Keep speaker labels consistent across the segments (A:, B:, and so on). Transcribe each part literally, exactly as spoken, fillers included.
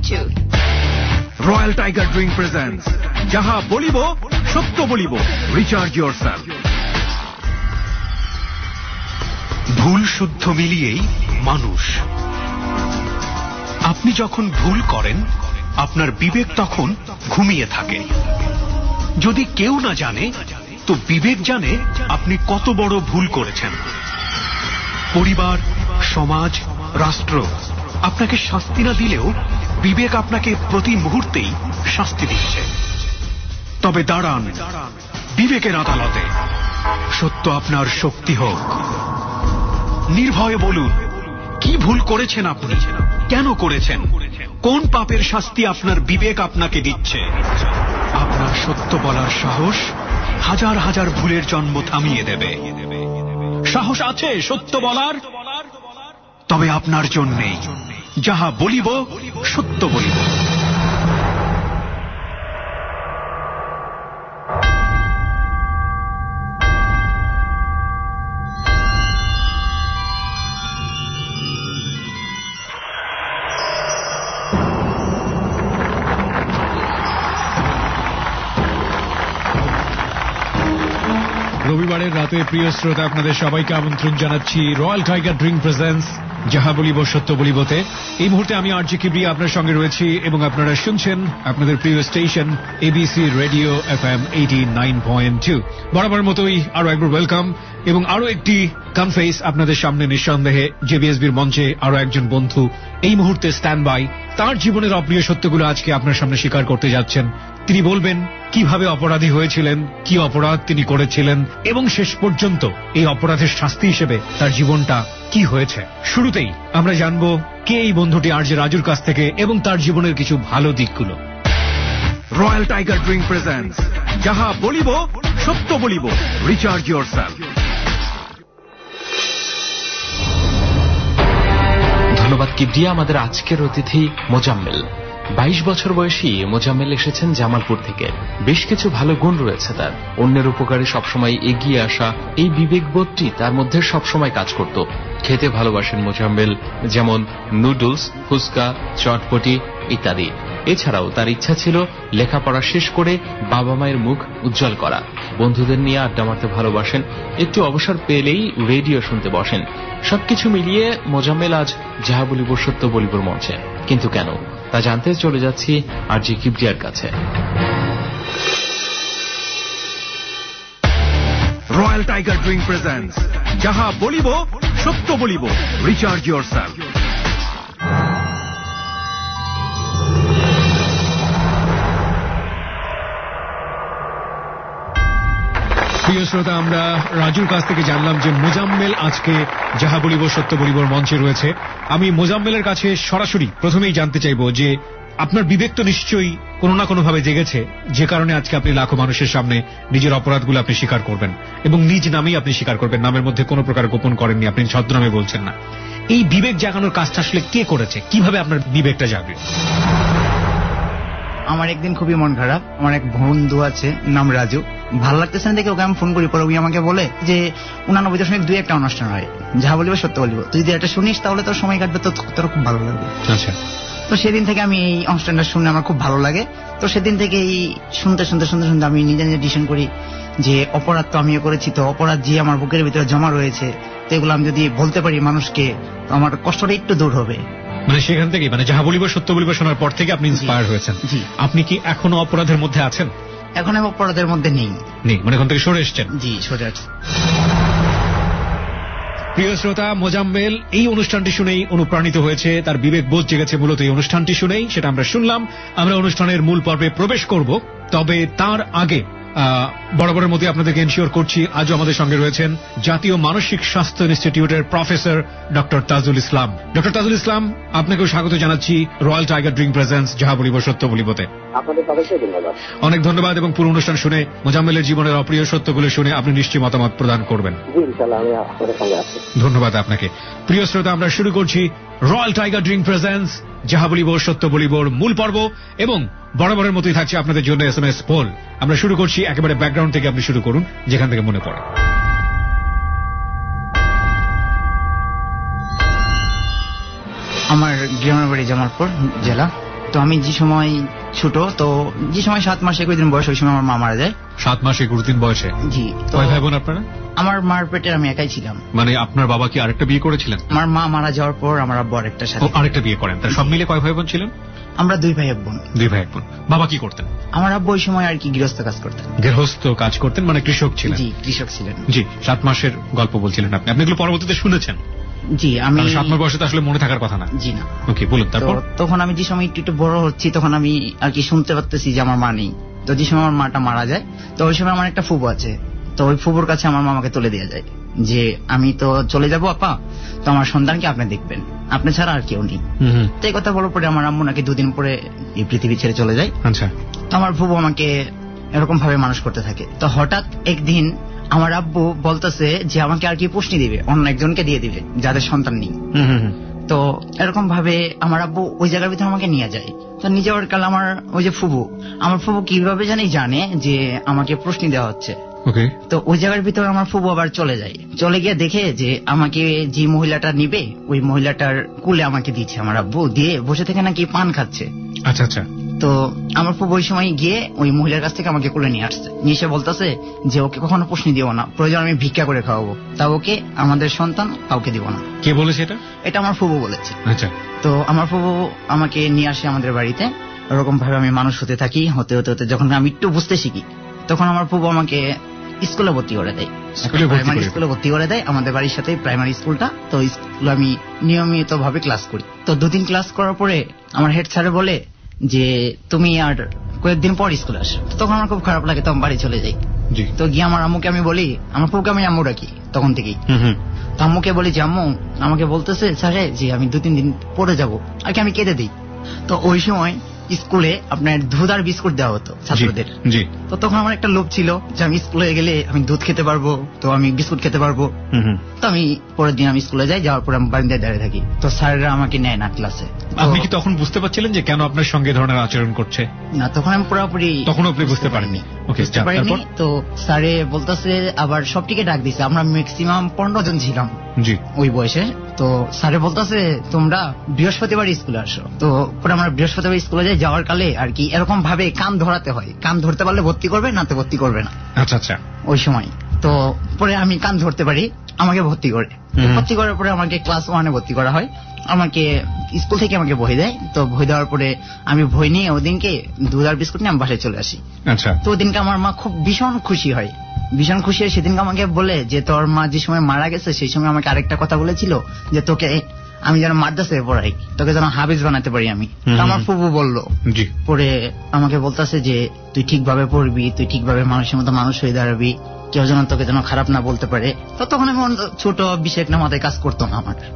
A: Two.
B: Royal tiger drink presents যাহা বলিব সত্য বলিব, রিচার্জ ইয়োরসেলফ।
C: ভুল শুদ্ধ মিলিয়েই মানুষ। আপনি যখন ভুল করেন আপনার বিবেক তখন ঘুমিয়ে থাকে। যদি কেউ না জানে তো বিবেক জানে আপনি কত বড় ভুল করেছেন। পরিবার, সমাজ, রাষ্ট্র আপনাকে শাস্তি না দিলেও বিবেক আপনাকে প্রতি মুহূর্তেই শাস্তি দিচ্ছে। তবে দাঁড়ান বিবেকের আদালতে, সত্য আপনার শক্তি হোক। নির্ভয়ে বলুন কি ভুল করেছেন আপনি, কেন করেছেন, কোন পাপের শাস্তি আপনার বিবেক আপনাকে দিচ্ছে। আপনার সত্য বলার সাহস হাজার হাজার ভুলের জন্ম থামিয়ে দেবে। সাহস আছে সত্য বলার? তবে আপনার জন্যেই যাহা বলিব সত্য বলিব।
D: রবিবারের রাতে প্রিয় শ্রোতা আপনাদের সবাইকে আমন্ত্রণ জানাচ্ছি রয়্যাল টাইগার ড্রিঙ্ক প্রেজেন্টস যাহা বলিব সত্য বলিবতে। এই মুহূর্তে আমি আরজি কিবরিয়া আপনার সঙ্গে রয়েছি এবং আপনারা শুনছেন আপনাদের প্রিয় station ABC radio FM eighty nine point two. বরাবর মতোই আরো একবার ওয়েলকাম এবং আরো একটি কনফেস আপনাদের সামনে। নিঃসন্দেহে জেবিএসবির মঞ্চে আরো একজন বন্ধু এই মুহূর্তে স্ট্যান্ড বাই। তার জীবনের অপ্রিয় সত্যগুলো আজকে আপনার সামনে স্বীকার করতে যাচ্ছেন। তিনি বলবেন কিভাবে অপরাধী হয়েছিলেন, কি অপরাধ তিনি করেছিলেন এবং শেষ পর্যন্ত এই অপরাধের শাস্তি হিসেবে তার জীবনটা কি হয়েছে। শুরুতেই আমরা জানবো কে এই বন্ধুটি আরজে রাজুর কাছ থেকে এবং তার জীবনের কিছু ভালো দিকগুলো।
B: রয়্যাল টাইগার ড্রিঙ্ক প্রেজেন্টস যাহা বলিব সত্য বলিব, রিচার্জ ইয়োরসেলফ।
E: ধন্যবাদ কিবরিয়া। আমাদের আজকের অতিথি মোজাম্মেল। বাইশ বছর বয়সী মোজাম্মেল এসেছেন জামালপুর থেকে। বেশ কিছু ভালো গুণ রয়েছে তার। অন্যের উপকারে সবসময় এগিয়ে আসা, এই বিবেকবোধটি তার মধ্যে সবসময় কাজ করত। খেতে ভালোবাসেন মোজাম্মেল, যেমন নুডলস, ফুচকা, চটপটি ইত্যাদি। এছাড়াও তার ইচ্ছা ছিল লেখাপড়া শেষ করে বাবা মায়ের মুখ উজ্জ্বল করা। বন্ধুদের নিয়ে আড্ডা মারতে ভালোবাসেন, একটু অবসর পেলেই রেডিও শুনতে বসেন। সবকিছু মিলিয়ে মোজাম্মেল আজ যাহা বলিব সত্য বলিবর মঞ্চে। কিন্তু কেন তা জানতে চলে যাচ্ছি আরজি কিবরিয়ার কাছে।
B: রয়্যাল টাইগার ড্রিঙ্ক প্রেজেন্টস যাহা বলিব সত্য বলিব, রিচার্জ ইয়োরসেলফ।
D: প্রিয় শ্রোতা, আমরা রাজুর কাছ থেকে জানলাম যে মোজাম্মেল আজকে যাহা বলিব সত্য বলিবর মঞ্চে রয়েছে। আমি মোজাম্মেলের কাছে সরাসরি প্রথমেই জানতে চাইব যে আপনার বিবেক তো নিশ্চয়ই কোনো না কোনোভাবে জেগেছে, যে কারণে আজকে আপনি লাখো মানুষের সামনে নিজের অপরাধগুলো আপনি স্বীকার করবেন এবং নিজ নামেই আপনি স্বীকার করবেন। নামের মধ্যে কোনো প্রকার গোপন করেননি, আপনি ছদ্মনামে বলছেন না। এই বিবেক জাগানোর কাজটা আসলে কে করেছে, কিভাবে আপনার বিবেকটা জাগবে?
F: আমার একদিন খুবই মন খারাপ। আমার এক বন্ধু আছে, নাম রাজু। ভালো লাগতেছে না দেখে ওকে আমি ফোন করি। পরে ওই আমাকে বলে যে উনানব্বই দশমিক দুই একটা অনুষ্ঠান হয়, যাহা বলিব সত্য বলিব, তুই যদি এটা শুনিস তাহলে তোর সময় কাটবে, তো তোর খুব ভালো লাগবে।
D: আচ্ছা।
F: তো সেদিন থেকে আমি এই অনুষ্ঠানটা শুনে আমার খুব ভালো লাগে। তো সেদিন থেকে এই শুনতে শুনতে শুনতে শুনতে আমি নিজে নিজে ডিসিশন করি যে অপরাধ তো আমিও করেছি, তো অপরাধ যে আমার বুকের ভিতরে জমা রয়েছে, তো এগুলো আমি যদি বলতে পারি মানুষকে, তো আমার কষ্টটা একটু দূর হবে।
D: মানে সেখান থেকে, মানে যাহা বলিব সত্য বলিব শোনার পর থেকে আপনি ইন্সপায়ার হয়েছেন। আপনি কি এখনো অপরাধের মধ্যে আছেন?
F: এখন আমি অপরাধের মধ্যে নেই।
D: নেই মানে এখন থেকে সরে এসছেন?
F: জি, সরে আসছি।
D: প্রিয় শ্রোতা, মোজাম্মেল এই অনুষ্ঠানটি শুনেই অনুপ্রাণিত হয়েছে, তার বিবেক বোধ জেগেছে মূলত এই অনুষ্ঠানটি শুনেই, সেটা আমরা শুনলাম। আমরা অনুষ্ঠানের মূল পর্বে প্রবেশ করব, তবে তার আগে বরাবরের মধ্যে আপনাদেরকে এনশিওর করছি আজও আমাদের সঙ্গে রয়েছেন জাতীয় মানসিক স্বাস্থ্য ইনস্টিটিউটের professor doctor Tajul Islam. Doctor Tajul Islam, আপনাকেও স্বাগত জানাচ্ছি রয়্যাল টাইগার ড্রিঙ্ক প্রেজেন্টস যাহা বলিব সত্য বলিবতে। অনেক ধন্যবাদ। এবং পুরো অনুষ্ঠান শুনে মোজাম্মেলের জীবনের অপ্রিয় সত্যগুলো শুনে আপনি নিশ্চয়ই মতামত প্রদান করবেন। ধন্যবাদ আপনাকে। প্রিয় শ্রোতা, আমরা শুরু করছি রয়্যাল টাইগার ড্রিঙ্ক প্রেজেন্টস যাহা বলিব সত্য বলিবর মূল পর্ব এবং বরাবরের মতোই থাকছে আপনাদের জন্য এস এম এস পোল। আমরা শুরু করছি একেবারে ব্যাকগ্রাউন্ড থেকে, আপনি শুরু করুন যেখান থেকে মনে পড়ে।
F: আমার গ্রামের বাড়ি জামালপুর জেলা। তো আমি যে সময় ছোট, তো যে সময় সাত মাস একুশ দিন বয়স, ওই সময় আমার মা মারা যায়।
D: সাত মাস একুশ দিন বয়সে?
F: জি।
D: কয় ভাই বোন আপনারা?
F: আমার মার পেটে আমি একাই ছিলাম।
D: মানে আপনার বাবা কি আরেকটা বিয়ে করেছিলেন?
F: আমার মা মারা যাওয়ার পর আমার আব্বু আরেকটা সাথে
D: আরেকটা বিয়ে করেন। তার সব মিলে কয় ভাই বোন ছিলেন?
F: আমরা দুই ভাই এক বোন।
D: দুই ভাই এক বোন। বাবা কি করতেন?
F: আমার আব্বু ওই সময় আর কি গৃহস্থ কাজ করতেন।
D: গৃহস্থ কাজ করতেন, মানে কৃষক ছিলেন?
F: জি, কৃষক ছিলেন।
D: জি। সাত মাসের গল্প বলছিলেন আপনি, আপনি এগুলো পরবর্তীতে শুনেছেন?
F: জি। আমি
D: সাত মাস বয়সে তো আসলে মনে থাকার কথা না।
F: জি না।
D: ওকে, বলুন। তারপর?
F: তখন আমি যে সময় একটু একটু বড় হচ্ছি, তখন আমি আর কি শুনতে পারতেছি যে আমার মা নেই। তো যে সময় আমার মাটা মারা যায়, তো ওই সময় আমার একটা ফুবু আছে, তো ওই ফুবুর কাছে আমার মামাকে তুলে দিয়ে যায় যে আমি তো চলে যাব আপা, তো আমার সন্তানকে আপনি দেখবেন, আপনি ছাড়া আর কেউ নেই। তো এই কথা বলার পরে আমার আম্মু নাকি দুদিন পরে এই পৃথিবী ছেড়ে চলে যায়।
D: আচ্ছা।
F: তো আমার ফুবু আমাকে এরকম ভাবে মানুষ করতে থাকে। তো হঠাৎ একদিন আমার আব্বু বলতেছে যে আমাকে আর কি পুষ্টি দিবে, অন্য একজনকে দিয়ে দিবে যাদের সন্তান নেই। তো এরকম ভাবে আমার আব্বু ওই জায়গার ভিতরে আমাকে নিয়ে যায়। তো নিয়ে যাওয়ার কাল আমার ওই যে ফুবু, আমার ফুবু কিভাবে জানি জানে যে আমাকে পুষ্টি দেওয়া হচ্ছে। তো ওই জায়গার ভিতরে আমার ফুবু আবার চলে যায়, চলে গিয়ে দেখে যে আমাকে যে মহিলাটা নিবে ওই মহিলাটার কুলে আমাকে দিচ্ছে আমার আব্বু, দিয়ে বসে থেকে নাকি পান খাচ্ছে।
D: আচ্ছা আচ্ছা।
F: তো আমার ফুবু ওই সময় গিয়ে ওই মহিলার কাছ থেকে আমাকে কোলে নিয়ে আসছে, নিয়ে এসে বলতেছে যে ওকে কখনো পুষ্টি দিও না, প্রয়োজন আমি ভিক্ষা করে খাওয়াবো, তা ওকে আমাদের সন্তান কাউকে দিব না।
D: কে বলেছে এটা?
F: এটা আমার ফুবু বলেছে।
D: আচ্ছা।
F: তো আমার ফুবু আমাকে নিয়ে আসে আমাদের বাড়িতে, ওরকম ভাবে আমি মানুষ হতে থাকি। হতে হতে হতে যখন আমি একটু বুঝতে শিখি, তখন আমার ফুবু আমাকে স্কুলে ভর্তি করে দেয়। প্রাইমারি স্কুলে ভর্তি করে দেয় আমাদের বাড়ির সাথে প্রাইমারি স্কুলটা। তো স্কুলে আমি নিয়মিত ভাবে ক্লাস করি। তো দুদিন ক্লাস করার পরে আমার হেড স্যার বলে যে তুমি আর কয়েকদিন পর স্কুলে আসো। তখন আমার খুব খারাপ লাগে, তখন বাড়ি চলে যাই। তো গিয়ে আমার আম্মুকে আমি বলি, আমার ফুবুকে আমি আম্মু ডাকি তখন থেকেই। তো আম্মুকে বলি যে আম্মু আমাকে বলতেছে স্যারে যে আমি দু তিন দিন পরে যাবো, আর কি আমি কেঁদে দিই। তো ওই সময় স্কুলে আপনার দুধ আর বিস্কুট দেওয়া হতো ছাত্রদের। তো তখন আমার একটা লোভ ছিল যে আমি স্কুলে গেলে আমি দুধ খেতে পারবো, তো আমি বিস্কুট খেতে পারবো। তো আমি পরের দিন আমি স্কুলে যাই, যাওয়ার পরে আমি বারান্দায় দাঁড়িয়ে থাকি। তো স্যাররা আমাকে নেয় না ক্লাসে।
D: আপনি কি তখন বুঝতে পারছিলেন যে কেন আপনার সঙ্গে ধরনের আচরণ করছে?
F: না, তখন আমি পুরোপুরি
D: তখন আপনি বুঝতে পারেননি।
F: বুঝতে পারিনি। তো স্যারে বলতেছে আবার সবটিকে ডাক দিছে, আমরা ম্যাক্সিমাম পনেরো জন ছিলাম ওই বয়সে। তো স্যারে বলতেছে তোমরা বৃহস্পতিবার স্কুলে আসো। তো পরে আমরা বৃহস্পতিবার স্কুলে যাই, যাওয়ার কালে আর কি এরকম ভাবে কান ধরাতে হয়, কান ধরতে পারলে ভর্তি করবে, না তো ভর্তি করবে না।
D: আচ্ছা আচ্ছা।
F: ওই সময় তো পরে আমি কান ধরতে পারি, আমাকে ভর্তি করে। ভর্তি করার পরে আমাকে ক্লাস ওয়ানে ভর্তি করা হয়। আমাকে স্কুল থেকে আমাকে বই দেয়। তো বই দেওয়ার পরে আমি বই নিয়ে ওদিনকে দুধ আর বিস্কুট নিয়ে আমি বাসায় চলে আসি।
D: আচ্ছা।
F: তো ওদিনকে আমার মা খুব ভীষণ খুশি হয়, ভীষণ খুশি হয়। সেদিনকে আমাকে বলে যে তোর মা যে সময় মারা গেছে সেই সময় আমাকে আরেকটা কথা বলেছিল যে তোকে আমি যেন মাদ্রাসায় পড়াই, তোকে যেন হাফেজ বানাতে পারি আমি। আমার ফুবু বললো। পরে আমাকে বলতেছে যে তুই ঠিকভাবে পড়বি, তুই ঠিকভাবে মানুষের মতো মানুষ হয়ে দাঁড়াবি, কেউ যেন তোকে যেন খারাপ না বলতে পারে। তো তখন আমি ছোট বিষয় না মাথায় কাজ করতো না আমার।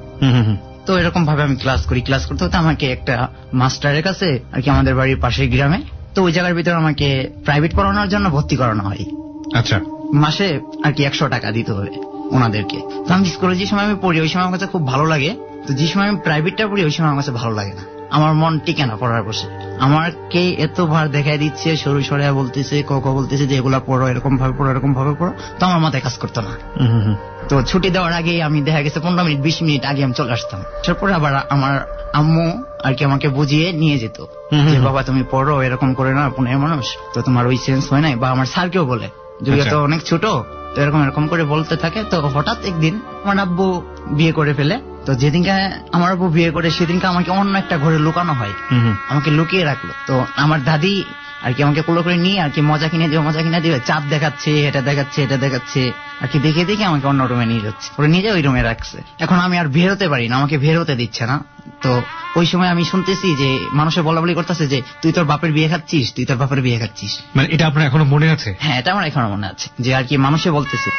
F: তো এরকম ভাবে আমি ক্লাস করি, ক্লাস করতে হতে আমাকে একটা মাস্টারের কাছে আর কি আমাদের বাড়ির পাশের গ্রামে, তো ওই জায়গার ভিতরে আমাকে প্রাইভেট পড়ানোর জন্য ভর্তি করানো হয়।
D: আচ্ছা।
F: মাসে আর কি একশো টাকা দিতে হবে ওনাদেরকে। তো আমি স্কুলে যে সময় আমি পড়ি ওই সময় আমার কাছে খুব ভালো লাগে, তো যে সময় আমি প্রাইভেটটা পড়ি ওই সময় আমার কাছে ভালো লাগে না, আমার মন টিকে না পড়ার বসে। আমাকে এত ভার দেখাই দিচ্ছে, সরু সরে বলতেছে, ক ক বলতেছে যে এগুলা পড়ো, এরকম ভাবে পড়ো, এরকম ভাবে পড়ো, তো আমার মাথায় কাজ করতো না। তো ছুটি দেওয়ার আগে আমি দেখা গেছে পনেরো মিনিট বিশ মিনিট আগে আমি চলে আসতাম। তারপরে আবার আমার আম্মু আর কি আমাকে বুঝিয়ে নিয়ে যেত যে বাবা তুমি পড়ো, এরকম করে না, পুনের মানুষ তো তোমার ওই সেন্স হয় নাই। বা আমার স্যারকেও বলে যদিও তো অনেক ছোট, তো এরকম এরকম করে বলতে থাকে। তো হঠাৎ একদিন আমার আব্বু বিয়ে করে ফেলে। তো যেদিনকে আমার আব্বু বিয়ে করে সেদিনকে আমাকে অন্য একটা ঘরে লুকানো হয়, আমাকে লুকিয়ে রাখলো। তো আমার দাদি আর কি আমাকে কুলো করে নিয়ে আর কি মজা কিনে দিবে, মজা কিনে দিবে, চাপ দেখাচ্ছে, এটা দেখাচ্ছে, এটা দেখাচ্ছে আর কি, দেখে দেখে আমাকে অন্য রুমে নিয়ে যাচ্ছে, ওরা নিজে ওই রুমে রাখছে। এখন আমি আর বের হতে পারি না, আমাকে বের হতে দিচ্ছে না। তো ওই সময় আমি শুনতেছি যে মানুষের বলা বলি করতেছে যে তুই তোর বাপের বিয়ে খাচ্ছিস, তুই তোর বাপের বিয়ে খাচ্ছিস।
D: মানে এটা আপনার এখনো মনে আছে?
F: হ্যাঁ, এটা আমার এখনো মনে আছে যে আর কি মানুষে বলতেছে।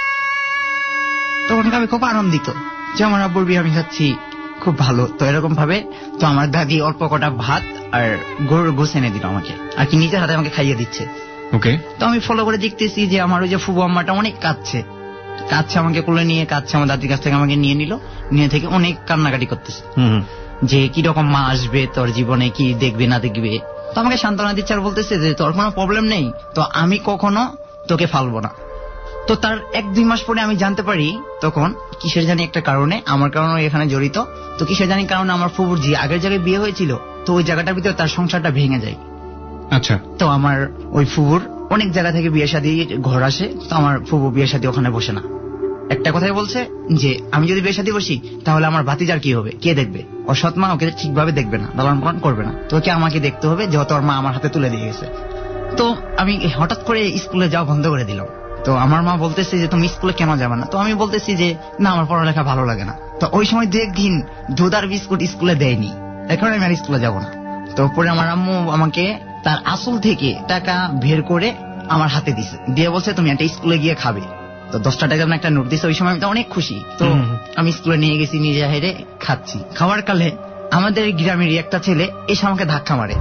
F: তখন আমি খুব আনন্দিত যে আমার আব্বুর বিয়ে আমি খাচ্ছি, খুব ভালো। তো এরকম ভাবে তো আমার দাদি অল্প কটা ভাত আর গরুর গোস এনে দিল আমাকে, আর কি নিজের হাতে আমাকে খাইয়ে দিচ্ছে।
D: ওকে।
F: তো আমি ফলো করে দেখতেছি যে আমার ওই যে ফুবু আম্মাটা অনেক কাঁদছে, কাঁদছে, আমাকে কোলে নিয়ে কাঁদছে, আমার দাদির কাছ থেকে আমাকে নিয়ে নিল, নিয়ে থেকে অনেক কান্নাকাটি করতেছে যে কিরকম মা আসবে তোর জীবনে, কি দেখবে না দেখবে। তো আমাকে সান্ত্বনা দিচ্ছে আর বলতেছে যে তোর কোনো প্রবলেম নেই, তো আমি কখনো তোকে ফালবো না, তো তার এক দুই মাস পরে আমি জানতে পারি তখন কিসের জানি একটা কারণে, আমার কারণে এখানে জড়িত, তো কিসের জানি কারণে আমার ফুফুর যে আগের জায়গায় বিয়ে হয়েছিল তো ওই জায়গাটার ভিতরে তার সংসারটা ভেঙে যায়।
D: আচ্ছা।
F: তো আমার ওই ফুফুর অনেক জায়গা থেকে বিয়ে শাদী ঘর আসে, তো আমার ফুফু বিয়ে শাদী ওখানে বসে না। একটা কথাই বলছে যে আমি যদি বিয়ে শাদী বসি তাহলে আমার ভাতিজার কি হবে, কে দেখবে? অসৎ মা ওকে ঠিকভাবে দেখবে না, লালন পালন করবে না, তো ওকে আমাকে দেখতে হবে, যেহেতু ওর মা আমার হাতে তুলে দিয়ে গেছে। তো আমি হঠাৎ করে স্কুলে যাওয়া বন্ধ করে দিলাম। তো আমার মা বলতেছে যে তুমি স্কুলে কেন যাবে না? তো আমি বলতেছি যে না, আমার পড়ালেখা ভালো লাগে না। তো ওই সময় দু একদিন দুধ আর বিস্কুট স্কুলে দেয়নি, এখন আমি আর স্কুলে যাবো না। তো পরে আমার আম্মু আমাকে তার আসল থেকে টাকা বের করে আমার হাতে দিছে, দিয়ে বলছে তুমি একটা স্কুলে গিয়ে খাবে। তো দশটা টাকা একটা নোট দিছে, ওই সময় আমি তো অনেক খুশি। তো আমি স্কুলে নিয়ে গেছি, নিজে হেরে খাচ্ছি। খাওয়ার কালে আমাদের গ্রামের একটা ছেলে এসে আমাকে ধাক্কা মারে।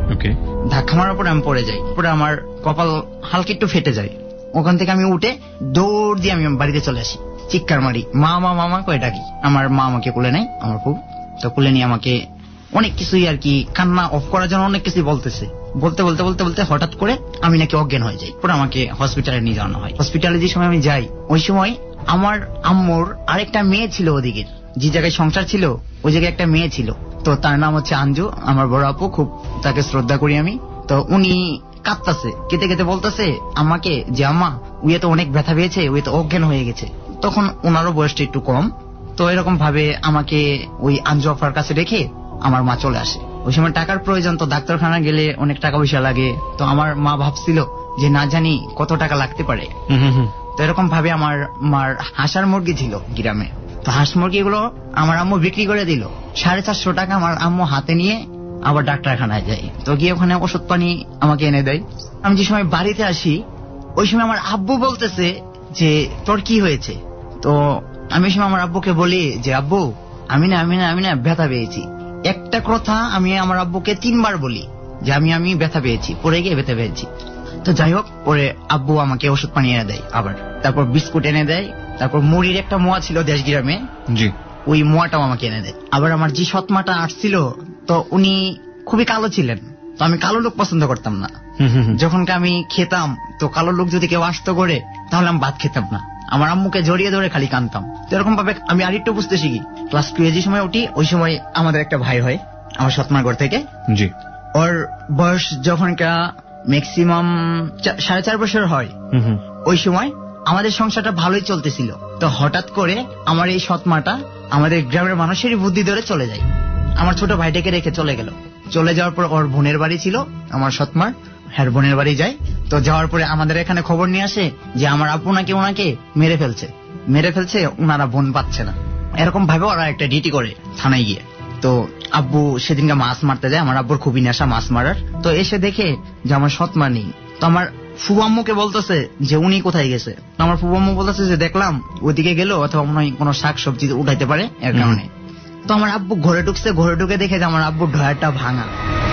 F: ধাক্কা মারার পরে আমি পড়ে যাই, পরে আমার কপাল হালকা একটু ফেটে যায়। ওখান থেকে আমি উঠে দৌড় দিয়ে আমি বাড়িতে চলে আসি, চিৎকার মারি, মা মা মামা কয়ে ডাকি। আমার মা আমাকে কোলে নেয়, আমার খুব তো কোলে নিয়ে আমাকে অনেক কিছুই আর কি কান্না অফ করার জন্য অনেক কিছুই বলতেছে। বলতে বলতে বলতে বলতে হঠাৎ করে আমি নাকি অজ্ঞান হয়ে যাই, পরে আমাকে হসপিটালে নিয়ে যাওয়ানো হয়। হসপিটালে যে সময় আমি যাই, ওই সময় আমার আম্মুর আরেকটা মেয়ে ছিল, ওদিকের যে জায়গায় সংসার ছিল ওই জায়গায় একটা মেয়ে ছিল। তো তার নাম হচ্ছে আঞ্জু, আমার বড় আপু, খুব তাকে শ্রদ্ধা করি আমি। তো উনি কাঁদতেছে, কেটে কেটে বলতেছে আমাকে যে আম্মা উইয়ে তো অনেক ব্যথা পেয়েছে, উইয়ে তো অজ্ঞান হয়ে গেছে। তখন ওনারও বয়সটা একটু কম। তো এরকম ভাবে আমাকে ওই আঞ্জু আফার কাছে রেখে আমার মা চলে আসে। ওই সময় টাকার প্রয়োজন, তো ডাক্তারখানা গেলে অনেক টাকা পয়সা লাগে। তো আমার মা ভাবছিল যে না জানি কত টাকা লাগতে পারে। তো এরকম ভাবে আমার মার হাঁসার মুরগি ছিল গ্রামে, তো হাঁস মুরগিগুলো আমার আম্মু বিক্রি করে দিল। সাড়ে চারশো টাকা আমার আম্মু হাতে নিয়ে আবার ডাক্তারখানায় যাই। তো গিয়ে ওখানে ওষুধ পানি আমাকে এনে দেয়। আমি যে সময় বাড়িতে আসি ওই সময় আমার আব্বু বলতেছে যে তোর কি হয়েছে? তো আমি ওই সময় আমার আব্বুকে বলি যে আব্বু আমি না আমি না আমি না ব্যথা পেয়েছি। একটা কথা আমি আমার আব্বুকে তিনবার বলি যে আমি আমি ব্যথা পেয়েছি, পরে গিয়ে ব্যথা পেয়েছি। তো যাই হোক, পরে আব্বু আমাকে ওষুধ পানি এনে দেয় আবার, তারপর বিস্কুট এনে দেয়, তারপর মুড়ির একটা মোয়া ছিল দেশ গ্রামে, জি ওই মোয়াটাও আমাকে এনে দেয়। আবার আমার যে সৎমাটা আসছিল তো উনি খুবই কালো ছিলেন, তো আমি কালো লোক পছন্দ করতাম না। যখন আমি খেতাম তো কালো লোক যদি কেউ আসতো করে তাহলে আমি ভাত খেতাম না, আমার আম্মুকে জড়িয়ে ধরে খালি কানতাম। তো এরকম ভাবে আমি আরেকটু বুঝতে শিখি। ক্লাস টু এ যে সময় উঠি ওই সময় আমাদের একটা ভাই হয় আমার সৎমার ঘর থেকে, জি ওর বয়স যখন ম্যাক্সিমাম সাড়ে চার বছর হয়, ওই সময় আমাদের সংসারটা ভালোই চলতেছিল। তো হঠাৎ করে আমার এই সৎমাটা আমাদের গ্রামের মানুষেরই বুদ্ধি ধরে চলে যায়, আমার ছোট ভাইটাকে রেখে চলে গেল। চলে যাওয়ার পর ওর বোনের বাড়ি ছিল আমার সৎমার, হ্যাঁ বোনের বাড়ি যায়। তো যাওয়ার পরে আমাদের এখানে খবর নিয়ে আসে যে আমার আপু নাকি ওনাকে মেরে ফেলছে মেরে ফেলছে ওনারা বোন পাচ্ছে না। এরকম ভাবে ওরা একটা ডিটি করে থানায় গিয়ে। তো আব্বু সেদিনকে মাছ মারতে যায়, আমার আব্বুর খুবই নেশা মাছ মারার। তো এসে দেখে যে আমার সৎমা নেই। তো আমার ফুবাম্মুকে বলতেছে যে উনি কোথায় গেছে। তো আমার ফুবাম্মু বলতেছে যে দেখলাম ওইদিকে গেল, অথবা মনে হয় কোনো শাক সবজি উঠাইতে পারে এর কারণে। তো আমার আব্বু ঘরে ঢুকছে, ঘরে ঢুকে দেখে যে আমার আব্বুর ঢয়ারটা ভাঙা,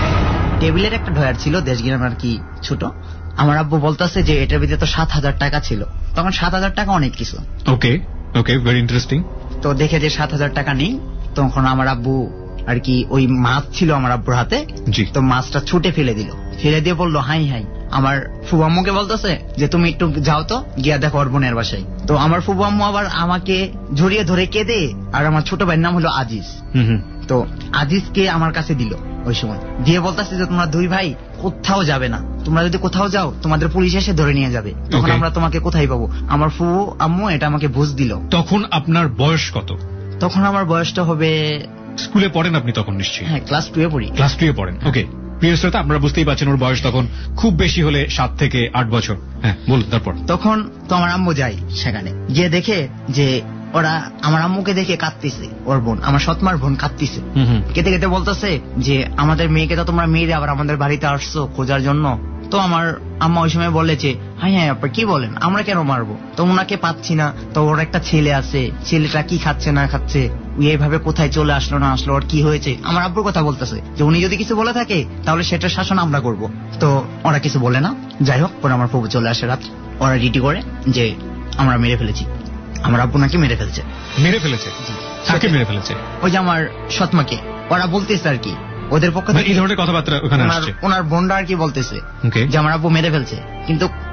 F: টেবিলের একটা ঢয়ার ছিল দেশগ্রাম আর কি ছোট। আমার আব্বু বলতেছে যে এটার ভিতরে তো সাত হাজার টাকা ছিল। তখন সাত হাজার টাকা অনেক কিছু। Okay okay very interesting. তো দেখে যে সাত হাজার টাকা নেই, তখন আমার আব্বু আর কি ওই মাছ ছিল আমার আব্বুর হাতে, তো মাছটা ছুটে ফেলে দিল। ফেলে দিয়ে বললো হাই হাই। আমার ফুবাম্মুকে বলতেছে যে তুমি একটু যাও তো, গিয়া দেখো ওর বোনের বাসায়। তো আমার ফুবাম্মু আবার আমাকে জড়িয়ে ধরে কেঁদে, আর আমার ছোট ভাইয়ের নাম হলো আজিজ, তো আজিজকে আমার কাছে দিল ওই সময়, দিয়ে বলতেছে যে তোমরা দুই ভাই কোথাও যাবে না, তোমরা যদি কোথাও যাও তোমাদের পুলিশ এসে ধরে নিয়ে যাবে, তখন আমরা তোমাকে কোথায় পাবো। আমার ফুবু আম্মু এটা আমাকে বুঝ দিল।
D: তখন আপনার বয়স কত? তখন
F: আমার বয়সটা হবে,
D: স্কুলে পড়েন আপনি তখন নিশ্চয়ই?
F: হ্যাঁ, ক্লাস টু এ পড়ি।
D: ক্লাস টু এ পড়েন, ওকে। প্রিয় শ্রোতা, আপনারা বুঝতেই পারছেন ওর বয়স তখন খুব বেশি হলে সাত থেকে আট বছর। হ্যাঁ বলুন। তারপর
F: তখন তো আমার আম্মু যাই সেখানে, গিয়ে দেখে যে ওরা আমার আম্মুকে দেখে কাঁদতেছে, ওর বোন আমার সৎমার বোন কাঁদতেছে, কেটে কেটে বলতেছে যে আমাদের মেয়েকে তো তোমরা মেয়েরে আবার আমাদের বাড়িতে আসছো খোঁজার জন্য। তো আমার আম্মা ওই সময় বলে যে হ্যাঁ হ্যাঁ আপা কি বলেন, আমরা কেন মারবো, তো ওনাকে পাচ্ছি না, তো ওর একটা ছেলে আছে, ছেলেটা কি খাচ্ছে না খাচ্ছে, এইভাবে কোথায় চলে আসলো না আসলো, ওর কি হয়েছে। আমার আব্বুর কথা বলতেছে যে উনি যদি কিছু বলে থাকে তাহলে সেটার শাসন আমরা করব। তো ওরা কিছু বলে না। যাই হোক, পরে আমার প্রভু চলে আসে রাত, ওরা ডিটি করে যে আমরা মেরে ফেলেছি, আমার আব্বু নাকি মেরে ফেলছে।
D: মেরে ফেলেছে? কাকে মেরে ফেলেছে?
F: ওই যে আমার সৎমাকে। ওরা বলতেছে আর কি ওদের পক্ষ থেকে এই ধরনের কথাবার্তা ওখানে আসছে, ওনার বোনরা আর কি বলতেছে যে আমার আব্বু মেরে ফেলছে। কিন্তু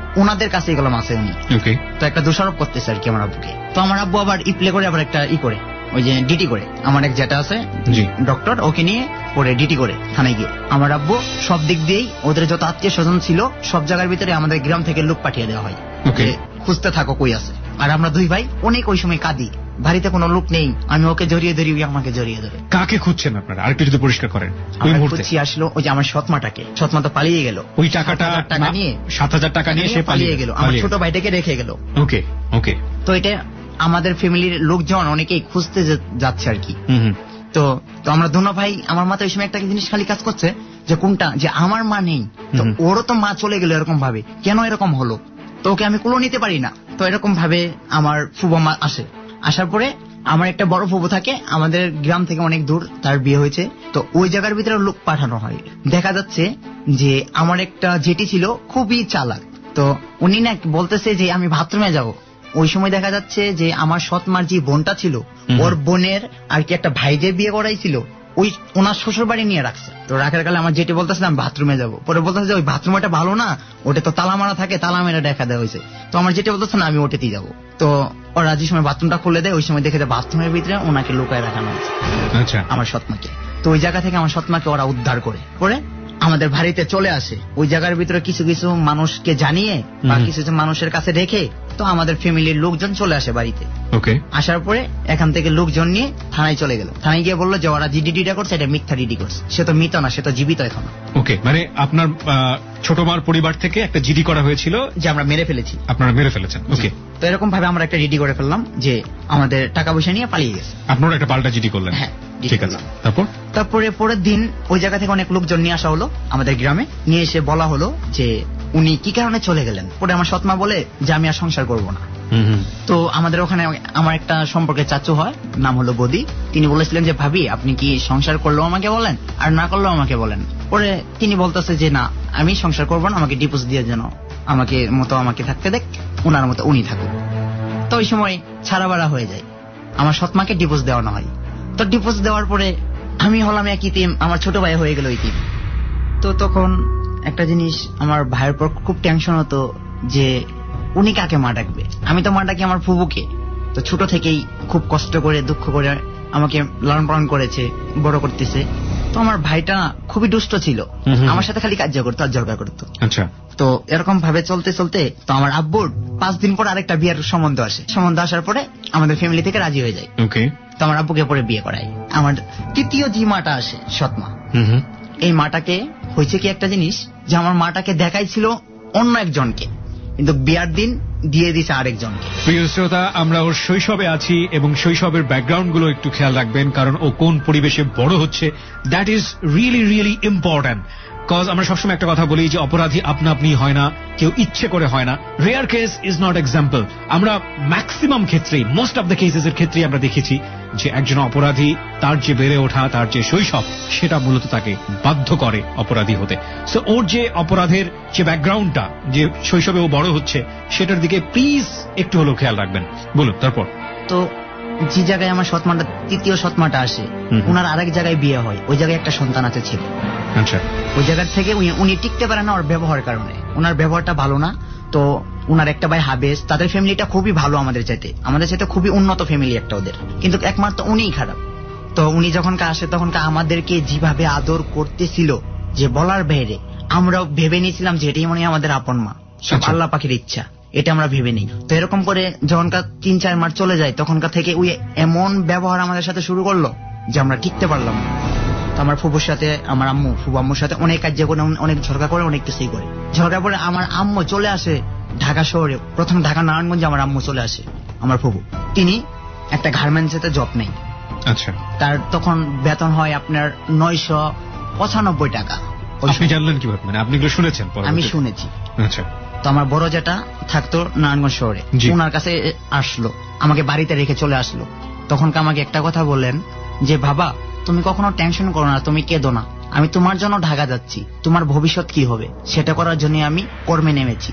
F: ওনাদের কাছে এগুলো আছে উনি।
D: ওকে।
F: তো একটা দোষারোপ করতেছে আর কি আমার আব্বুকে। তো আমার আব্বু আবার ই প্লে করে আবার একটা ই করে ওই যে ডিটি করে, আমার এক যেটা আছে ডক্টর, ওকে নিয়ে পরে ডিটি করে থানায় গিয়ে। আমার আব্বু সব দিক দিয়েই ওদের যত আত্মীয় স্বজন ছিল সব জায়গার ভিতরে আমাদের গ্রাম থেকে লোক পাঠিয়ে দেওয়া হয়, খুঁজতে থাকো কই আছে। আর আমরা দুই ভাই অনেক ওই সময় কাঁদি, বাড়িতে কোনো লোক নেই, আমি ওকে জড়িয়ে ধরি, ওই আমাকে জড়িয়ে ধরে।
D: কাকে খুঁজছেন আপনারা আরেকটু যদি পরিষ্কার করেন?
F: খুঁজছি আসলো ওই যে আমার সৎমাটাকে। সৎমা তো পালিয়ে গেল,
D: ওই টাকাটা টাকা নিয়ে সাত হাজার টাকা নিয়ে সে পালিয়ে গেল,
F: আমার ছোট ভাইটাকে রেখে গেল।
D: ওকে ওকে।
F: তো এটা আমাদের ফ্যামিলির লোকজন অনেকেই খুঁজতে যাচ্ছে আর কি। তো তো আমরা দুনো ভাই, আমার মাথায় ওই সময় একটা জিনিস খালি কাজ করছে যে কোনটা, যে আমার মা নেই, তো ওরও তো মা চলে গেল এরকম ভাবে, কেন এরকম হলো, তো ওকে আমি কুলো নিতে পারি না। তো এরকম ভাবে আমার ফুবো মা আসে, আসার পরে আমার একটা বড় ফুবো থাকে আমাদের গ্রাম থেকে অনেক দূর, তার বিয়ে হয়েছে। তো ওই জায়গার ভিতরে লোক পাঠানো হয়। দেখা যাচ্ছে যে আমার একটা জেঠি ছিল খুবই চালাক, তো উনি না বলতেছে যে আমি বাথরুমে যাব। ওই সময় দেখা যাচ্ছে যে আমার সৎমার যে বোনটা ছিল, ওর বোনের আর কি একটা ভাই যে বিয়ে করাইছিল, ওই ওনার শ্বশুর বাড়ি নিয়ে রাখছে। তো রাখার কালে আমার যেটি বলতেছে আমি বাথরুমে যাবো, পরে বলতেছে যে ওই বাথরুমটা ভালো না, ওটা তো তালা মারা থাকে, তালা মেরা দেখা দেওয়া হয়েছে। তো আমার যেটি বলতেছে না আমি ওটাতেই যাবো। তো ওরা যে সময় বাথরুমটা খুলে দেয় ওই সময় দেখে যায় বাথরুমের ভিতরে ওনাকে লুকায় রাখানো হয়েছে, আমার সৎমাকে। তো ওই জায়গা থেকে আমার সৎমাকে ওরা উদ্ধার করে পরে আমাদের বাড়িতে চলে আসে। ওই জায়গার ভিতরে কিছু কিছু মানুষকে জানিয়ে বা কিছু কিছু মানুষের কাছে রেখে তো আমাদের ফ্যামিলির লোকজন চলে আসে বাড়িতে।
D: ওকে।
F: আসার পরে এখান থেকে লোকজন নিয়ে থানায় চলে গেল। থানায় গিয়ে বললো যে ওরা যে ডিডিটা করছে এটা মিথ্যা ডিডি করছে, সে তো মৃত না, সে তো জীবিত এখন।
D: ওকে, মানে আপনার ছোট মার পরিবার থেকে একটা জিডি করা হয়েছিল
F: যে আমরা মেরে ফেলেছি।
D: আপনারা মেরে ফেলেছেন। ওকে।
F: তো এরকম ভাবে আমরা একটা ডিডি করে ফেললাম যে আমাদের টাকা পয়সা নিয়ে পালিয়ে গেছে।
D: আপনারা একটা পাল্টা জিডি করলেন?
F: হ্যাঁ,
D: ঠিক আছে। তারপর
F: তারপরে পরের দিন ওই জায়গা থেকে অনেক লোকজন নিয়ে আসা হলো আমাদের গ্রামে, নিয়ে এসে বলা হলো যে উনি কি কারণে চলে গেলেন। পরে আমার সৎমা বলে যে আমি আর সংসার করবো না। তো আমাদের ওখানে আমার একটা সম্পর্কে চাচু হয়, নাম হলো বদি, তিনি বলেছিলেন যে ভাবি আপনি কি সংসার করলেও আমাকে বলেন আর না করলেও আমাকে বলেন। পরে তিনি বলতেছে যে না আমি সংসার করবো না, আমাকে ডিভোর্স দিয়ে যেন আমাকে মতো আমাকে থাকতে দেখ, উনার মতো উনি থাকুক। তো ওই সময় ছাড়া বাড়া হয়ে যায়, আমার সৎমাকে ডিভোর্স দেওয়ানো হয়। তো ডিভোর্স দেওয়ার পরে আমি হলাম এক ইতিম, আমার ছোট ভাই হয়ে গেল ইতিম। তো তখন একটা জিনিস আমার ভাইয়ের পর খুব টেনশন হতো যে উনি কাকে মা ডাকবে। আমি তো মা ডাকি আমার ফুবুকে। তো ছোট থেকেই খুব কষ্ট করে দুঃখ করে আমাকে লালন পালন করেছে, বড় করতেছে। তো আমার ভাইটা খুবই দুষ্ট ছিল, আমার সাথে খালি কাজ করতো আর ঝগড়া করতো।
D: আচ্ছা।
F: তো এরকম ভাবে চলতে চলতে তো আমার আব্বুর পাঁচ দিন পর আরেকটা বিয়ের সম্বন্ধ আসে। সম্বন্ধ আসার পরে আমাদের ফ্যামিলি থেকে রাজি হয়ে যায়।
D: ওকে।
F: তো আমার আব্বুকে পরে বিয়ে করায়। আমার তৃতীয় যে মাটা আসে সৎমা, এই মাটাকে হয়েছে কি একটা জিনিস যে আমার মাটাকে দেখাইছিল অন্য একজনকে, কিন্তু বিয়ার দিন দিয়ে দিছে আরেকজনকে।
D: প্রিয় শ্রোতা, আমরা ওর শৈশবে আছি এবং শৈশবের ব্যাকগ্রাউন্ড গুলো একটু খেয়াল রাখবেন, কারণ ও কোন পরিবেশে বড় হচ্ছে that is really really important. Cause আমরা সবসময় একটা কথা বলি যে অপরাধী আপনা আপনি হয় না, কেউ ইচ্ছে করে হয় না। Rare case is not example. আমরা ম্যাক্সিমাম ক্ষেত্রেই, মোস্ট অফ দ্য কেসেস এর ক্ষেত্রেই আমরা দেখেছি যে একজন অপরাধী তার যে বেড়ে ওঠা, তার যে শৈশব, সেটা মূলত তাকে বাধ্য করে অপরাধী হতে। সো ওর যে অপরাধের যে ব্যাকগ্রাউন্ডটা, যে শৈশবে ও বড় হচ্ছে, সেটার দিকে প্লিজ একটু হলেও খেয়াল রাখবেন। বলুন তারপর।
F: তো যে জায়গায় আমার সৎমাটা, তৃতীয় সৎমাটা আসে, ওনার আরেক জায়গায় বিয়ে হয়, ওই জায়গায় একটা সন্তান আছে ছিল।
D: আচ্ছা।
F: ওই জায়গার থেকে উনি টিকতে পারে না ওর ব্যবহারের কারণে, ওনার ব্যবহারটা ভালো না। তো উনার একটা ভাই হাবেস, তাদের ফ্যামিলিটা খুবই ভালো আমাদের চাইতে, আমাদের চাইতে খুবই উন্নত ফ্যামিলি একটা ওদের, কিন্তু একমাত্র উনিই খারাপ। তো উনি যখন আসে তখন আমাদেরকে যেভাবে আদর করতেছিল যে বলার বাইরে, আমরাও ভেবে নিয়েছিলাম যে এটাই মনে হয় আমাদের আপন মা, সব আল্লাহ পাখির ইচ্ছা, এটা আমরা ভেবে নিই। তো এরকম করে যখনকার তিন চার মাস চলে যায় তখনকার থেকে ওই এমন ব্যবহার আমাদের সাথে শুরু করলো যে আমরা টিকতে পারলাম না। তো আমার ফুবুর সাথে, আমার আম্মু, ফুবু আম্মুর সাথে অনেক কাজ করে, অনেক ঝগড়া করে, অনেক কিছুই করে। ঝগড়া পরে আমার আম্মু চলে আসে ঢাকা শহরে, প্রথম ঢাকা নারায়ণগঞ্জে আমার আম্মু চলে আসে। আমার ফুবু তিনি একটা গার্মেন্টসে জব নেই।
D: আচ্ছা।
F: তার তখন বেতন হয় আপনার নয়শো পঁচানব্বই টাকা।
D: আপনি জানলেন কিভাবে? মানে আপনি এগুলো শুনেছেন?
F: আমি শুনেছি।
D: আচ্ছা।
F: তো আমার বড় যেটা থাকতো নারায়ণগঞ্জ শহরে, ওনার কাছে আসলো, আমাকে বাড়িতে রেখে চলে আসলো। তখন আমাকে একটা কথা বললেন যে বাবা তুমি কখনো টেনশন করো না, তুমি কেঁদো না, আমি তোমার জন্য ঢাকা যাচ্ছি, তোমার ভবিষ্যৎ কি হবে সেটা করার জন্য আমি কর্মে নেমেছি।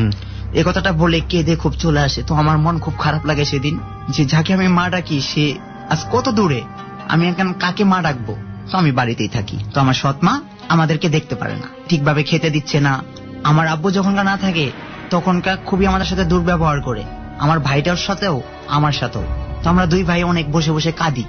F: এই কথাটা বলে কেঁদে খুব চলে আসে। তো আমার মন খুব খারাপ লাগে সেদিন, যে যাকে আমি মা ডাকি সে আজ কত দূরে, আমি এখন কাকে মা ডাকবো? তো আমি বাড়িতেই থাকি। তো আমার সৎ মা আমাদেরকে দেখতে পারে না, ঠিকভাবে খেতে দিচ্ছে না। আমার আব্বু যখন না থাকে তখনকার খুবই আমাদের সাথে দুর্ব্যবহার করে, আমার ভাইটার সাথেও আমার সাথেও। তো আমরা দুই ভাই অনেক বসে বসে কাঁদি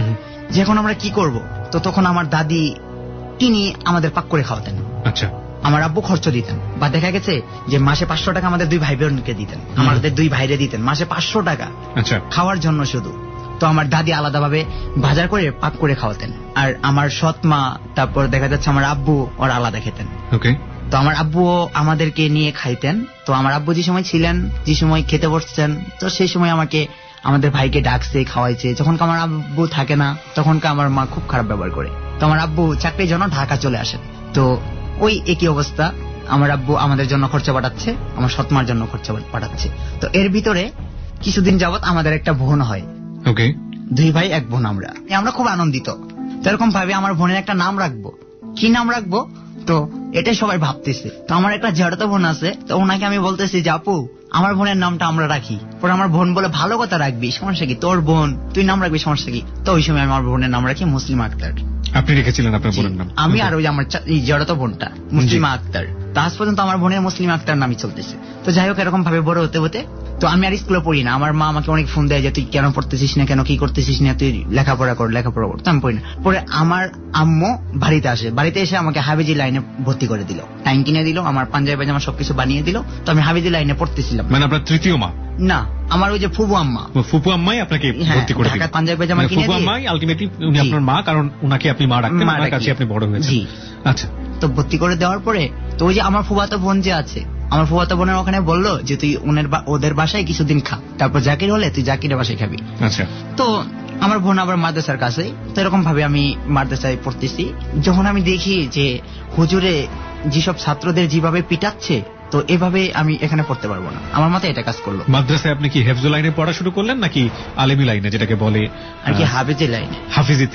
F: যে এখন আমরা কি করব। তো তখন আমার দাদি তিনি আমাদের পাক করে খাওয়াতেন।
D: আচ্ছা।
F: আমার আব্বু খরচ দিতেন, বা দেখা গেছে যে মাসে পাঁচশো টাকা আমাদের দুই ভাই বোনকে দিতেন, আমাদের দুই ভাইরে দিতেন মাসে পাঁচশো টাকা
D: আচ্ছা
F: খাওয়ার জন্য শুধু। তো আমার দাদি আলাদাভাবে বাজার করে পাক করে খাওয়াতেন, আর আমার সৎ মা তারপর দেখা যাচ্ছে আমার আব্বু ওরা আলাদা খেতেন।
D: ওকে।
F: তো আমার আব্বুও আমাদেরকে নিয়ে খাইতেন। তো আমার আব্বু যে সময় ছিলেন, যে সময় খেতে বসছেন, তো সেই সময় আমাকে আমাদের ভাইকে ডাকছে, খাওয়াইছে। যখন আমার আব্বু থাকে না তখন আমার মা খুব খারাপ ব্যবহার করে। তো আমার আব্বু চাকরির জন্য ঢাকা চলে আসেন। তো ওই একই অবস্থা, আমার আব্বু আমাদের জন্য খরচা পাঠাচ্ছে, আমার সৎমার জন্য খরচা পাঠাচ্ছে। তো এর ভিতরে কিছুদিন যাবত আমাদের একটা বোন হয়।
D: ওকে।
F: দুই ভাই এক বোন আমরা আমরা খুব আনন্দিত। তো এরকম ভাবে আমার বোনের একটা নাম রাখবো, কি নাম রাখবো তো এটাই সবাই ভাবতেছে। তো আমার একটা জ্যাঠাতো বোন আছে, তো ওনাকে আমি বলতেছি যে আপু আমার বোনের নামটা আমরা রাখি। পরে আমার বোন বলে ভালো কথা রাখবি, সমস্যা কি, তোর বোন তুই নাম রাখবি, সমস্যা কি। তো ওই সময় আমার বোনের নাম রাখি মুসলিমা আক্তার।
D: আপনি রেখেছিলেন আপনার বোনের নাম?
F: আমি আর ওই আমার জ্যাঠাতো বোনটা মুসলিমা আক্তার। তো আজ পর্যন্ত আমার বোনের মুসলিমা আক্তার নামই চলতেছে। তো যাই হোক এরকম ভাবে বড় হতে হতে তো আমি আর স্কুলে পড়ি না। আমার মা আমাকে অনেক ফোন দেয় যে তুই কেন পড়তেছিস না, কেন কি করতেছিস না, তুই লেখাপড়া কর লেখাপড়া কর। তো আমি পড়ি না। পরে আমার আম্মু বাড়িতে আসে, বাড়িতে এসে আমাকে হাবিজি লাইনে ভর্তি করে দিল, টাইম কিনে দিল, আমার পাঞ্জাবি পাজামা সবকিছু বানিয়ে দিল। তো আমি হাবিজি লাইনে পড়তেছিলাম।
D: মানে আপনার তৃতীয় মা?
F: না, আমার ওই যে ফুবু আম্মা।
D: ফুপু আম্মাই আপনাকে ভর্তি করে দিলেন?
F: পাঞ্জাবি পাজামা কিনে দিয়ে।
D: ফুপু আম্মাই আলটিমেটলি উনি আপনার মা, কারণ উনাকে আপনি মা রাখতেন, ওনার কাছে আপনি বড় হয়েছেন। আচ্ছা।
F: তো ভর্তি করে দেওয়ার পরে তো ওই যে আমার ফুফাতো বোন যে আছে, আমার ফুফাতো বোনের ওখানে বললো যে তুই ওদের বাসায় কিছুদিন খা, তারপর জাকির হলে তুই জাকিরের বাসায় খাবি।
D: আচ্ছা।
F: তো আমার বোন আবার মাদ্রাসার কাছে, তো এরকম ভাবে আমি মাদ্রাসায় পড়তেছি। যখন আমি দেখি যে হুজুরে যেসব ছাত্রদের যেভাবে পিটাচ্ছে, তো এভাবে আমি এখানে পড়তে পারবো না, আমার মাথায় এটা কাজ করলো।
D: মাদ্রাসায় আপনি কি হেফজ লাইনে পড়া শুরু করলেন নাকি আলেমি লাইনে, যেটাকে বলে
F: আর কি হাফেজি লাইনে?
D: হাফিজিতে।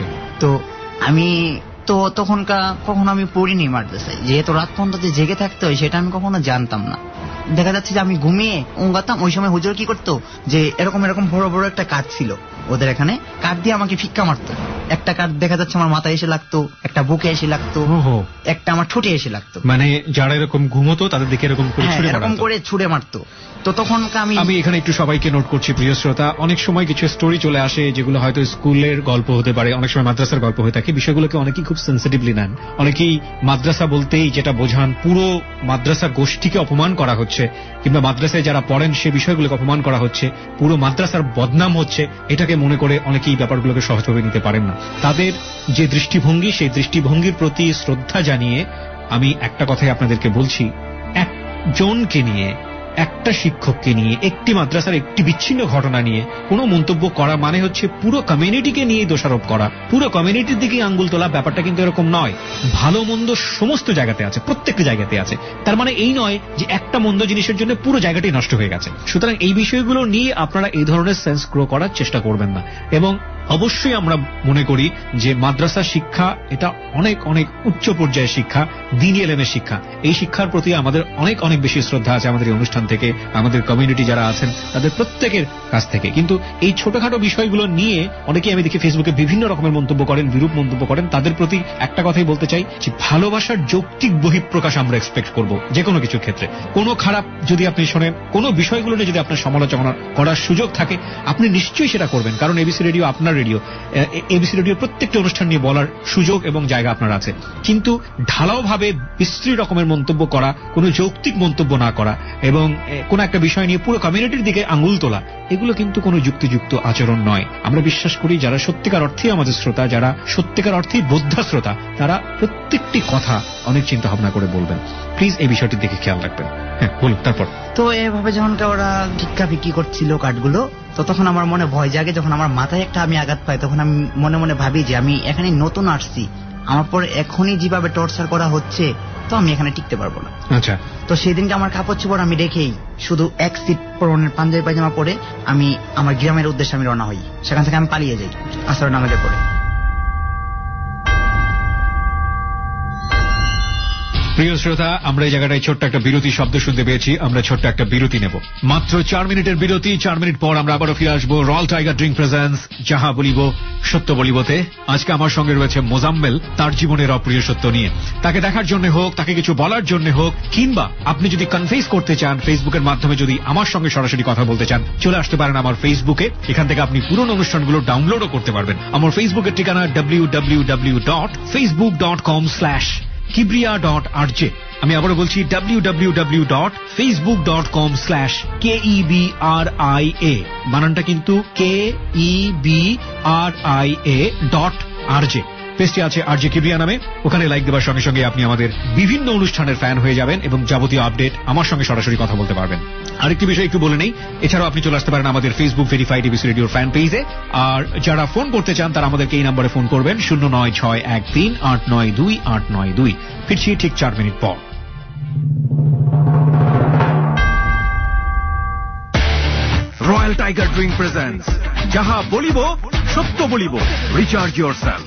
F: তো আমি তো তখনকার কখনো আমি পড়িনি মাদ্রাসায়, যেহেতু রাত পর্যন্ত যে জেগে থাকতে হয় সেটা আমি কখনো জানতাম না। দেখা যাচ্ছে যে আমি ঘুমিয়ে উঙ্গাতাম। ওই সময় হুজুর কি করতো যে এরকম এরকম বড় বড় একটা কাঠ ছিল ওদের এখানে, কাঠ দিয়ে আমাকে ফিক্কা মারতো। একটা কাঠ দেখা যাচ্ছে আমার মাথায় এসে লাগতো, একটা বুকে এসে লাগতো, একটা আমার ঠোঁটে এসে লাগতো।
D: মানে যারা এরকম ঘুমতো তাদের দিকে এরকম করে ছুড়ে
F: এরকম করে ছুড়ে মারতো। তো তখন আমি
D: আমি এখানে একটু সবাইকে নোট করছি প্রিয় শ্রোতা, অনেক সময় কিছু স্টোরি চলে আসে যেগুলো হয়তো স্কুলের গল্প হতে পারে, অনেক সময় মাদ্রাসার গল্প হয়ে থাকে। বিষয়গুলোকে অনেকেই খুব সেন্সিটিভলি নেন। অনেকেই মাদ্রাসা বলতেই যেটা বোঝান পুরো মাদ্রাসা গোষ্ঠীকে অপমান করা হচ্ছে, কিংবা মাদ্রাসায় যারা পড়েন সে বিষয়গুলোকে অপমান করা হচ্ছে, পুরো মাদ্রাসার বদনাম হচ্ছে, এটাকে মনে করে অনেকেই ব্যাপারগুলোকে সহজভাবে নিতে পারেন না। তাদের যে দৃষ্টিভঙ্গি, সেই দৃষ্টিভঙ্গির প্রতি শ্রদ্ধা জানিয়ে আমি একটা কথাই আপনাদেরকে বলছি, একজনকে নিয়ে, একটা শিক্ষককে নিয়ে, একটি মাদ্রাসার একটি বিচ্ছিন্ন ঘটনা নিয়ে কোনো মন্তব্য করা মানে হচ্ছে পুরো কমিউনিটিকে নিয়ে দোষারোপ করা, পুরো কমিউনিটির দিকে আঙ্গুল তোলা। ব্যাপারটা কিন্তু এরকম নয়। ভালো মন্দ সমস্ত জায়গাতে আছে, প্রত্যেকটা জায়গাতে আছে। তার মানে এই নয় যে একটা মন্দ জিনিসের জন্য পুরো জায়গাটাই নষ্ট হয়ে গেছে। সুতরাং এই বিষয়গুলো নিয়ে আপনারা এই ধরনের সেন্স গ্রো করার চেষ্টা করবেন না। এবং অবশ্যই আমরা মনে করি যে মাদ্রাসা শিক্ষা এটা অনেক অনেক উচ্চ পর্যায়ের শিক্ষা, দ্বীনি ইলমের শিক্ষা। এই শিক্ষার প্রতি আমাদের অনেক অনেক বেশি শ্রদ্ধা আছে আমাদের এই অনুষ্ঠান থেকে, আমাদের কমিউনিটি যারা আছেন তাদের প্রত্যেকের কাছ থেকে। কিন্তু এই ছোটখাটো বিষয়গুলো নিয়ে অনেকেই আমি দেখি ফেসবুকে বিভিন্ন রকমের মন্তব্য করেন, বিরূপ মন্তব্য করেন। তাদের প্রতি একটা কথাই বলতে চাই যে ভালোবাসার যৌক্তিক বহিঃপ্রকাশ আমরা এক্সপেক্ট করব যে কোনো কিছুর ক্ষেত্রে। কোনো খারাপ যদি আপনি শোনেন, কোনো বিষয়গুলো নিয়ে যদি আপনার সমালোচনা করার সুযোগ থাকে, আপনি নিশ্চয়ই সেটা করবেন, কারণ এবিসি রেডিও আপনার রেডিও। এবিসি রেডিওর প্রত্যেকটা অনুষ্ঠান নিয়ে বলার সুযোগ এবং জায়গা আপনার আছে। কিন্তু ঢালাওভাবে বিশ্রী রকমের মন্তব্য করা, কোনো যৌক্তিক মন্তব্য না করা এবং কোন একটা বিষয় নিয়ে পুরো কমিউনিটির দিকে আঙুল তোলা, এগুলো কিন্তু কোনো যুক্তিযুক্ত আচরণ নয়। আমরা বিশ্বাস করি যারা সত্যিকার অর্থেই আমাদের শ্রোতা, যারা সত্যিকার অর্থেই বোদ্ধা শ্রোতা, তারা প্রত্যেকটি কথা অনেক চিন্তা ভাবনা করে বলবেন। প্লিজ এই বিষয়টির দিকে খেয়াল রাখবেন। হ্যাঁ বলুন। তারপর
F: তো এভাবে যখন ওরা ভিক্ষা ভিক্ষি করছিল কাঠগুলো, তো তখন আমার মনে ভয় জাগে। যখন আমার মাথায় একটা আমি আঘাত পাই, তখন আমি মনে মনে ভাবি যে আমি এখানে নতুন আসছি, আমার পরে এখনই যেভাবে টর্চার করা হচ্ছে, তো আমি এখানে টিকতে পারবো না।
D: আচ্ছা।
F: তো সেদিনকে আমার কাপড় চোপড় আমি রেখেই শুধু এক সিট পরনের পাঞ্জাবি পায়জামা পরে আমি আমার গ্রামের উদ্দেশ্যে আমি রওনা হই। সেখান থেকে আমি পালিয়ে যাই আসর নামাজে পড়ে।
D: প্রিয় শ্রোতা, আমরা এই জায়গাটায় ছোট্ট একটা বিরতি শব্দ শুনতে পেয়েছি। আমরা ছোট্ট একটা বিরতি নেব, মাত্র চার মিনিটের বিরতি। চার মিনিট পর আমরা আবারও ফিরে আসবো রয়্যাল টাইগার ড্রিঙ্ক প্রেজেন্স যাহা বলিব সত্য বলিবতে। আজকে আমার সঙ্গে রয়েছে মোজাম্মেল, তার জীবনের অপ্রিয় সত্য নিয়ে। তাকে দেখার জন্য হোক, তাকে কিছু বলার জন্য হোক, কিংবা আপনি যদি কনফেস করতে চান ফেসবুকের মাধ্যমে, যদি আমার সঙ্গে সরাসরি কথা বলতে চান, চলে আসতে পারেন আমার ফেসবুকে। এখান থেকে আপনি পুরনো অনুষ্ঠানগুলো ডাউনলোডও করতে পারবেন। আমার ফেসবুকের ঠিকানা W W W dot Facebook dot com slash Kibria dot R J. আমি আবারও বলছি W W W dot Facebook dot com slash K E B R I A, বানানটা কিন্তু K E B R I A dot R J. পেজটি আছে আর J Kibria নামে। ওখানে like দেওয়ার সঙ্গে সঙ্গে আপনি আমাদের বিভিন্ন অনুষ্ঠানের ফ্যান হয়ে যাবেন এবং যাবতীয় আপডেট আমার সঙ্গে সরাসরি কথা বলতে পারবেন। আরেকটি বিষয় একটু বলে নেই, এছাড়াও আপনি চলে আসতে পারেন আমাদের ফেসবুক ভেরিফাইড এবিসি রেডিওর ফ্যান পেজে। আর যারা ফোন করতে চান তারা আমাদেরকে এই নম্বরে ফোন করবেন, শূন্য নয় ছয় এক তিন আট নয় দুই আট নয় দুই। ফিরছি ঠিক চার মিনিট পর।
B: রয়্যাল টাইগার ড্রিঙ্ক প্রেজেন্স যাহা বলিব সত্য বলিব। Recharge yourself.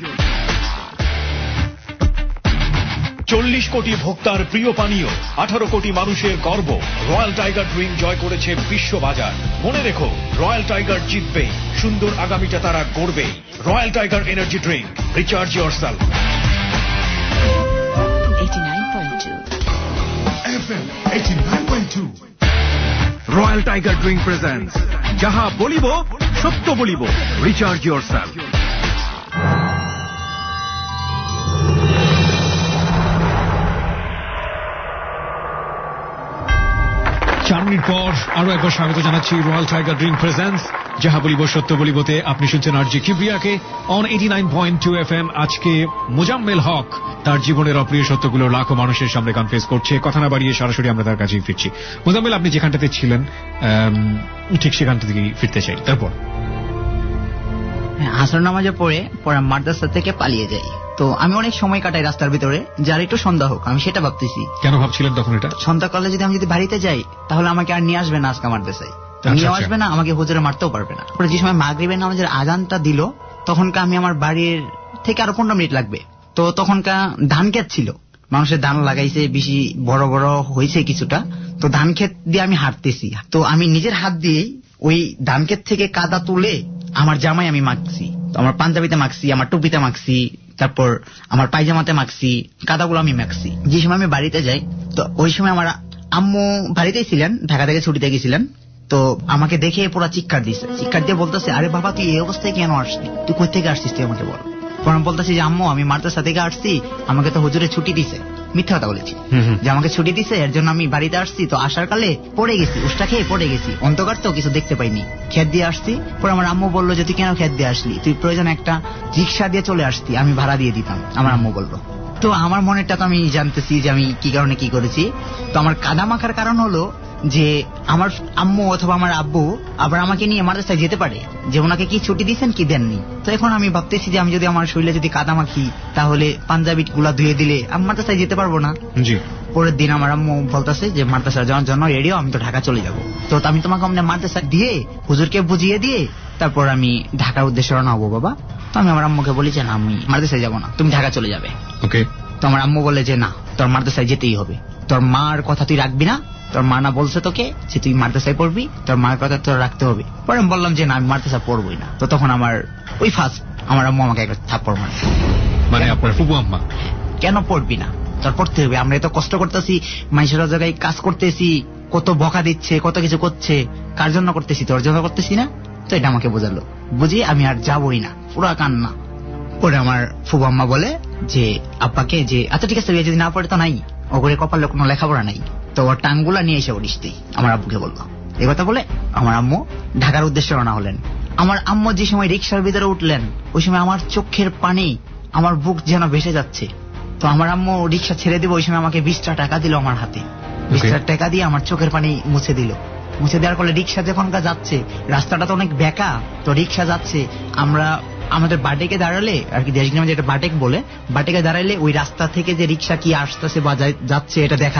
B: চল্লিশ কোটি ভোক্তার প্রিয় পানীয়, আঠারো কোটি মানুষের গর্ব। রয়্যাল টাইগার ড্রিঙ্ক জয় করেছে বিশ্ববাজার। মনে রেখো, রয়্যাল টাইগার জিতবে, সুন্দর আগামীটা তারা গড়বে। Royal tiger energy drink, recharge yourself.
A: eighty-nine point two
B: F M eighty-nine point two। Royal tiger drink presents যাহা বলিব সত্য বলিব। Recharge yourself.
D: চার মিনিট পর আরো একবার স্বাগত জানাচ্ছি রয়্যাল টাইগার ড্রিঙ্ক প্রেজেন্স যাহা বলিব সত্য বলিবতে। আপনি শুনছেন আর জি কিবরিয়াকে on eighty nine point two F M. আজকে মোজাম্মেল হক তার জীবনের অপ্রিয় সত্যগুলো লাখো মানুষের সামনে কনফেস করছে। কথা না বাড়িয়ে সরাসরি আমরা তার কাছেই ফিরছি। মোজাম্মেল, আপনি যেখানটাতে ছিলেন ঠিক সেখানটা থেকেই ফিরতে চাই। তারপর
F: আসর নামাজে পড়ে পরে মাদ্রাসা থেকে পালিয়ে যাই। তো আমি অনেক সময় কাটাই রাস্তার ভিতরে, যার একটু সন্ধ্যা হোক, আমি সেটা ভাবতেছি।
D: কেন ভাবছিলেন তখন এটা?
F: সন্ধ্যাকালে যদি আমি যদি বাড়িতে যাই তাহলে আমাকে আর নিয়ে আসবে না আজকে মাদ্রাসায়, নিয়ে আসবে না, আমাকে হুজুরে মারতেও পারবে না। যে সময় মাগরিবের নামাজের আজানটা দিল তখনকার আমি আমার বাড়ির থেকে আরো পনেরো মিনিট লাগবে। তো তখনকার ধান ক্ষেত ছিল, মানুষের ধান লাগাইছে, বেশি বড় বড় হয়েছে কিছুটা। তো ধান ক্ষেত দিয়ে আমি হাঁটতেছি, তো আমি নিজের হাত দিয়ে ওই ধান ক্ষেত থেকে কাদা তুলে আমার জামাই আমি মাখছি, আমার পাঞ্জাবিতে মাখছি, আমার টুপিতে মাখছি, তারপর আমার পায়জামাতে মাখছি, কাদাগুলো আমি মাখছি। যে সময় আমি বাড়িতে যাই তো ওই সময় আমার আম্মু বাড়িতেই ছিলেন, ঢাকা থেকে ছুটিতে গেছিলেন। তো আমাকে দেখে পুরো চিৎকার দিছে, চিৎকার দিয়ে বলতেছে, আরে বাবা তুই এই অবস্থায় কেন আসলি, তুই কই থেকে আসছিস, তুই আমাকে বল। পরে আমি বলতেছি যে আম্মু আমি মাদ্রাসা থেকে আসছি, আমাকে তো হুজুরে ছুটি দিছে। মিথ্যা কথা বলেছি যে আমাকে ছুটি দিছে, এর জন্য আমি বাড়িতে আসছি। তো আসার কালে পড়ে গেছি, উষ্টা খেয়ে পড়ে গেছি, অন্ধকার তো কিছু দেখতে পাইনি, খেত দিয়ে আসছি। পরে আমার আম্মু বললো যে তুই কেন খেত দিয়ে আসলি, তুই প্রয়োজন একটা রিক্সা দিয়ে চলে আসতি, আমি ভাড়া দিয়ে দিতাম, আমার আম্মু বললো। তো আমার মনেরটা তো আমি জানতেছি যে আমি কি কারণে কি করেছি। তো আমার কাদা মাখার কারণ হলো যে আমার আম্মু অথবা আমার আব্বু আবার আমাকে নিয়ে মাদ্রাসায় যেতে পারে, যে ওনাকে কি ছুটি দিয়েছেন কি দেননি। তো এখন আমি ভাবতেছি যে আমি যদি আমার শরীরে যদি কাদা মাখি তাহলে পাঞ্জাবি গুলা ধুয়ে দিলে আমি মাদ্রাসায় যেতে পারবো না। জি। পরের দিন আমার আম্মু বলতেছে যে মাদ্রাসায় যাওয়ার জন্য রেডিও, আমি তো ঢাকা চলে যাবো। তো আমি তোমাকে আমরা মাদ্রাসা দিয়ে হুজুরকে বুঝিয়ে দিয়ে তারপর আমি ঢাকার উদ্দেশ্যে রওনা হবো বাবা। তো আমি আমার আম্মুকে বলি যে না, আমি মাদ্রাসায় যাবো না, তুমি ঢাকা চলে যাবে। ওকে। তো আমার আম্মু বলে যে না, তোর মাদ্রাসায় যেতেই হবে, তোর মার কথা তুই রাখবি না, তোর মা না বলছে তোকে যে তুই মাদ্রাসায় পড়বি, তোর মার কথা তোর রাখতে হবে। পরে আমি বললাম যে না, আমি মাদ্রাসা পড়বই না। তো তখন আমার ওই ফার্স্ট আমার আম্মু আমাকে একটা থাপ্পড় মারে। মানে আপনার ফুপু আম্মা, কেন পড়বি না, তোর পড়তে হবে, আমরা এত কষ্ট করতেছি, মানুষের জায়গায় কাজ করতেছি, কত বকা দিচ্ছে, কত কিছু করছে, কার জন্য করতেছি, তোর জন্য করতেছি না। তো এটা আমাকে বোঝালো, বুঝি আমি আর যাবই না, পুরা কান্না। পরে আমার ফুপু আম্মা বলে যে আব্বাকে যে আচ্ছা ঠিক আছে, যদি না পড়ে তো নাই, ওগরে কপালে কোনো লেখাপড়া নাই, তো ওর টাঙ্গুলা নিয়ে এসে ওড়িস তুই, আমার আব্বুকে বললো। এই কথা বলে আমার আম্মু ঢাকার উদ্দেশ্যে রওনা হলেন। আমার আম্মু যে সময় রিক্সার ভিতরে উঠলেন ওই সময় আমার চোখের পানি, আমার বুক যেন ভেসে যাচ্ছে। তো আমার আম্মু রিক্সা ছেড়ে দিব, ওই সময় আমাকে বিশটা টাকা দিল আমার হাতে, বিশটা টাকা দিয়ে আমার চোখের পানি মুছে দিল। মুছে দেওয়ার ফলে রিক্সা যখনকার যাচ্ছে, রাস্তাটা তো অনেক বেঁকা, তো রিক্সা যাচ্ছে, আমরা আমাদের বাটেকে দাঁড়ালে আর কি, দেশগ্রামে যেটা বাটেক বলে, বাটেকে দাঁড়াইলে ওই রাস্তা থেকে যে রিক্সা কি আসতেছে বা যাচ্ছে এটা দেখা যায়।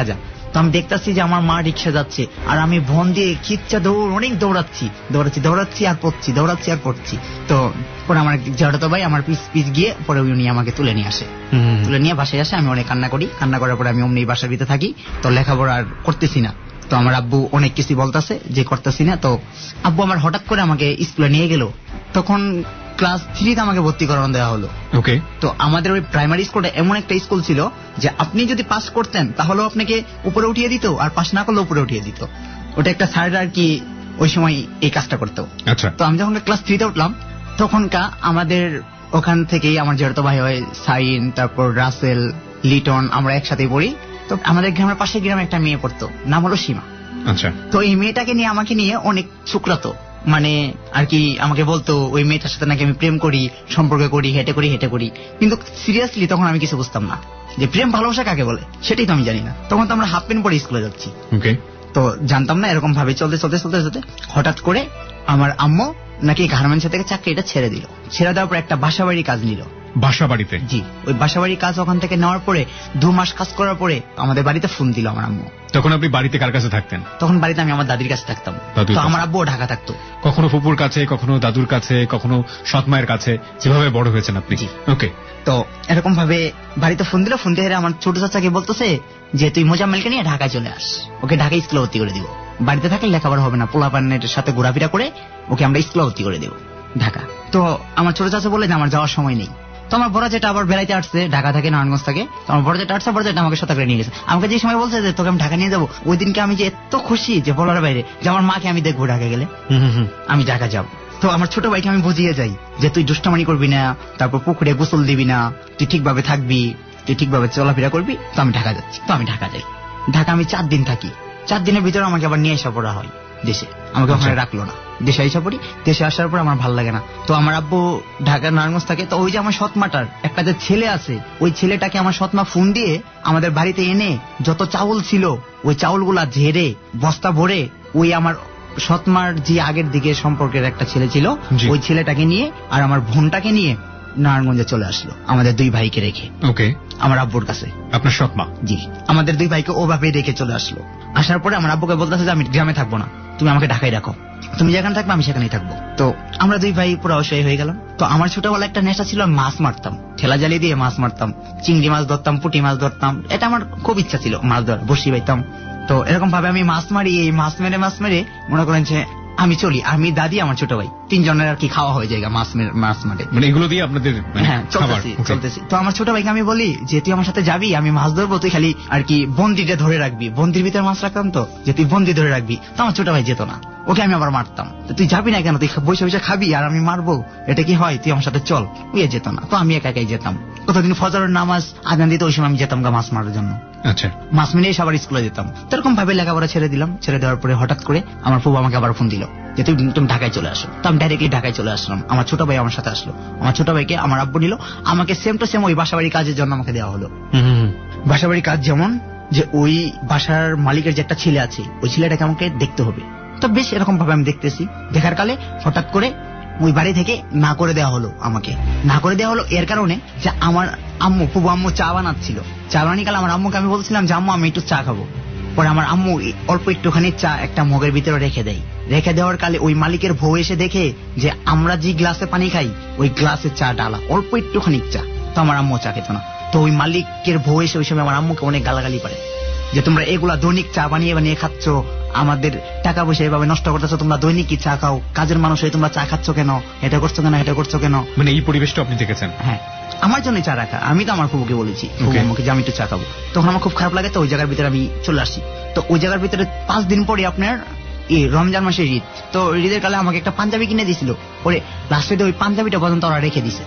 F: তো আমি দেখতেছি যে আমার মা রিক্সা যাচ্ছে আর আমি ভন দিয়ে খিচ্চা দৌড় অনেক দৌড়াচ্ছি দৌড়াচ্ছি দৌড়াচ্ছি আর পড়ছি দৌড়াচ্ছি আর পড়ছি। তো পরে আমার জড়তো ভাই আমার পিছ পিছ গিয়ে পরে উনি আমাকে তুলে নিয়ে আসে। তুলে নিয়ে বাসায় আসে, আমি অনেক কান্না করি। কান্না করার পরে আমি অমনি বাসার ভিতরে থাকি। তো লেখাপড়া আর করতেছি না। তো আমার আব্বু অনেক কিছু বলতেছে যে করতেছি না। তো আব্বু আমার হঠাৎ করে আমাকে স্কুলে নিয়ে গেল। তখন ক্লাস থ্রিতে আমাকে ভর্তি করানো দেওয়া হলো।
D: ওকে।
F: তো আমাদের ওই প্রাইমারি স্কুলটা এমন একটা স্কুল ছিল যে আপনি যদি পাস করতেন তাহলেও আপনাকে উপরে উঠিয়ে দিত, আর পাস না করলে উপরে উঠিয়ে দিত। ওটা একটা স্যার আর কি ওই সময় এই কাজটা করতো।
D: আচ্ছা।
F: তো আমি যখন ক্লাস থ্রিতে উঠলাম তখনকা আমাদের ওখান থেকেই আমার যেহেতু ভাই হয় সাইন, তারপর রাসেল, লিটন, আমরা একসাথে পড়ি। তো আমাদের গ্রামের পাশে গ্রামে একটা মেয়ে পড়তো, নাম হলো সীমা।
D: আচ্ছা।
F: তো এই মেয়েটাকে নিয়ে আমাকে নিয়ে অনেক শুক্রাতো, মানে আর কি আমাকে বলতো ওই মেয়েটার সাথে নাকি আমি প্রেম করি, সম্পর্ক করি, হেঁটে করি হেঁটে করি। কিন্তু সিরিয়াসলি তখন আমি কিছু বুঝতাম না যে প্রেম ভালোবাসা কাকে বলে, সেটাই তো আমি জানি না। তখন তো আমরা হাফ প্যান্ট পরে স্কুলে যাচ্ছি।
D: ওকে।
F: তো জানতাম না। এরকম ভাবে চলতে চলতে চলতে চলতে হঠাৎ করে আমার আম্মু নাকি গার্মেন্টস থেকে চাকরিটা ছেড়ে দিল। ছেড়ে দেওয়ার পর একটা বাসাবাড়ি কাজ নিল।
D: বাসা বাড়িতে?
F: জি। ওই বাসাবাড়ি কাজ ওখান থেকে নেওয়ার পরে দু মাস কাজ করার পরে আমাদের বাড়িতে ফোন দিল আমার আম্মু।
D: তখন আপনি বাড়িতে কার কাছে থাকতেন?
F: তখন বাড়িতে আমি আমার দাদির কাছে থাকতাম। তো আমার আব্বু ঢাকা থাকতো।
D: কখনো ফুপুর কাছে, কখনো দাদুর কাছে, কখনো সৎমায়ের কাছে, যেভাবে বড় হয়েছেন আপনি। ওকে।
F: তো এরকম ভাবে বাড়িতে ফোন দিল। ফোন দিয়ে আমার ছোট চাচাকে বলতেছে যে তুই মোজাম্মেলকে নিয়ে ঢাকায় চলে আস, ওকে ঢাকায় স্কুলে ভর্তি করে দিব। বাড়িতে থাকলে লেখাপড়া হবে না, পোলাপানের সাথে ঘোরাফেরা করে ওকে আমরা স্কুলে ভর্তি করে দেবো ঢাকা। তো আমার ছোট চাচা বলে যে আমার যাওয়ার সময় নেই। তো আমার বড় যেটা আবার বেড়াইতে আসছে ঢাকা থেকে, নারায়ণগঞ্জ থেকে। তো আমার বড় যেটা আসছে, বড় যেটা আমাকে সাথে করে নিয়ে গেছে। আমাকে যে সময় বলছে যে তোকে আমি ঢাকা নিয়ে যাবো, ওই দিনকে আমি যে এত খুশি যে বলার বাইরে, যে আমার মাকে আমি দেখবো ঢাকা গেলে, আমি ঢাকা যাবো। তো আমার ছোট ভাইকে আমি বুঝিয়ে যাই যে তুই দুষ্টামানি করবি না, তারপর পুকুরে গোসল দিবি না, তুই ঠিকভাবে থাকবি, তুই ঠিকভাবে চলাফেরা করবি। তো আমি ঢাকা যাচ্ছি। তো আমি ঢাকা যাই। ঢাকা আমি চার দিন থাকি। চার দিনের ভিতরে আমাকে আবার নিয়ে আসা পড়া হয় দেশে। আমাকে ওখানে রাখলো না, দেশে আইসা পড়ি। দেশে আসার পর আমার ভালো লাগে না। তো আমার আব্বু ঢাকার নারায়ণগঞ্জ থাকে। তো ওই যে আমার সৎমাটার একটা যে ছেলে আছে, ওই ছেলেটাকে আমার সৎমা ফোন দিয়ে আমাদের বাড়িতে এনে যত চাউল ছিল ওই চাউলগুলা ঝেড়ে বস্তা ভরে ওই আমার সৎমার যে আগের দিকে সম্পর্কের একটা ছেলে ছিল ওই ছেলেটাকে নিয়ে আর আমার বোনটাকে নিয়ে নারায়ণগঞ্জে চলে আসলো আমাদের দুই ভাইকে রেখে।
D: ওকে।
F: আমার আব্বুর কাছে।
D: আপনার সৎমা?
F: জি। আমাদের দুই ভাইকে ওভাবে রেখে চলে আসলো। আসার পরে আমার আব্বুকে বলতেছে যে আমি গ্রামে থাকবো না, তুমি আমাকে ঢাকায় রাখো, তুমি যেখানে থাকবে আমি সেখানেই থাকবো। তো আমরা দুই ভাই পুরো অসহায় হয়ে গেলাম। তো আমার ছোটবেলা একটা নেশা ছিল, মাছ মারতাম, ঠেলা জালি দিয়ে মাছ মারতাম, চিংড়ি মাছ ধরতাম, পুঁটি মাছ ধরতাম। এটা আমার খুব ইচ্ছা ছিল, মাছ ধরা, বসি পাইতাম। তো এরকম ভাবে আমি মাছ মারি, এই মাছ মেরে মাছ মেরে মনে করেন যে আমি চলি, আমি দাদি আমার ছোট ভাই তিনজনের আর কি খাওয়া হয়ে যায় মাছ মাছ মারে,
D: মানে এগুলো দিয়ে আপনাদের?
F: হ্যাঁ, চলতেছি চলতেছি। তো আমার ছোট ভাইকে আমি বলি যে তুই আমার সাথে যাবি, আমি মাছ ধরবো, তুই খালি আর কি বন্দিটা ধরে রাখবি, বন্দির ভিতরে মাছ রাখতাম তো, যে তুই বন্দি ধরে রাখবি। তো আমার ছোট ভাই যেত না, ওকে আমি আবার মারতাম। তুই যাবি না কেন, তুই বসে বসে খাবি আর আমি মারবো, এটা কি হয়, তুই আমার সাথে চল। ওই যেত না। তো আমি একা একাই যেতাম। কতদিন ফজরের নামাজ আজান দিতে ওই সময় আমি যেতাম গা মাছ মারার জন্য।
D: আচ্ছা।
F: মাছ মেরে আবার স্কুলে যেতাম। তো এরকম ভাবে লেখাপড়া ছেড়ে দিলাম। ছেড়ে দেওয়ার পরে হঠাৎ করে আমার ফুফু আমাকে আবার ফোন দিল যে তুই তুমি ঢাকায় চলে আসো। তো আমি ডাইরেক্টলি ঢাকায় চলে আসলাম। আমার ছোট ভাই আমার সাথে আসলো। আমার ছোট ভাইকে আমার আব্বু নিল, আমাকে সেম টু সেম ওই বাসাবাড়ি কাজের জন্য আমাকে দেওয়া হলো। বাসাবাড়ি কাজ যেমন যে ওই বাসার মালিকের যে একটা ছেলে আছে ওই ছেলেটাকে আমাকে দেখতে হবে। তো বেশ এরকম ভাবে আমি দেখতেছি। দেখার কালে হঠাৎ করে ওই বাড়ি থেকে না করে দেওয়া হলো, আমাকে না করে দেওয়া হলো এর কারণে যে আমার আম্মু ফুবু আম্মু চা বানাচ্ছিল। চা বানিয়ে কালে আমার আম্মুকে আমি বলছিলাম যে আম্মু আমি একটু চা খাবো। পরে আমার আম্মু অল্প একটুখানি চা একটা মগের ভিতরে রেখে দেয়। রেখে দেওয়ার কালে ওই মালিকের বউ এসে দেখে যে আমরা যে গ্লাসে পানি খাই ওই গ্লাসে চা ডালা, অল্প একটুখানি চা। তো আমার আম্মু চা খেত না। তো ওই মালিকের বউ এসে ওই সময় আমার আম্মুকে অনেক গালাগালি করে যে তোমরা এগুলা দৈনিক চা বানিয়ে বানিয়ে খাচ্ছ, আমাদের টাকা পয়সা এভাবে নষ্ট করতেছো, তোমরা দৈনিকই চা খাও, কাজের মানুষ হয়ে তোমরা চা খাচ্ছ কেন, এটা করছো কেন, এটা করছো কেন।
D: মানে এই পরিবেশটা আপনি দেখেছেন?
F: হ্যাঁ, আমার জন্য চা রাখা। আমি তো আমার ফুবুকে বলেছি, ফুবুকে যে আমি একটু চা খাবো। তখন আমার খুব খারাপ লাগে। তো ওই জায়গার ভিতরে আমি চলে আসছি। তো ওই জায়গার ভিতরে পাঁচ দিন পরে আপনার রমজান মাসের ঈদ। তো ঈদের কালে আমাকে একটা পাঞ্জাবি কিনে দিয়েছিল। পরে লাস্টে ওই পাঞ্জাবিটা পর্যন্ত ওরা রেখে দিছে।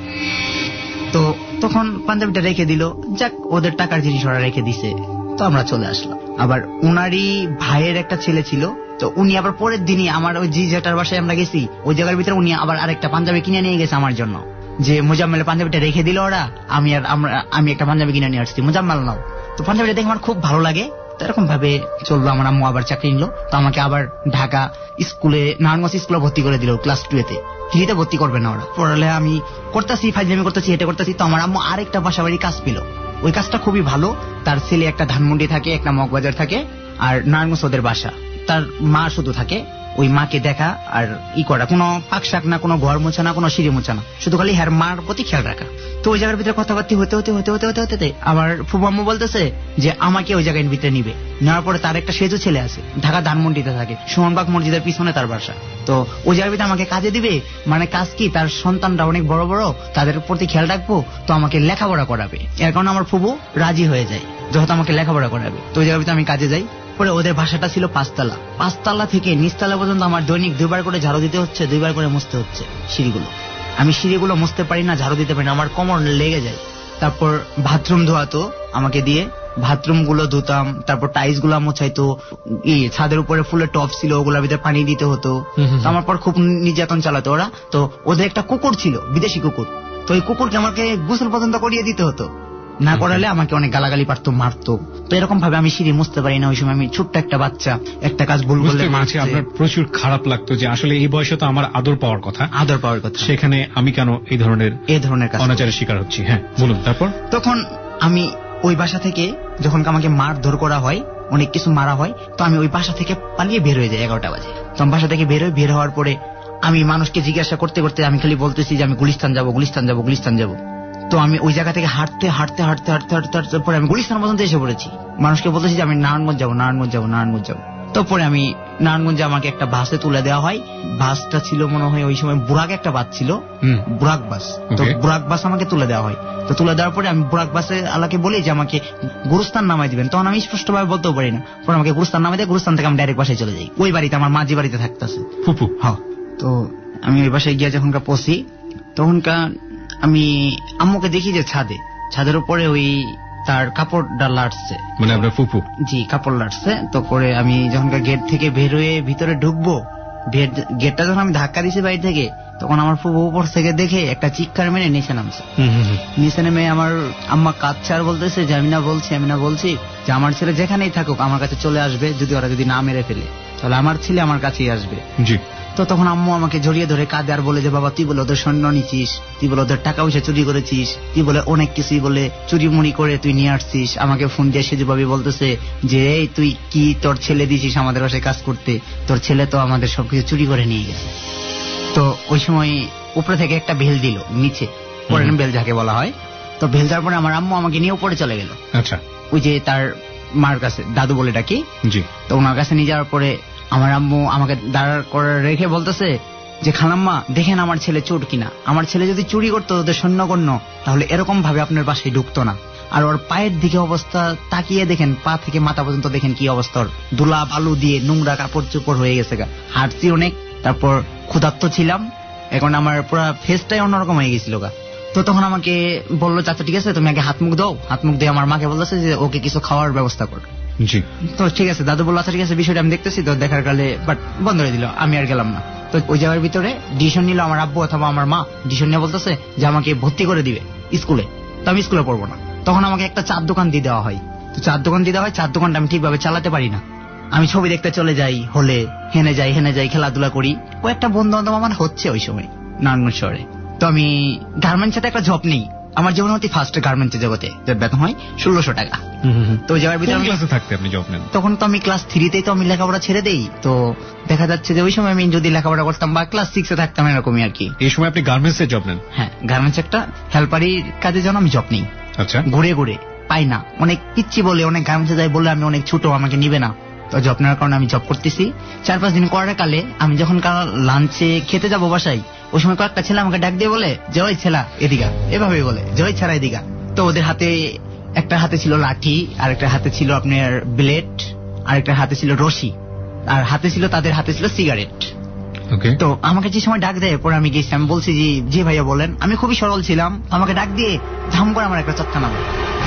F: তো তখন পাঞ্জাবিটা রেখে দিল, যাক ওদের টাকার জিনিস ওরা রেখে দিছে। তো আমরা চলে আসলাম। আবার উনারই ভাইয়ের একটা ছেলে ছিল। তো উনি আবার পরের দিনই আমার ওই জি যেটার বাসায় আমরা গেছি ওই জায়গার ভিতরে উনি আবার আরেকটা পাঞ্জাবি কিনে নিয়ে গেছে আমার জন্য, যে মোজাম্মেলের পাঞ্জাবিটা রেখে দিল ওরা, আমি আর আমরা আমি একটা পাঞ্জাবি কিনে নিয়ে আসছি, মোজাম্মেল নাও। তো পাঞ্জাবিটা দেখে আমার খুব ভালো লাগে। তো এরকম ভাবে চললো। আমার আম্মু আবার চাকরি নিল। তো আমাকে আবার ঢাকা স্কুলে নারায়ণগঞ্জ স্কুলে ভর্তি করে দিল ক্লাস টু এতে। থ্রিতে ভর্তি করবে না ওরা। পড়ালে আমি করতেছি, ফাইজলামি করতেছি, এটা করতেছি। তো আমার আম্মু আরেকটা বাসাবাড়ি কাজ পেল। ওই কাজটা খুবই ভালো। তার ছেলে একটা ধানমন্ডি থাকে, একটা মগবাজার থাকে, আর নারায়ণগঞ্জ ওদের বাসা। তার মা শুধু থাকে, ওই মাকে দেখা আর ই করা, কোনো পাক শাক না, কোনো ঘর মোছা না, কোনো সিঁড়ি মোছা না, শুধু খালি হ্যার মার প্রতি খেয়াল রাখা। তো ওই জায়গার ভিতরে কথাবার্তা হতে হতে হতে হতে হতে হতে আমার ফুফু আম্মু বলতেছে যে আমাকে ওই জায়গায় ভিতরে নিবে। নেওয়ার পরে তার একটা সেজু ছেলে আছে, ঢাকা ধানমন্ডিতে থাকে, সুমনবাগ মসজিদের পিছনে তার বাসা। তো ওই জায়গার ভিতরে আমাকে কাজে দিবে, মানে কাজ কি, তার সন্তানরা অনেক বড় বড়, তাদের প্রতি খেয়াল রাখবো, তো আমাকে লেখাপড়া করাবে। এর কারণে আমার ফুফু রাজি হয়ে যায় যেহেতু আমাকে লেখাপড়া করাবে। তো ওই জায়গার ভিতরে আমি কাজে যাই। পরে ওদের ভাষাটা ছিল পাঁচতলা, পাঁচতলা থেকে নিচতলা পর্যন্ত আমার দৈনিক দুইবার করে ঝাড়ু দিতে হচ্ছে, দুইবার করে মুছতে হচ্ছে সিঁড়িগুলো। আমি সিঁড়িগুলো মুছতে পারি না, ঝাড়ু দিতে পারি না, আমার কোমর লেগে যায়। তারপর বাথরুম ধোয়াতো আমাকে দিয়ে, বাথরুম গুলো ধুতাম। তারপর টাইলস গুলা মোছাইতো, ই ছাদের উপরে ফুলের টপ ছিল, ওগুলোর ভিতরে পানি দিতে হতো। আমার পর খুব নির্যাতন চালাতো ওরা। তো ওদের একটা কুকুর ছিল, বিদেশি কুকুর, তো ওই কুকুরকে আমাকে গোসল পর্যন্ত করিয়ে দিতে হতো, না করালে আমাকে অনেক গালাগালি পারতো, মারতো। তো এরকম ভাবে আমি সিঁড়ি মুছতে পারি না। ওই সময় আমি ছোট্ট একটা বাচ্চা, একটা কাজ ভুল করলে
D: আপনার প্রচুর খারাপ লাগতো যে আসলে এই বয়সে তো আমার আদর পাওয়ার কথা,
F: আদর পাওয়ার কথা,
D: সেখানে আমি কেন এই ধরনের
F: এই ধরনের
D: অনাচারের শিকার হচ্ছি। হ্যাঁ বলুন। তারপর
F: তখন আমি ওই বাসা থেকে যখন আমাকে মার ধর করা হয়, অনেক কিছু মারা হয়, তো আমি ওই বাসা থেকে পালিয়ে বের হয়ে যাই এগারোটা বাজে। তো আমি বাসা থেকে বের হই, বের হওয়ার পরে আমি মানুষকে জিজ্ঞাসা করতে করতে আমি খালি বলতেছি যে আমি গুলিস্তান যাবো, গুলিস্তান যাবো, গুলিস্তান যাবো। তো আমি ওই জায়গা থেকে হাঁটতে হাঁটতে হাঁটতে হাঁটতে হাঁটতে হাঁটতে পরে আমি গুলিস্তান পর্যন্ত এসে পড়েছি। মানুষকে বলতেছি যে আমি নারায়ণগঞ্জ যাবো, নারায়ণগঞ্জ যাবো, নারায়ণগঞ্জ যাবো। তো পরে আমি নারায়ণগঞ্জে আমাকে একটা বাসে তুলে দেওয়া হয়। বাসটা ছিল মনে হয় ওই সময় বুরাক একটা বাস ছিল, বুরাক বাস। তো বুরাক বাস আমাকে তুলে দেওয়া হয়। তো তুলে দেওয়ার পরে আমি বুরাক বাসে আলাকে বলি যে আমাকে গুরুস্থান নামাই দিবেন। তখন আমি স্পষ্ট ভাবে বলতেও পারি না। পরে আমাকে গুরুস্থান নামাই দেয়, গুরুস্থান থেকে আমি ডাইরেক্ট বাসায় চলে যাই। ওই বাড়িতে আমার মাঝি বাড়িতে থাকতেছে ফুপু। হ্যাঁ, তো আমি ওই বাসায় গিয়ে যখনকার পৌঁছি তখনকার আমি আম্মুকে দেখি যে ছাদে, ছাদের উপরে ওই তার কাপড়টা লাটছে,
D: মানে আপনার ফুপু?
F: জি, কাপড় লাটছে। তো পরে আমি যখনকার গেট থেকে বের হয়ে ভিতরে ঢুকবো, গেটটা যখন আমি ধাক্কা দিছি বাইরে থেকে, তখন আমার ফুপু উপর থেকে দেখে একটা চিৎকার মেরে নিচে নামছে। নিচে নেমে আমার আম্মা কাঁদছে আর বলতেছে যে আমি না বলছি আমি না বলছি যে আমার ছেলে যেখানেই থাকুক আমার কাছে চলে আসবে, যদি ওরা যদি না মেরে ফেলে তাহলে আমার ছেলে আমার কাছেই আসবে। জি। তো তখন আম্মু আমাকে জড়িয়ে ধরে কাঁদে আর বলে যে বাবা তুই বলে ওদের সৈন্য নিছিস, তুই বলে ওদের টাকা পয়সা চুরি করেছিস, তুই বলে অনেক কিছুই বলে চুরি মুড়ি করে তুই নিয়ে আসছিস। আমাকে ফোন দিয়ে সেজু ভাবি বলতেছে যে এই তুই কি তোর ছেলে দিছিস আমাদের বাসায় কাজ করতে, তোর ছেলে তো আমাদের সবকিছু চুরি করে নিয়ে গেছে। তো ওই সময় উপরে থেকে একটা বেল দিল নিচে, পরে বেল যাকে বলা হয়। তো বেল যাওয়ার পরে আমার আম্মু আমাকে নিয়ে উপরে চলে গেল। আচ্ছা। ওই যে তার মার কাছে, দাদু বলে ডাকি। জি। তো ওনার কাছে নিয়ে যাওয়ার পরে আমার আম্মু আমাকে দাঁড় করে রেখে বলতেছে যে খালাম্মা দেখেন আমার ছেলে চোর কিনা, আমার ছেলে যদি চুরি করতো ওদের সৈন্যগণ্য তাহলে এরকম ভাবে আপনার বাসায় ঢুকতো না। আর ওর পায়ের দিকে অবস্থা তাকিয়ে দেখেন, পা থেকে মাথা পর্যন্ত দেখেন কি অবস্থা, ধুলা বালু দিয়ে নোংরা কাপড় চোপড় হয়ে গেছে, হাঁটছি অনেক। তারপর ক্ষুধার্ত ছিলাম, এখন আমার পুরো ফেসটাই অন্যরকম হয়ে গেছিল গা। তো তখন আমাকে বললো চাচা ঠিক আছে তুমি আগে হাত মুখ দাও। হাত মুখ দিয়ে আমার মাকে বলতেছে যে ওকে কিছু খাওয়ার ব্যবস্থা কর। জি। তো ঠিক আছে, দাদু বললো আচ্ছা ঠিক আছে বিষয়টা আমি দেখতেছি। তো দেখার কালে বাট বন্ধ হয়ে দিল, আমি আর গেলাম না। তো ওই জায়গার ভিতরে ডিসিশন নিল আমার আব্বু অথবা আমার মা, ডিসিশন নিয়ে বলতেছে যে আমাকে ভর্তি করে দিবে স্কুলে। তো আমি স্কুলে পড়বো না। তখন আমাকে একটা চার দোকান দিয়ে দেওয়া হয়। তো চার দোকান দিয়ে দেওয়া হয়, চার দোকানটা আমি ঠিকভাবে চালাতে পারি না। আমি ছবি দেখতে চলে যাই, হলে হেনে যাই হেনে যাই খেলাধুলা করি। ও একটা বন্ধু বান্ধব আমার হচ্ছে ওই সময় নারায়ণগঞ্জ শহরে। তো আমি গার্মেন্টসে একটা জব নেই, আমার জীবনে অতি ফার্স্ট গার্মেন্টস জগতে বেতন হয় ষোলোশো টাকা। তো ওই জায়গার ভিতরে ক্লাসে থাকতে আপনি জব নেন? তখন তো আমি ক্লাস থ্রিতেই তো আমি লেখাপড়া ছেড়ে দেই। তো দেখা যাচ্ছে যে ওই সময় আমি যদি লেখাপড়া করতাম বা ক্লাস সিক্সে থাকতাম এরকমই আর কি।
D: এই সময় আপনি গার্মেন্টসে জব নেন? হ্যাঁ,
F: গার্মেন্টস একটা হেল্পারির কাজে যেন আমি জব নেই। আচ্ছা। ঘুরে ঘুরে পাই না, অনেক পিচ্ছি বলে, অনেক গার্মেন্টসে যাই বলে আমি অনেক ছোট, আমাকে নিবে না। তো জব নেওয়ার কারণে আমি জব করতেছি। চার পাঁচ দিন করার কালে আমি যখন লাঞ্চে খেতে যাবো বাসায়, ওই সময় কয়েকটা ছেলে আমাকে ডাক দিয়ে বলে যে ওই ছেলা এদিকা, এভাবে বলে যে ওই ছেলা এদিকা। তো ওদের হাতে একটা হাতে ছিল লাঠি, আর একটা হাতে ছিল আপনার ব্লেড, আর একটা হাতে ছিল রশি, আর হাতে ছিল তাদের হাতে ছিল সিগারেট। তো আমাকে যে সময় ডাক দেয় পরে আমি গেছি, আমি বলছি যে জি ভাইয়া বলেন। আমি খুবই সরল ছিলাম। আমাকে ডাক দিয়ে ধাম করে আমার একটা চটকা নামে,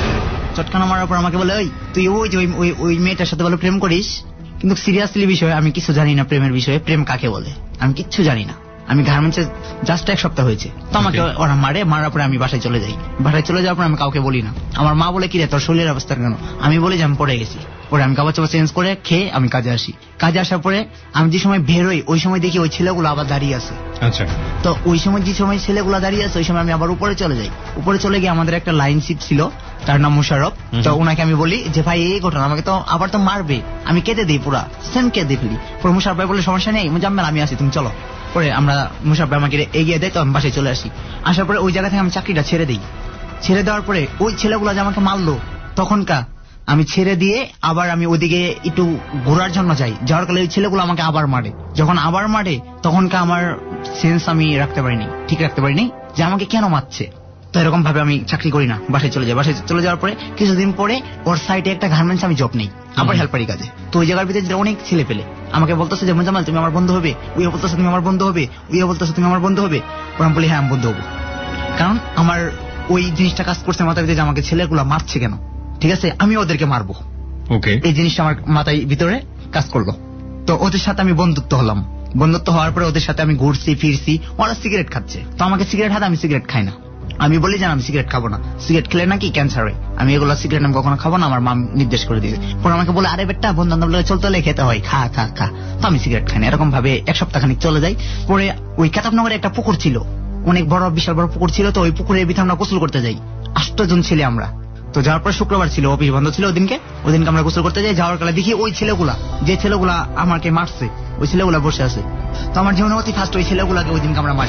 F: চটকা নামার পর আমাকে বলে ওই তুই ওই যে ওই মেয়েটার সাথে বলে প্রেম করিস। কিন্তু সিরিয়াসলি বিষয়ে আমি কিছু জানি না প্রেমের বিষয়ে, প্রেম কাকে বলে আমি কিচ্ছু জানি না। আমি গার্মেন্টসে জাস্ট এক সপ্তাহ হয়েছে, তো আমাকে ওরা মারে, মারার পরে আমি বাসায় চলে যাই। বাসায় চলে যাওয়ার পরে আমি কাউকে বলি না। আমার মা বলে কি রে তোর শরীরের অবস্থা কেন, আমি বলি যে আমি পড়ে গেছি। পরে আমি কাপড় চাপড় চেঞ্জ করে খেয়ে আমি কাজে আসি। কাজে আসার পরে আমি যে সময় বেরোই ওই সময় দেখি ওই ছেলেগুলো আবার দাঁড়িয়ে আছে।
D: আচ্ছা,
F: তো ওই সময় যে সময় ছেলেগুলো দাঁড়িয়ে আছে ওই সময় আমি আবার উপরে চলে যাই। উপরে চলে গিয়ে আমাদের একটা লাইন শিপ ছিল, তার নাম মুশারফ। তো ওনাকে আমি বলি যে ভাই এই ঘটনা, আমাকে তো আবার তো মারবে, আমি কেঁদে দিই, পুরা সেম কেঁদে ফেলি। পরে মুশারফ ভাই বলে সমস্যা নেই মুজাম্মেল, আমি আসি, তুমি চলো। পরে আমরা মুশারফ ভাই আমাকে এগিয়ে দেয়, তো আমি বাসায় চলে আসি। আসার পরে ওই জায়গা থেকে আমি চাকরিটা ছেড়ে দিই। ছেড়ে দেওয়ার পরে ওই ছেলেগুলো যে আমাকে মারলো তখনকার আমি ছেড়ে দিয়ে আবার আমি ওদিকে একটু ঘোরার জন্য যাই। যাওয়ার কালে ওই ছেলেগুলো আমাকে আবার মারে। যখন আবার মারে তখনকার আমার সেন্স আমি রাখতে পারিনি, ঠিক রাখতে পারিনি যে আমাকে কেন মারছে। তো এরকম ভাবে আমি চাকরি করি না, বাসায় চলে যাই। বাসায় চলে যাওয়ার পরে কিছুদিন পরে ওর সাইটে একটা গার্মেন্টস আমি জব নেই, আবার হেল্পারি কাজে। তো ওই জায়গার ভিতরে অনেক ছেলে পেলে আমাকে বলতেছে যে মুজাম্মেল তুমি আমার বন্ধু হবে, উইয়া বলতেছে তুমি আমার বন্ধু হবে, উইয়া বলতেছে তুমি আমার বন্ধু হবে। আমি বলি হ্যাঁ আমি বন্ধু হবো, কারণ আমার ওই জিনিসটা কাজ করছে মাথার ভিতরে যে আমাকে ছেলেগুলো মারছে কেন, ঠিক আছে আমি ওদেরকে মারবো।
D: ওকে,
F: এই জিনিসটা আমার মাথায় ভিতরে কাজ করলো। তো ওদের সাথে আমি বন্ধুত্ব হলাম। বন্ধুত্ব হওয়ার পরে ওদের সাথে আমি ঘুরছি ফিরছি। ওরা সিগারেট খাচ্ছে, তো আমাকে সিগারেট হাতে, আমি সিগারেট খাই না। আমি বলি যে আমি সিগারেট খাবো না, সিগারেট খেলে নাকি ক্যান্সার হয়, আমি এগুলো সিগারেট আমি কখনো খাবো না, আমার মা নির্দেশ করে দিয়েছে। পরে আমাকে বলে আরে বেটা বন্ধু বান্ধব চলতে হলে খেতে হয়, খা খা খা। তো আমি সিগারেট খাই না। এরকম ভাবে এক সপ্তাহ খানিক চলে যাই। পরে ওই কেতাবনগরে একটা পুকুর ছিল, অনেক বড় বিশাল বড় পুকুর ছিল। তো ওই পুকুরের ভিতরে আমরা গোসল করতে যাই, আটজন ছেলে আমরা। তো যাওয়ার পর শুক্রবার ছিল, অফিস বন্ধ ছিল ওদিনকে। ওদিনকে আমরা গোসল করতে যাই। যাওয়ার কালে দেখি ওই ছেলেগুলা, যে ছেলেগুলা আমাকে মারছে ওই ছেলেগুলা বসে আছে। তো আমার জীবনে অতি ফার্স্ট ওই ছেলেগুলাকে ওই দিনকে আমরা মারি,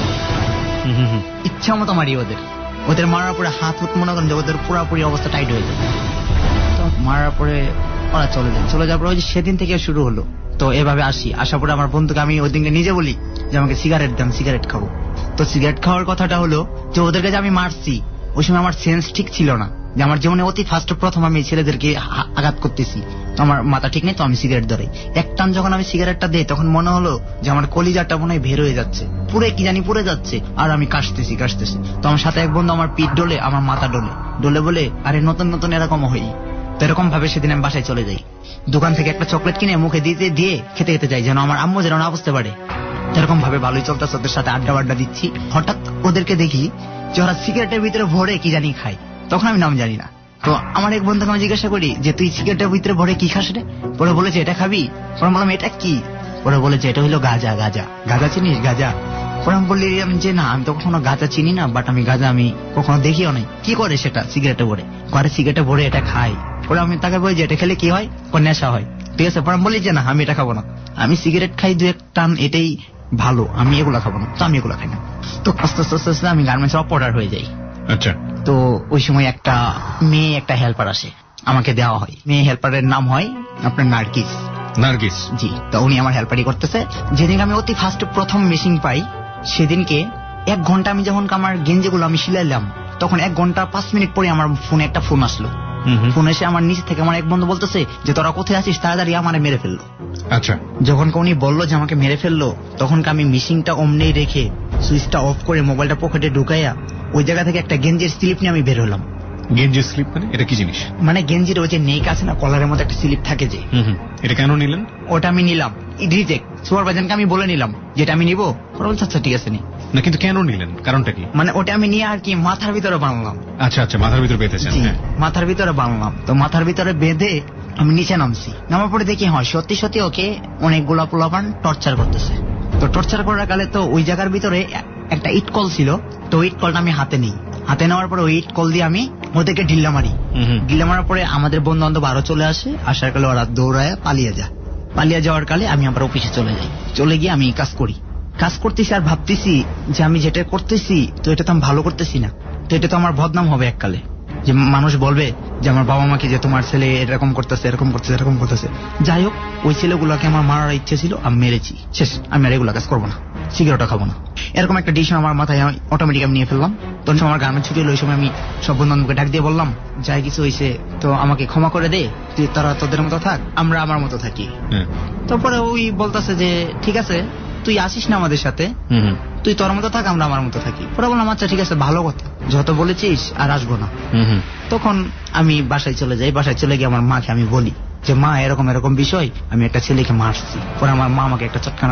F: ইচ্ছা মতো মারি ওদের। ওদের মারার পরে হাত হুত মনে করেন যে ওদের পুরোপুরি অবস্থা টাইট হয়ে যায়। তো মারার পরে ওরা চলে যায়। চলে যাওয়ার পরে ওই সেদিন থেকে শুরু হলো। তো এভাবে আসি, আসার পরে আমার বন্ধুকে আমি ওই দিনকে নিজে বলি যে আমাকে সিগারেট দেন, সিগারেট খাবো। তো সিগারেট খাওয়ার কথাটা হলো যে ওদেরকে যে আমি মারছি ওই সময় আমার সেন্স ঠিক ছিল না, যে আমার জীবনে অতি ফার্স্ট প্রথম আমি ছেলেদেরকে আঘাত করতেছি, তো আমার মাথা ঠিক নেই। তো আমি সিগারেট ধরাই, এক টান যখন আমি সিগারেটটা দিই তখন মনে হলো যে আমার কলিজাটা মনে হয় বের হয়ে যাচ্ছে, পুরে কি জানি পুড়ে যাচ্ছে, আর আমি কাশতেছি কাশতেছি। তো আমার সাথে এক বন্ধু আমার পিঠ ডোলে, আমার মাথা ডোলে ডোলে বলে আরে নতুন নতুন এরকম হই। তো এরকম ভাবে সেদিন আমি বাসায় চলে যাই। দোকান থেকে একটা চকলেট কিনে মুখে দিতে দিয়ে খেতে খেতে যাই, যেন আমার আম্মু যেন না বুঝতে পারে। এরকম ভাবে ভালোই চলতেছে, ওদের সাথে আড্ডা আড্ডা দিচ্ছি। হঠাৎ ওদেরকে দেখি যে ওরা সিগারেটের ভিতরে ভরে কি জানি খায়, তখন আমি নাম জানি না। তো আমার এক বন্ধুকে আমি জিজ্ঞাসা করি যে তুই সিগারেটের ভিতরে ভরে কি খাস রে? পরে বলেছে এটা খাবি। পরে বললাম এটা কি? পরে বলেছে এটা হইলো গাঁজা। গাঁজা গাঁজা চিনিস? গাঁজা। পরে আমি বললি যে না আমি তো কখনো গাঁজা চিনি না, বাট আমি গাঁজা আমি কখনো দেখিও নাই। কি করে সেটা? সিগারেটে ভরে। ঘরে সিগারেটে ভরে এটা খাই। পরে আমি তাকে বলি যে এটা খেলে কি হয়? নেশা হয়। ঠিক আছে। পরে আমি বলি যে না আমি এটা খাবো না, আমি সিগারেট খাই দু এক টান, এটাই ভালো, আমি এগুলা খাবো না। তো আমি এগুলা খাই না। তো আস্তে আস্তে আস্তে আস্তে আমি গার্মেন্টস অপারেটর হয়ে যাই।
D: আচ্ছা।
F: তো ওই সময় একটা মেয়ে একটা হেল্পার আসে, আমাকে দেওয়া হয়। মেয়ে হেল্পারের নাম হয় আপনার নার্গিস।
D: নার্গিস?
F: জি। তো উনি আমার হেল্পারই করতেছে। যেদিন আমি অতি ফার্স্ট প্রথম মেশিন পাই সেদিনকে এক ঘন্টা আমি যখন আমার গেঞ্জিগুলো আমি সিলাইলাম তখন এক ঘন্টা পাঁচ মিনিট পরে আমার ফোনে একটা ফোন আসলো। ফোন এসে আমার নিচে থেকে আমার এক বন্ধু বলতেছে যে তোরা কোথায় আছিস, তাড়াতাড়ি আমারে মেরে ফেললো।
D: আচ্ছা।
F: যখন উনি বললো যে আমাকে মেরে ফেললো তখন আমি মেশিনটা অমনেই রেখে সুইচটা অফ করে মোবাইলটা পকেটে ঢুকাইয়া ওই জায়গা থেকে একটা গেঞ্জির স্লিপ নিয়ে আমি বের হলাম।
D: গেঞ্জির স্লিপ মানে এটা কি জিনিস?
F: মানে গেঞ্জির ওই যে নেক আছে না, কলারের মধ্যে একটা স্লিপ থাকে যে,
D: এটা কেন নিলেন?
F: ওটা আমি নিলাম রিজেক্ট। সুপারভাইজারকে আমি বলে নিলাম যেটা আমি নিবো। ওরা বলছে আচ্ছা ঠিক আছে নি।
D: না কিন্তু কেন নিলেন, কারণটা কি?
F: মানে ওটা আমি নিয়ে আর কি মাথার ভিতরে বাঁধলাম।
D: আচ্ছা আচ্ছা, মাথার ভিতরে বেঁধেছেন?
F: মাথার ভিতরে বাঁধলাম। তো মাথার ভিতরে বেঁধে আমি নিচে নামছি। নামার পরে দেখি হয় সত্যি সত্যি ওকে অনেকগুলা পোলাপান টর্চার করতেছে। তো টর্চার করার কালে তো ওই জায়গার ভিতরে একটা ইট কল ছিল। তো ইট কলটা আমি হাতে নিই। হাতে নেওয়ার পরে ওই ইট কল দিয়ে আমি ওদেরকে ঢিল্লা মারি। ঢিল্লা মারার পরে আমাদের বন্ধু বান্ধব আরো চলে আসে। আসার কালে ওরা দৌড়ায় পালিয়ে যায়। পালিয়ে যাওয়ার কালে আমি আমার অফিসে চলে যাই। চলে গিয়ে আমি কাজ করি। কাজ করতেছি আর ভাবতেছি যে আমি যেটা করতেছি তো এটা তো আমি ভালো করতেছি না, তো এটা তো আমার বদনাম হবে এককালে, যে মানুষ বলবে যে আমার বাবা মাকে যে তোমার ছেলে এরকম করতেছে এরকম করতেছে এরকম করতেছে। যাই হোক ওই ছেলেগুলোকে আমার মারার ইচ্ছে ছিল, আমি মেরেছি, শেষ। আমি আর এগুলো কাজ করবো না, সিগারেটও খাবো না। এরকম একটা ডিসিশন আমার মাথায় অটোমেটিক আমি নিয়ে ফেললাম। তখন আমার গ্রামের ছুটি হলো। ওই সময় আমি সব বন্ধুকে ডাক দিয়ে বললাম যাই কিছু হয়েছে তো আমাকে ক্ষমা করে দে, তুই তারা তোদের মতো থাক, আমরা আমার মতো থাকি। তারপরে ওই বলতেছে যে ঠিক আছে তুই আসিস না আমাদের সাথে, তুই তোর মতো থাক আমরা আমার মতো থাকি। পরে বললাম আচ্ছা ঠিক আছে ভালো কথা, যত বলেছিস আর আসবো না। তখন আমি বাসায় চলে যাই। বাসায় চলে গিয়ে আমার মাকে আমি বলি যে মা এরকম এরকম বিষয়, আমি একটা ছেলেকে মারছি। পরে আমার মা আমাকে একটা চটকানা মারে।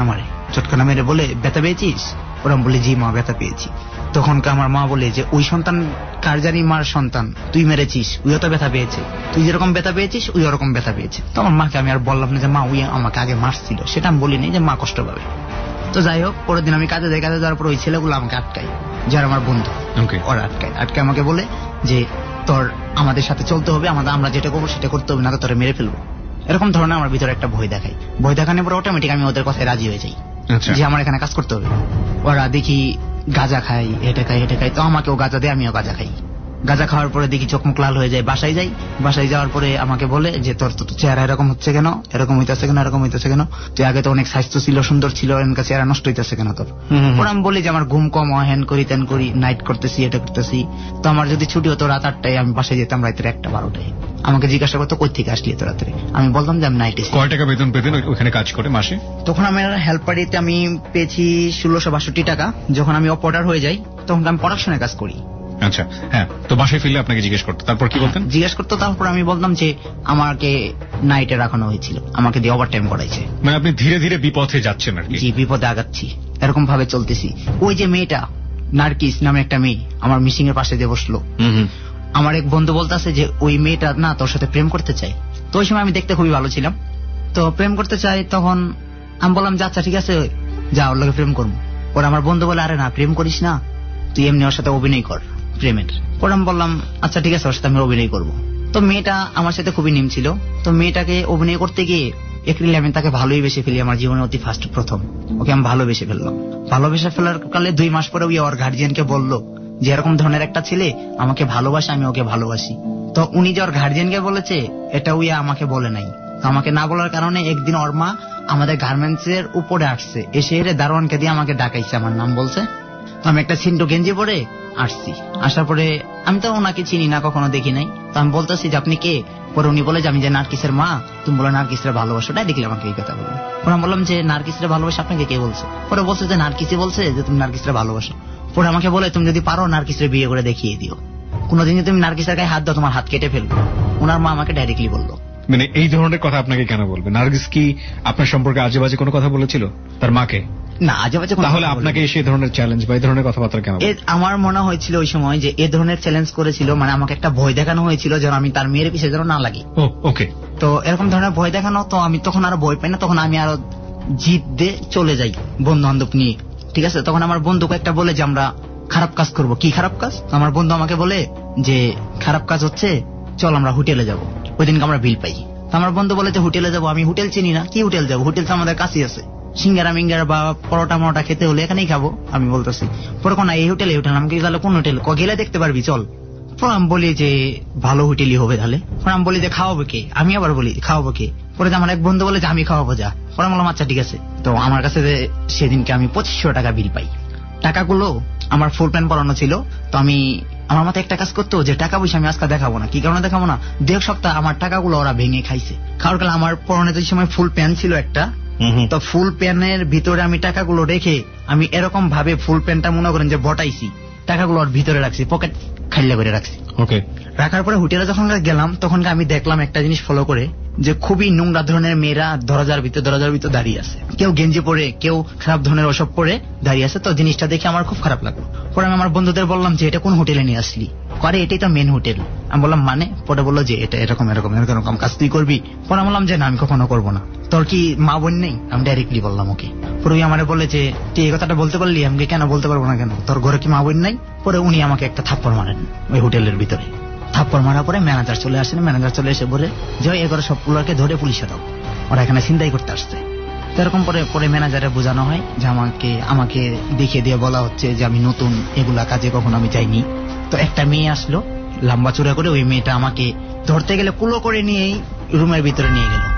F: চটকানা মেরে বলে ব্যথা পেয়েছিস? ওরা বলে জি মা ব্যথা পেয়েছি। তখন আমার মা বলে যে ওই সন্তান কার জানি মার সন্তান, তুই মেরেছিস, উইও তো ব্যথা পেয়েছে, তুই যেরকম ব্যথা পেয়েছিস উই ওরকম ব্যথা পেয়েছে। তো আমার মাকে আমি আর বললাম না যে মা উই আমাকে আগে মারছিল, সেটা আমি বলিনি যে মা কষ্ট পাবে। তো যাই হোক, পরের দিন আমি কাজে যাই, কাজে যাওয়ার পর ওই ছেলেগুলো আমাকে আটকায়, যারা আমার বন্ধু ওরা আটকায় আটকায় আমাকে বলে যে তোর আমাদের সাথে চলতে হবে, আমাদের আমরা যেটা করবো সেটা করতে হবে, না তো তোরে মেরে ফেলবো। এরকম ধরনের আমার ভিতরে একটা ভয় দেখায়। ভয় দেখানোর পর অটোমেটিক আমি ওদের কথায় রাজি হয়ে যাই যে আমার এখানে কাজ করতে হবে। ওরা দেখি গাঁজা খাই, হেঁটে খাই হেঁটে খাই, তো আমাকেও গাঁজা দেয়, আমিও গাঁজা খাই। গাঁজা খাওয়ার পরে দেখি চোখ মুখ লাল হয়ে যায়, বাসায় যাই। বাসায় যাওয়ার পরে আমাকে বলে যে তোর তো চেহারা এরকম হচ্ছে কেন, এরকম হইতেছে কেন, এরকম হইতেছে কেন, তুই আগে তো অনেক স্বাস্থ্য ছিল, সুন্দর ছিল, এনকা চেহারা নষ্ট হইতেছে কেন তোর? ওরা আমি বলি যে আমার ঘুম কম হয়, হ্যান করি তেন করি, নাইট করতেছি, এটা করতেছি। তো আমার যদি ছুটি হতো রাত আটটায়, আমি বাসায় যেতাম রাতের একটা বারোটায়। আমাকে জিজ্ঞাসা করতো কই থেকে আসলি এত রাত্রে, আমি বলতাম যে আমি নাইটে।
D: কয় টাকা বেতন পেতেন ওখানে কাজ করে মাসে?
F: তখন আমার হেল্পারিতে আমি পেয়েছি ষোলোশো বাষট্টি টাকা। যখন আমি অপারেটর হয়ে যাই তখন আমি প্রোডাকশনে কাজ করি।
D: আচ্ছা, হ্যাঁ। তো বাসায় ফিরলে আপনাকে জিজ্ঞেস করতো, তারপর কি বলতেন?
F: জিজ্ঞেস করতো, তারপর আমি বলতাম যে আমাকে নাইটে রাখানো হয়েছিল, আমাকে দিয়ে ওভার টাইম করাইছে।
D: মানে আপনি ধীরে ধীরে বিপথে যাচ্ছেন আর কি?
F: জি, বিপদে আগাচ্ছি, এরকম ভাবে চলতেছি। ওই যে মেয়েটা নার্কিস নামে একটা মেয়ে আমার মিসিং এর পাশে দিয়ে বসলো, আমার এক বন্ধু বলতেছে যে ওই মেয়েটা না তোর সাথে প্রেম করতে চাই। তো ওই সময় আমি দেখতে খুবই ভালো ছিলাম, তো প্রেম করতে চাই। তখন আমি বললাম যে আচ্ছা ঠিক আছে, যা ওর লোকে প্রেম করবো। ওরা আমার বন্ধু বলে আরে না প্রেম করিস না, তুই এমনি ওর সাথে অভিনয় কর প্রেমের। পরে আমি বললাম আচ্ছা ঠিক আছে, ওর সাথে আমি অভিনয় করবো। তো মেয়েটা আমার সাথে খুবই নিম ছিল। তো মেয়েটাকে অভিনয় করতে গিয়ে এপ্রিলে আমি তাকে ভালোই বেসে ফেলি, আমার জীবনে অতি ফার্স্ট প্রথম ওকে আমি ভালোবেসে ফেললাম। ভালোবেসে ফেলার কালে দুই মাস পরে ওই ওর গার্জিয়ানকে বললো যে এরকম ধরনের একটা ছেলে আমাকে ভালোবাসে, আমি ওকে ভালোবাসি। তো উনি যে ওর গার্জিয়ানকে বলেছে এটা উইয়া আমাকে বলে নাই। তো আমাকে না বলার কারণে একদিন ওর মা আমাদের গার্মেন্টস এর উপরে আসছে, এসে এর দারোয়ানকে দিয়ে আমাকে ডাকাইছে, আমার নাম বলছে। তো আমি একটা ছিন্টু গেঞ্জি পরে আসছি। আসার পরে আমি তো ওনাকে চিনি না, কখনো দেখি নাই। তো আমি বলতেছি যে আপনি কে? পরে উনি বলে যে আমি যে নার্কিসের মা, তুমি বলো নার্কিসের ভালোবাসো। তাই দেখলে আমাকে এই কথা বলবো। পরে আমি বললাম যে নার্কিসের ভালোবাসা আপনাকে কে বলছে? পরে বলছে যে নার্কিসই বলছে যে তুমি নার্কিসের ভালোবাসো। পরে আমাকে বলে তুমি যদি পারো নার্কিসের বিয়ে করে দেখিয়ে দিও, কোনোদিন যদি তুমি নার্কিসের গায়ে হাত দাও তোমার হাত কেটে ফেলবো। ওনার মা আমাকে ডাইরেক্টলি বললো।
D: মানে এই ধরনের কথা আপনাকে কেন বলবে? নার্গিস কি আপনার সম্পর্কে আজে বাজে কোনো কথা বলেছিল তার মাকে?
F: না, আজে বাজে।
D: তাহলে আপনাকে সেই ধরনের চ্যালেঞ্জ বা এই ধরনের কথাবার্তা কেন?
F: আমার মনে হয়েছিল ওই সময় যে এ ধরনের চ্যালেঞ্জ করেছিল, মানে আমাকে একটা ভয় দেখানো হয়েছিল যেন আমি তার মেয়ের পিছিয়ে যেন না লাগি।
D: ওকে।
F: তো এরকম ধরনের ভয় দেখানো, তো আমি তখন আরো ভয় পাই না, তখন আমি আরো জিদ দিয়ে চলে যাই বন্ধু বান্ধব নিয়ে। ঠিক আছে, তখন আমার বন্ধুকে একটা বলে যে আমরা খারাপ কাজ করব। কি খারাপ কাজ? আমার বন্ধু আমাকে বলে যে খারাপ কাজ হচ্ছে, চল আমরা হোটেলে যাব। ওই দিনকে আমরা বিল পাই। আমার বন্ধু বলে যে হোটেলে যাবো। আমি হোটেল চিনি না, কি হোটেল যাবো? হোটেল তো আমাদের কাছেই আছে, সিঙ্গারা মিঙ্গারা বা পরোটা মরোটা খেতে হলে এখানেই খাবো। আমি বলতেছি পরে কোন এই হোটেল এই হোটেল, আমাকে গেলে কোন হোটেল? গেলে দেখতে পারবি, চল। পরে আমি বলি যে ভালো হোটেলই হবে তাহলে। পরে আমি বলি যে খাওয়াবো কে? আমি আবার বলি খাওয়াবো কে? পরে আমার এক বন্ধু বলে যে আমি খাওয়াবো, যা। পরে বললাম আচ্ছা ঠিক আছে। তো আমার কাছে সেদিনকে আমি পঁচিশশো টাকা বিল পাই। টাকাগুলো আমার ফুল প্যান্ট পরানো ছিল। তো আমি আমার মাথায় একটা কাজ করতো যে টাকা পয়সা আমি আজকে দেখাবো না। কি কারণে দেখাবো না? দু এক সপ্তাহ আমার টাকাগুলো ওরা ভেঙে খাইছে। খাওয়ার কালে আমার পরনে যে সময় ফুল প্যান্ট ছিল একটা, তো ফুল প্যানের ভিতরে আমি টাকাগুলো রেখে আমি এরকম ভাবে ফুল প্যান্টটা মনে করেন যে বটাইছি, টাকাগুলো ওর ভিতরে রাখছি, পকেট খাইলা করে রাখছি। ওকে। রাখার পরে হোটেলে যখন গেলাম তখন আমি দেখলাম একটা জিনিস ফলো করে যে খুবই নোংরা ধরনের মেয়েরা দরজার ভিতরে দরজার ভিতরে দাঁড়িয়ে আছে। কেউ গেঞ্জি পরে, কেউ খারাপ ধরনের ওসব পরে দাঁড়িয়ে আছে। তো জিনিসটা দেখে আমার খুব খারাপ লাগলো। পরে আমি আমার বন্ধুদের বললাম যে এটা কোন হোটেলে নিয়ে আসলি? করে এটাই তো মেন হোটেল। আমি বললাম মানে? পরে বললো যে এটা এরকম এরকম এরকম কাজ তুই করবি। পরে বললাম যে না আমি কখনো করবো না। তোর কি মা বোন নেই? আমি ডাইরেক্টলি বললাম ওকে। পরে উনি আমার বলে যে তুই এই কথাটা বলতে পারলি? আমি কেন বলতে পারবো না কেন, তোর ঘরে কি মা বোন নাই? পরে উনি আমাকে একটা থাপ্পড় মারেন ওই হোটেলের ভিতরে। থাপ্পড় মারার পরে ম্যানেজার চলে আসেন। ম্যানেজার চলে এসে বলে যে এগারো সবগুলোকে ধরে পুলিশে দাও, ওরা এখানে ছিনতাই করতে আসছে। তো এরকম পরে পরে ম্যানেজারে বোঝানো হয় যে আমাকে আমাকে দেখিয়ে দিয়ে বলা হচ্ছে যে আমি নতুন, এগুলা কাজে কখনো আমি যাইনি। তো একটা মেয়ে আসলো লম্বা চূড়া করে, ওই মেয়েটা আমাকে ধরতে গেলে কুলো করে নিয়েই রুমের ভিতরে নিয়ে গেল।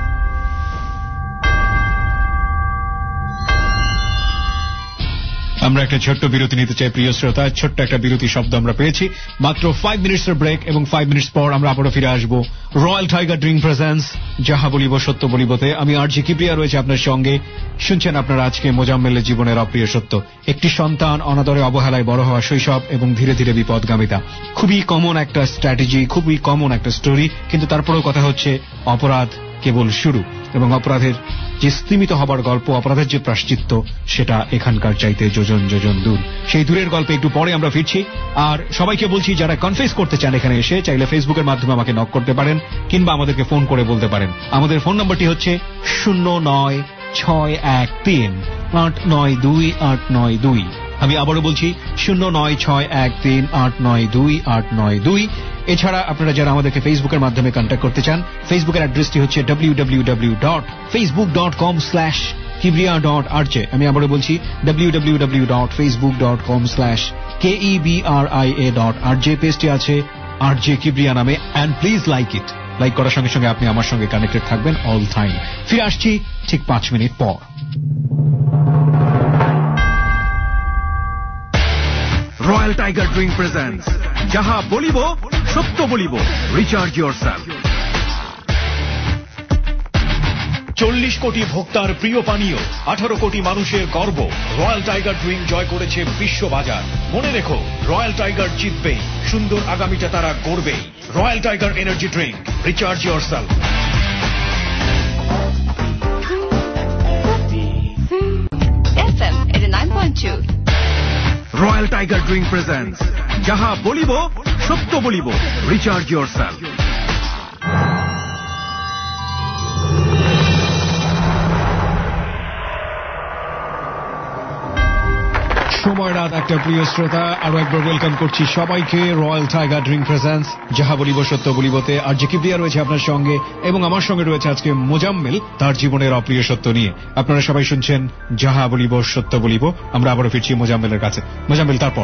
D: আমরা একটা ছোট্ট বিরতি নিতে চাই প্রিয় শ্রোতা। ছোট্ট একটা বিরতি শব্দ আমরা পেয়েছি। মাত্র ফাইভ মিনিটস এর ব্রেক এবং ফাইভ মিনিটস পর আমরা আবারও ফিরে আসবো রয়্যাল টাইগার ড্রিঙ্ক প্রেজেন্স যাহা বলিব সত্য বলিবতে। আমি আরজি কিপ্রিয়া রয়েছে আপনার সঙ্গে। শুনছেন আপনারা আজকে মোজাম্মেলের জীবনের অপ্রিয় সত্য। একটি সন্তান অনাদরে অবহেলায় বড় হওয়া, শৈশব এবং ধীরে ধীরে বিপদগামিতা। খুবই কমন একটা স্ট্র্যাটেজি, খুবই কমন একটা স্টোরি, কিন্তু তারপরেও কথা হচ্ছে অপরাধ কেবল শুরু, এবং অপরাধের যে স্তিমিত হবার গল্প, অপরাধের যে প্রায়শ্চিত্ত, সেটা এখানকার চাইতে যোজন যোজন দূর। সেই দূরের গল্পে একটু পরে আমরা ফিরছি। আর সবাইকে বলছি, যারা কনফেস করতে চান এখানে এসে, চাইলে ফেসবুকের মাধ্যমে আমাকে নক করতে পারেন, কিংবা আমাদেরকে ফোন করে বলতে পারেন। আমাদের ফোন নম্বরটি হচ্ছে শূন্য নয় ছয় এক তিন আট নয় দুই আট নয় দুই। আমি আবারও বলছি শূন্য নয় ছয় এক তিন আট নয় দুই আট নয় দুই। এছাড়া আপনারা যারা আমাদেরকে ফেসবুকের মাধ্যমে কন্ট্যাক্ট করতে চান, ফেসবুকের অ্যাড্রেসটি হচ্ছে W W W dot Facebook dot com slash Kibria dot RJ. আমি আবারও বলছি W W W dot Facebook dot com slash K E B R I A dot RJ. পেজটি আছে আরজে কিবরিয়া নামে, and please like it. Like করার সঙ্গে সঙ্গে আপনি আমার সঙ্গে কানেক্টেড থাকবেন অল টাইম। ফিরে আসছি ঠিক পাঁচ মিনিট পর।
B: রয়্যাল টাইগার ড্রিঙ্ক প্রেজেন্টস যাহা বলিব সত্য বলিব, রিচার্জ ইয়োরসেলফ। চল্লিশ কোটি ভোক্তার প্রিয় পানীয়, আঠারো কোটি মানুষের গর্ব, রয়্যাল টাইগার ড্রিঙ্ক জয় করেছে বিশ্ববাজার। মনে রেখো, রয়্যাল টাইগার জিতবেই, সুন্দর আগামীটা তারা গড়বেই। Royal tiger energy drink, recharge yourself.
A: F M eighty-nine point two।
B: Royal tiger drink presents যাহা বলিব সত্য বলিব, রিচার্জ ইয়োরসেলফ।
D: সময় রাত একটা। প্রিয় শ্রোতা, আরো একবার ওয়েলকাম করছি সবাইকে রয়্যাল টাইগার ড্রিঙ্ক প্রেজেন্টস যাহা বলিব সত্য বলিবতে। আর যে কিবরিয়া রয়েছে আপনার সঙ্গে, এবং আমার সঙ্গে রয়েছে আজকে মোজাম্মেল, তার জীবনের অপ্রিয় সত্য নিয়ে। আপনারা সবাই শুনছেন যাহা বলিব সত্য বলিব। আমরা আবারও ফিরছি মোজাম্মেলের কাছে। মোজাম্মেল, তারপর?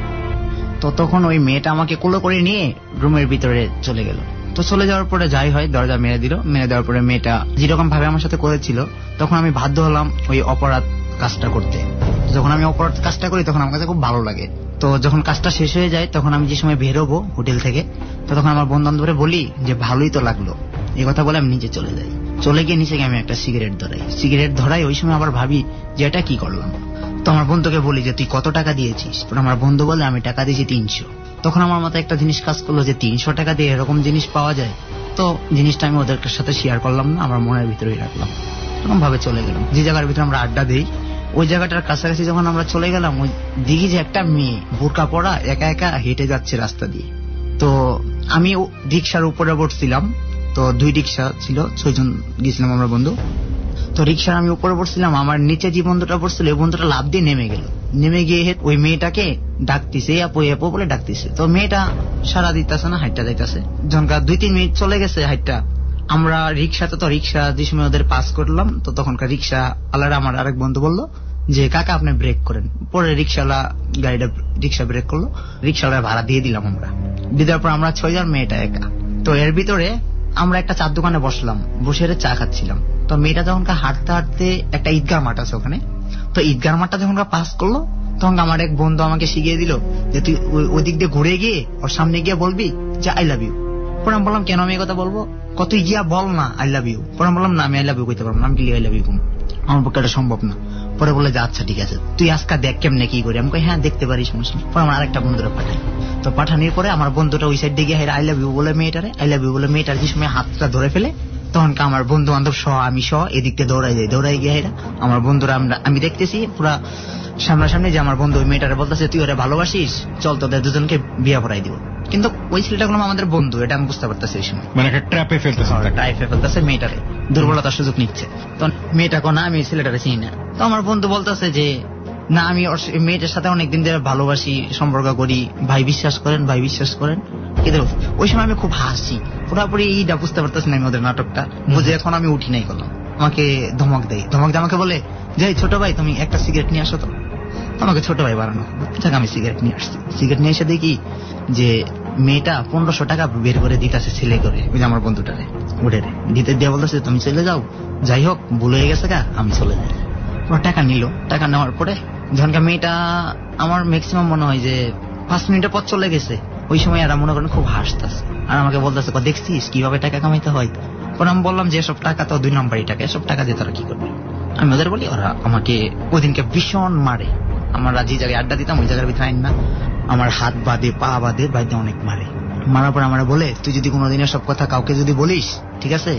F: তো তখন ওই মেয়েটা আমাকে কোলে করে নিয়ে রুমের ভিতরে চলে গেল। তো চলে যাওয়ার পরে যাই হয়, দরজা মেরে দিল। মেরে দেওয়ার পরে মেয়েটা যেরকম ভাবে আমার সাথে করেছিল, তখন আমি বাধ্য হলাম ওই অপরাধ কাজটা করতে। যখন আমি অপরাধ কাজটা করি তখন আমার কাছে খুব ভালো লাগে। তো যখন কাজটা শেষ হয়ে যায়, তখন আমি যে সময় বেরোবো হোটেল থেকে, তো তখন আমার বন্ধু বান্ধবরে বলি যে ভালোই তো লাগলো, এই কথা বলে আমি নিচে চলে যাই। চলে গিয়ে নিচে গিয়ে আমি একটা সিগারেট ধরাই। সিগারেট ধরাই ওই সময় আবার ভাবি যে এটা কি করলাম। তো আমার বন্ধুকে বলি যে তুই কত টাকা দিয়েছিস? আমার বন্ধু বলে আমি টাকা দিয়েছি তিনশো। তখন আমার মাথায় একটা জিনিস কাজ করলো যে তিনশো টাকা দিয়ে এরকম জিনিস পাওয়া যায়। তো জিনিসটা আমি ওদের সাথে শেয়ার করলাম না, আমার মনের ভিতরেই রাখলাম। এরকম ভাবে চলে গেলাম। যে জায়গার ভিতরে আমরা আড্ডা দিই, ওই জায়গাটার কাছাকাছি যখন আমরা চলে গেলাম, ওই দিঘি যে একটা মেয়ে বোরকা পরা একা একা হেঁটে যাচ্ছে রাস্তা দিয়ে। তো আমি রিক্সার উপরে বসছিলাম। তো দুই রিক্সা ছিল, ছয়জন গেছিলাম আমরা বন্ধু। তো রিক্সার আমি উপরে বসছিলাম, আমার নিচে যে বন্ধুটা বসছিল ওই বন্ধুটা লাফ দিয়ে নেমে গেল। নেমে গিয়ে ওই মেয়েটাকে ডাকতেছে, আপু আপু বলে ডাকতেছে। তো মেয়েটা সারা দিতেছে না, হাইটটা যাইতেছে। যখনকার দুই তিন মিনিট চলে গেছে হাইটটা, আমরা রিক্সাতে তো রিক্সা যে সময় ওদের পাস করলাম, তো তখনকার রিক্সা আলাদা আমার আরেক বন্ধু বললো যে কাকা আপনি ব্রেক করেন। পরে রিক্সাওয়ালা গাড়িটা রিক্সা ব্রেক করলো, রিক্সাওয়ালা ভাড়া দিয়ে দিলাম আমরা। দিয়ে দেওয়ার পর আমরা ছয়জন, মেয়েটা একা। তো এর ভিতরে আমরা একটা চার দোকানে বসলাম, বসে চা খাচ্ছিলাম। তো মেয়েটা যখনকার হাঁটতে হাঁটতে একটা ঈদগাহ মাঠ আছে ওখানে, তো ঈদগাহ মাঠটা যখন পাস করলো, তখন আমার এক বন্ধু আমাকে শিখিয়ে দিল যে তুই ওই দিক দিয়ে ঘুরে গিয়ে ওর সামনে গিয়ে বলবি যে আই লাভ ইউ। পরে আমি বললাম কেন আমি এই কথা বলবো? কত গিয়া বল না আই লাভ ইউ। পরে আমি বললাম না আমি আই লাভ ইউ কইতে পারবো না, আমি কি আই লাভ ইউ কম, আমার পক্ষে এটা সম্ভব না। পরে বলে যে আচ্ছা ঠিক আছে, তুই আজকে দেখ কেমনে কি করি। আমি কই হ্যাঁ দেখতে পারি, সমস্যা। পরে আমার আরেকটা বন্ধুরা পাঠাই। তো পাঠানোর পরে আমার বন্ধুটা ওই সাইড দিয়ে গিয়ে আই লাভ ইউ বলে মেয়েটারে আই লাভ ইউ বলে মেয়েটার যে সময় হাতটা ধরে ফেলে, তখন আমার বন্ধু বান্ধব সহ আমি সহ এদিক দিয়ে দৌড়াই যাই। দৌড়াই গিয়ে এরা আমার বন্ধুরা আমরা আমি দেখতেছি পুরা সামনাসামনি যে আমার বন্ধু ওই মেয়েটারে বলতেছে তুই ওরা ভালোবাসিস, চল তোদের দুজনকে বিয়ে পড়াই দিব। কিন্তু ওই ছেলেটাগুলো আমাদের বন্ধু, এটা আমি বুঝতে পারতেছি এই সময়।
D: মানে একটা ট্র্যাপে ফেলতেছে,
F: ট্র্যাপে ফেলতেছে মেয়েটারে, দুর্বলতার সুযোগ নিচ্ছে। তো মেয়েটা কোনা আমি ছেলেটারে চিনি না। তো আমার বন্ধু বলতেছে যে না আমি মেয়েটার সাথে অনেকদিন ধরে ভালোবাসি, সম্পর্ক করি, ভাই বিশ্বাস করেন, ভাই বিশ্বাস করেন। কিন্তু ওই সময় আমি খুব হাসি, পুরোপুরি এইটা বুঝতে পারতেছি না আমি ওদের নাটকটা বুঝে। এখন আমি উঠি নাই করলাম, আমাকে ধমক দেয়। ধমক দিয়ে আমাকে বলে যে ছোট ভাই তুমি একটা সিগারেট নিয়ে আসো। তো আমাকে ছোট ভাই বাড়ানো, আমি সিগারেট নিয়ে আসছি। সিগারেট নিয়ে এসে দেখি যে মেয়েটা পনেরোশো টাকা বের করে দিতেছে ছেলে করে, ওই যে আমার বন্ধুটারে উঠে দিতে দিয়ে বলতেছে তুমি চলে যাও, যাই হোক ভুল হয়ে গেছে গা, আমি চলে যাই। ওরা টাকা নিল। টাকা নেওয়ার পরে যখনকার মেয়েটা আমার ম্যাক্সিমাম মনে হয় যে পাঁচ মিনিটের পর চলে গেছে, ওই সময় এরা মনে করেন খুব হাসতেছে আর আমাকে বলতেছে দেখছিস কিভাবে টাকা কামাইতে হয়। পরে আমি বললাম যে এসব টাকা তো দুই নম্বরই টাকা, এসব টাকা দিয়ে তারা কি করবে। আমি ওদের বলি, ওরা আমাকে ওই দিনকে ভীষণ মারে। আমরা যে জায়গায় আড্ডা দিতাম ওই জায়গার ভিতরে আইন না, আমার হাত বাঁধে পা বাঁধে বাইতে অনেক মারে। মারার পর আমরা বলে তুই যদি কোনোদিন সব কথা কাউকে যদি বলিস, ঠিক আছে,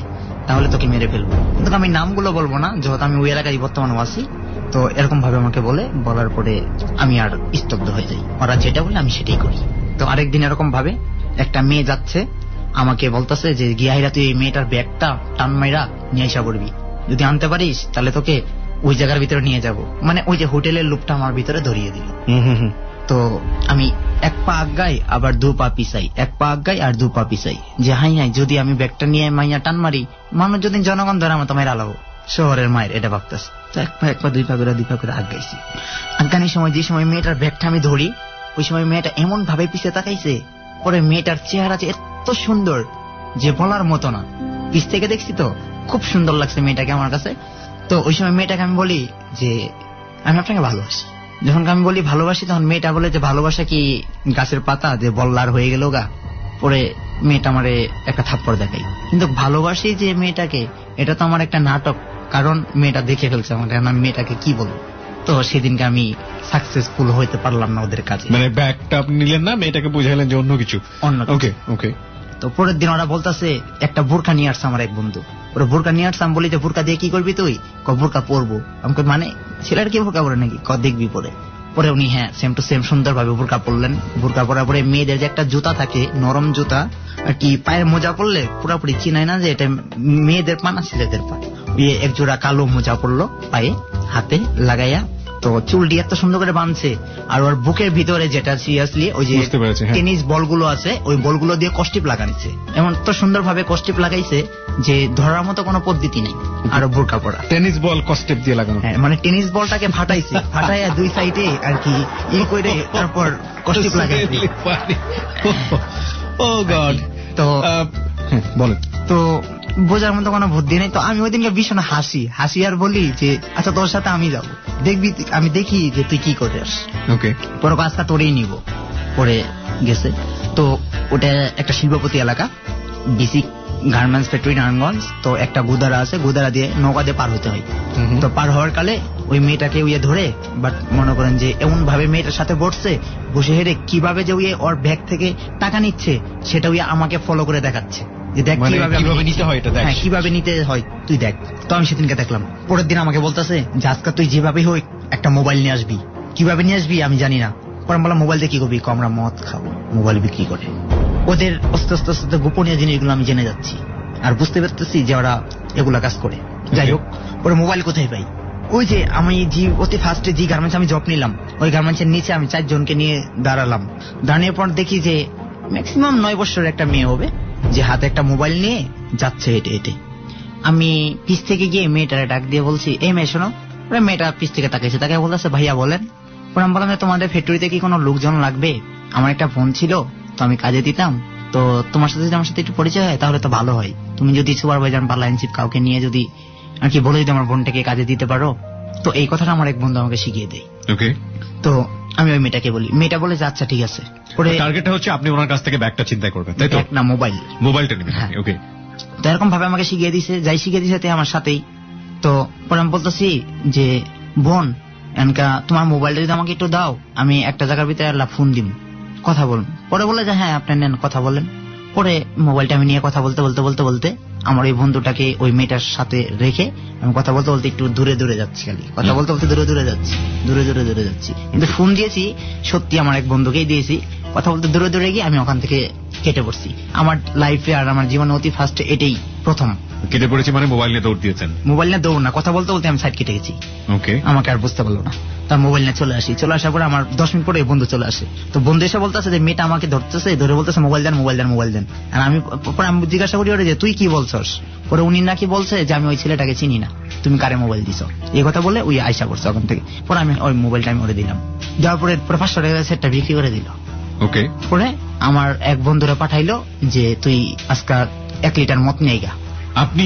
F: তাহলে তোকে মেরে ফেলবো। কিন্তু আমি নামগুলো বলবো না, যেহেতু আমি ওই এলাকায় বর্তমানে আছি। তো এরকম ভাবে আমাকে বলে, বলার পরে আমি আর স্তব্ধ হয়ে যাই। ওরা যেটা বলে আমি সেটাই করি। তো আরেকদিন এরকম ভাবে একটা মেয়ে যাচ্ছে, আমাকে বলতেছে যে গিয়াহিরা তুই এই মেয়েটার ব্যাগটা টান মাইরা নিয়ে আসা পড়বি, যদি আনতে পারিস তাহলে তোকে ওই জায়গার ভিতরে নিয়ে যাব। মানে ওই যে হোটেলের লোকটা আমার ভিতরে ধরিয়ে দিল। তো আমি এক পা আগাই আবার দু পা পিছাই, এক পা আগাই আর দু পা পিছাই, যে হাই হাই যদি আমি ব্যাগটা নিয়ে মাইয়া টান মারি, মানুষ যদি জনগণ ধরে আমার তো মায়ের আলাবো, শহরের মায়ের, এটা ভাবতেছে। তো এক পা এক পা দুই পা করে দুই পা করে আগাইছি। আগানির সময় যে সময় মেয়েটার ব্যাগটা আমি ধরি, ওই সময় মেয়েটা এমন ভাবে পিছিয়ে তাকাইছে, পরে মেয়েটার চেহারা যে এত সুন্দর যে বলার মতো না। পিছ থেকে দেখছি তো খুব সুন্দর লাগছে মেয়েটাকে আমার কাছে। তো ওই সময় মেয়েটাকে আমি বলি যে আমি আপনাকে ভালোবাসি। যখন আমি বলি ভালোবাসি, তখন মেয়েটা বলে যে ভালোবাসা কি গাছের পাতা যে বল্লার হয়ে গেল গা। পরে মেয়েটা আমারে একটা থাপ্পড় দেখাই। কিন্তু ভালোবাসি যে মেয়েটাকে, এটা তো আমার একটা নাটক, কারণ মেয়েটা দেখে ফেলছে আমাকে, আমি মেয়েটাকে কি বলবো। তো সেদিনকে আমি সাকসেসফুল হইতে পারলাম না ওদের কাছে।
D: মানে ব্যাগটা আপনি নিলেন না, মেয়েটাকে বুঝাইলেন যে অন্য কিছু।
F: অন্য
D: ওকে ওকে।
F: তো পরের দিন ওরা বলতেছে একটা বোরকা নিয়ে আসছে আমার এক বন্ধু। ওরা বোরকা নিয়ে আসছে, আমি বলি যে বোরকা দিয়ে কি করবি তুই? ক বোরকা পরবো। আমাকে মানে ছেলের কি বোরকা পরে নাকি? ক দেখবি পরে। পরে উনি হ্যাঁ সেম টু সেম সুন্দর ভাবে বোরকা পরলেন। বোরকা পরার পরে মেয়েদের যে একটা জুতা থাকে নরম জুতা আর কি, পায়ের মোজা পরলে পুরোপুরি চিনায় না যে এটা মেয়েদের পা না ছেলেদের পা। ওই এক জোড়া কালো মোজা পরলো পায়ে, হাতে লাগাইয়া। তো চুলটি এত সুন্দর করে বাঁধছে, আর ওর বুকের ভিতরে যেটা সিরিয়াসলি ওই যে টেনিস বলগুলো আছে, ওই বলগুলো দিয়ে কষ্টিপ লাগাইছে। এমন তো সুন্দর ভাবে কষ্টিপ লাগাইছে যে ধরার মতো কোনো পদ্ধতি নেই। আর বোরকা পরা
D: টেনিস বল কষ্টিপ দিয়ে লাগানো,
F: হ্যাঁ মানে টেনিস বলটাকে ফাটাইছে, ফাটাইয়া দুই সাইডে আর কি ই করে তারপর কষ্টিপ লাগাইছে। Oh God. তো
D: বলেন।
F: তো বোঝার মতো কোনো বুদ্ধি নেই। তো আমি ওই দিনকে ভীষণ হাসি হাসি আর বলি যে আচ্ছা তোর সাথে আমি যাবো, দেখবি আমি দেখি যে তুই কি করিস।
D: ওকে।
F: পরে কাজটা তোরেই নিব। পরে গেছে। তো ওটা একটা শিল্পপতি এলাকা, বেসিক গার্মেন্টস ফ্যাক্টরি নারায়ণগঞ্জ। তো একটা গুদারা আছে, গুদারা দিয়ে নৌকা দিয়ে পার হতে হয়। তো পার হওয়ার কালে ওই মেয়েটাকে উইয়ে ধরে, বাট মনে করেন যে এমন ভাবে মেয়েটার সাথে বসছে, বসে হেরে কিভাবে যে উইয়ে ওর ব্যাগ থেকে টাকা নিচ্ছে সেটা উইয়ে আমাকে ফলো করে দেখাচ্ছে যে দেখ কিভাবে নিতে হয়, এটা দেখ, হ্যাঁ কিভাবে নিতে হয় তুই দেখ। তো আমি সেদিনকে দেখলাম। পরের দিন আমাকে বলতেছে যে আজকে তুই যেভাবে হোক একটা মোবাইল নিয়ে আসবি। কিভাবে নিয়ে আসবি আমি জানি না। পরে আমি বললাম মোবাইল দিয়ে কি করবি? আমরা মদ খাবো, মোবাইল বিক্রি করে। ওদের আস্তে আস্তে আস্তে গোপনীয় জিনিসগুলো আমি জেনে যাচ্ছি আর বুঝতে পারতেছি যে ওরা এগুলা কাজ করে। যাই হোক, পরে মোবাইল কোথায় পাই? ওই যে আমি যে অতি ফার্স্টে যে গার্মেন্টস আমি জব নিলাম, ওই গার্মেন্টসের নিচে আমি চারজনকে নিয়ে দাঁড়ালাম। দাঁড়িয়ে পর দেখি যে ম্যাক্সিমাম নয় বছরের একটা মেয়ে হবে, যে হাতে একটা মোবাইল নিয়ে যাচ্ছে হেঁটে হেঁটে। আমি পিছ থেকে গিয়ে মেয়েটারে ডাক দিয়ে বলছি এই মেয়ে শোনো। ওরা মেয়েটা পিছ থেকে তাকাইছে, তাকে বলতেছে ভাইয়া বলেন। পরে আমি বললাম তোমাদের ফ্যাক্টরিতে কি কোনো লোকজন লাগবে? আমার একটা ফোন ছিল, তো আমি কাজে দিতাম, তো তোমার সাথে যদি আমার সাথে একটু পরিচয় হয় তাহলে তো ভালো হয়। তুমি যদি সুপারভাইজার বা লাইনশিপ কাউকে নিয়ে যদি আর কি বলে যদি আমার বোনটাকে কাজে দিতে পারো। তো এই কথাটা আমার এক বন্ধু আমাকে শিখিয়ে দেয়।
D: ওকে।
F: তো আমি ওই মেয়েটাকে বলি, মেয়েটা বলে আচ্ছা ঠিক আছে।
D: পরে টার্গেটটা হচ্ছে আপনি ওনার কাছ থেকে ব্যাগটা চিন্তা করবেন, তাই তো?
F: না, মোবাইল
D: মোবাইলটা নেবেন। ওকে।
F: তো এরকম ভাবে আমাকে শিখিয়ে দিছে, যাই শিখিয়ে দিছে তাই আমার সাথেই। তো পরে আমি বলতেছি যে বোন এনকা তোমার মোবাইলটা যদি আমাকে একটু দাও, আমি একটা জায়গার ভিতরে ফোন দিব, কথা বলুন। পরে বলে যে হ্যাঁ আপনি নেন, কথা বলেন। পরে মোবাইলটা আমি নিয়ে কথা বলতে বলতে বলতে বলতে আমার ওই বন্ধুটাকে ওই মেয়েটার সাথে রেখে আমি কথা বলতে বলতে একটু দূরে দূরে যাচ্ছি, খালি কথা বলতে বলতে দূরে দূরে যাচ্ছি, দূরে দূরে দূরে যাচ্ছি। কিন্তু ফোন দিয়েছি সত্যি আমার এক বন্ধুকেই দিয়েছি। কথা বলতে দূরে দূরে গিয়ে আমি ওখান থেকে কেটে পড়ছি। আমার লাইফে আর আমার জীবনে অতি ফার্স্টে এটাই প্রথম
D: কেটে পড়েছি। মানে মোবাইল নিয়ে দৌড় দিয়েছেন?
F: মোবাইল নিয়ে দৌড় না, কথা বলতে বলতে আমি সাইড কেটে গেছি।
D: ওকে।
F: আমাকে আর বুঝতে পারলো না। তার মোবাইল নিয়ে চলে আসি। চলে আসার পরে আমার দশ মিনিট পরে বন্ধু চলে আসে। তো বন্ধু এসে বলতেছে যে মেয়েটা আমাকে ধরতেছে, ধরে বলতেছে মোবাইল দেন মোবাইল দেন মোবাইল দেন। আর আমি পরে আমি জিজ্ঞাসা করি ওরে যে তুই কি বলছস? পরে উনি নাকি বলছে যে আমি ওই ছেলেটাকে চিনি না, তুমি কারে মোবাইল দিছ, এই কথা বলে ওই আয়সা করছে ওখান থেকে। পরে আমি ওই মোবাইলটা আমি ওরে দিলাম। দেওয়ার পরে পরে পাঁচশো টাকা সেটটা বিক্রি করে দিল।
D: ওকে।
F: পরে আমার এক বন্ধুরা পাঠাইলো যে তুই আজকে এক লিটার মদ নিয়ে গা।
D: আপনি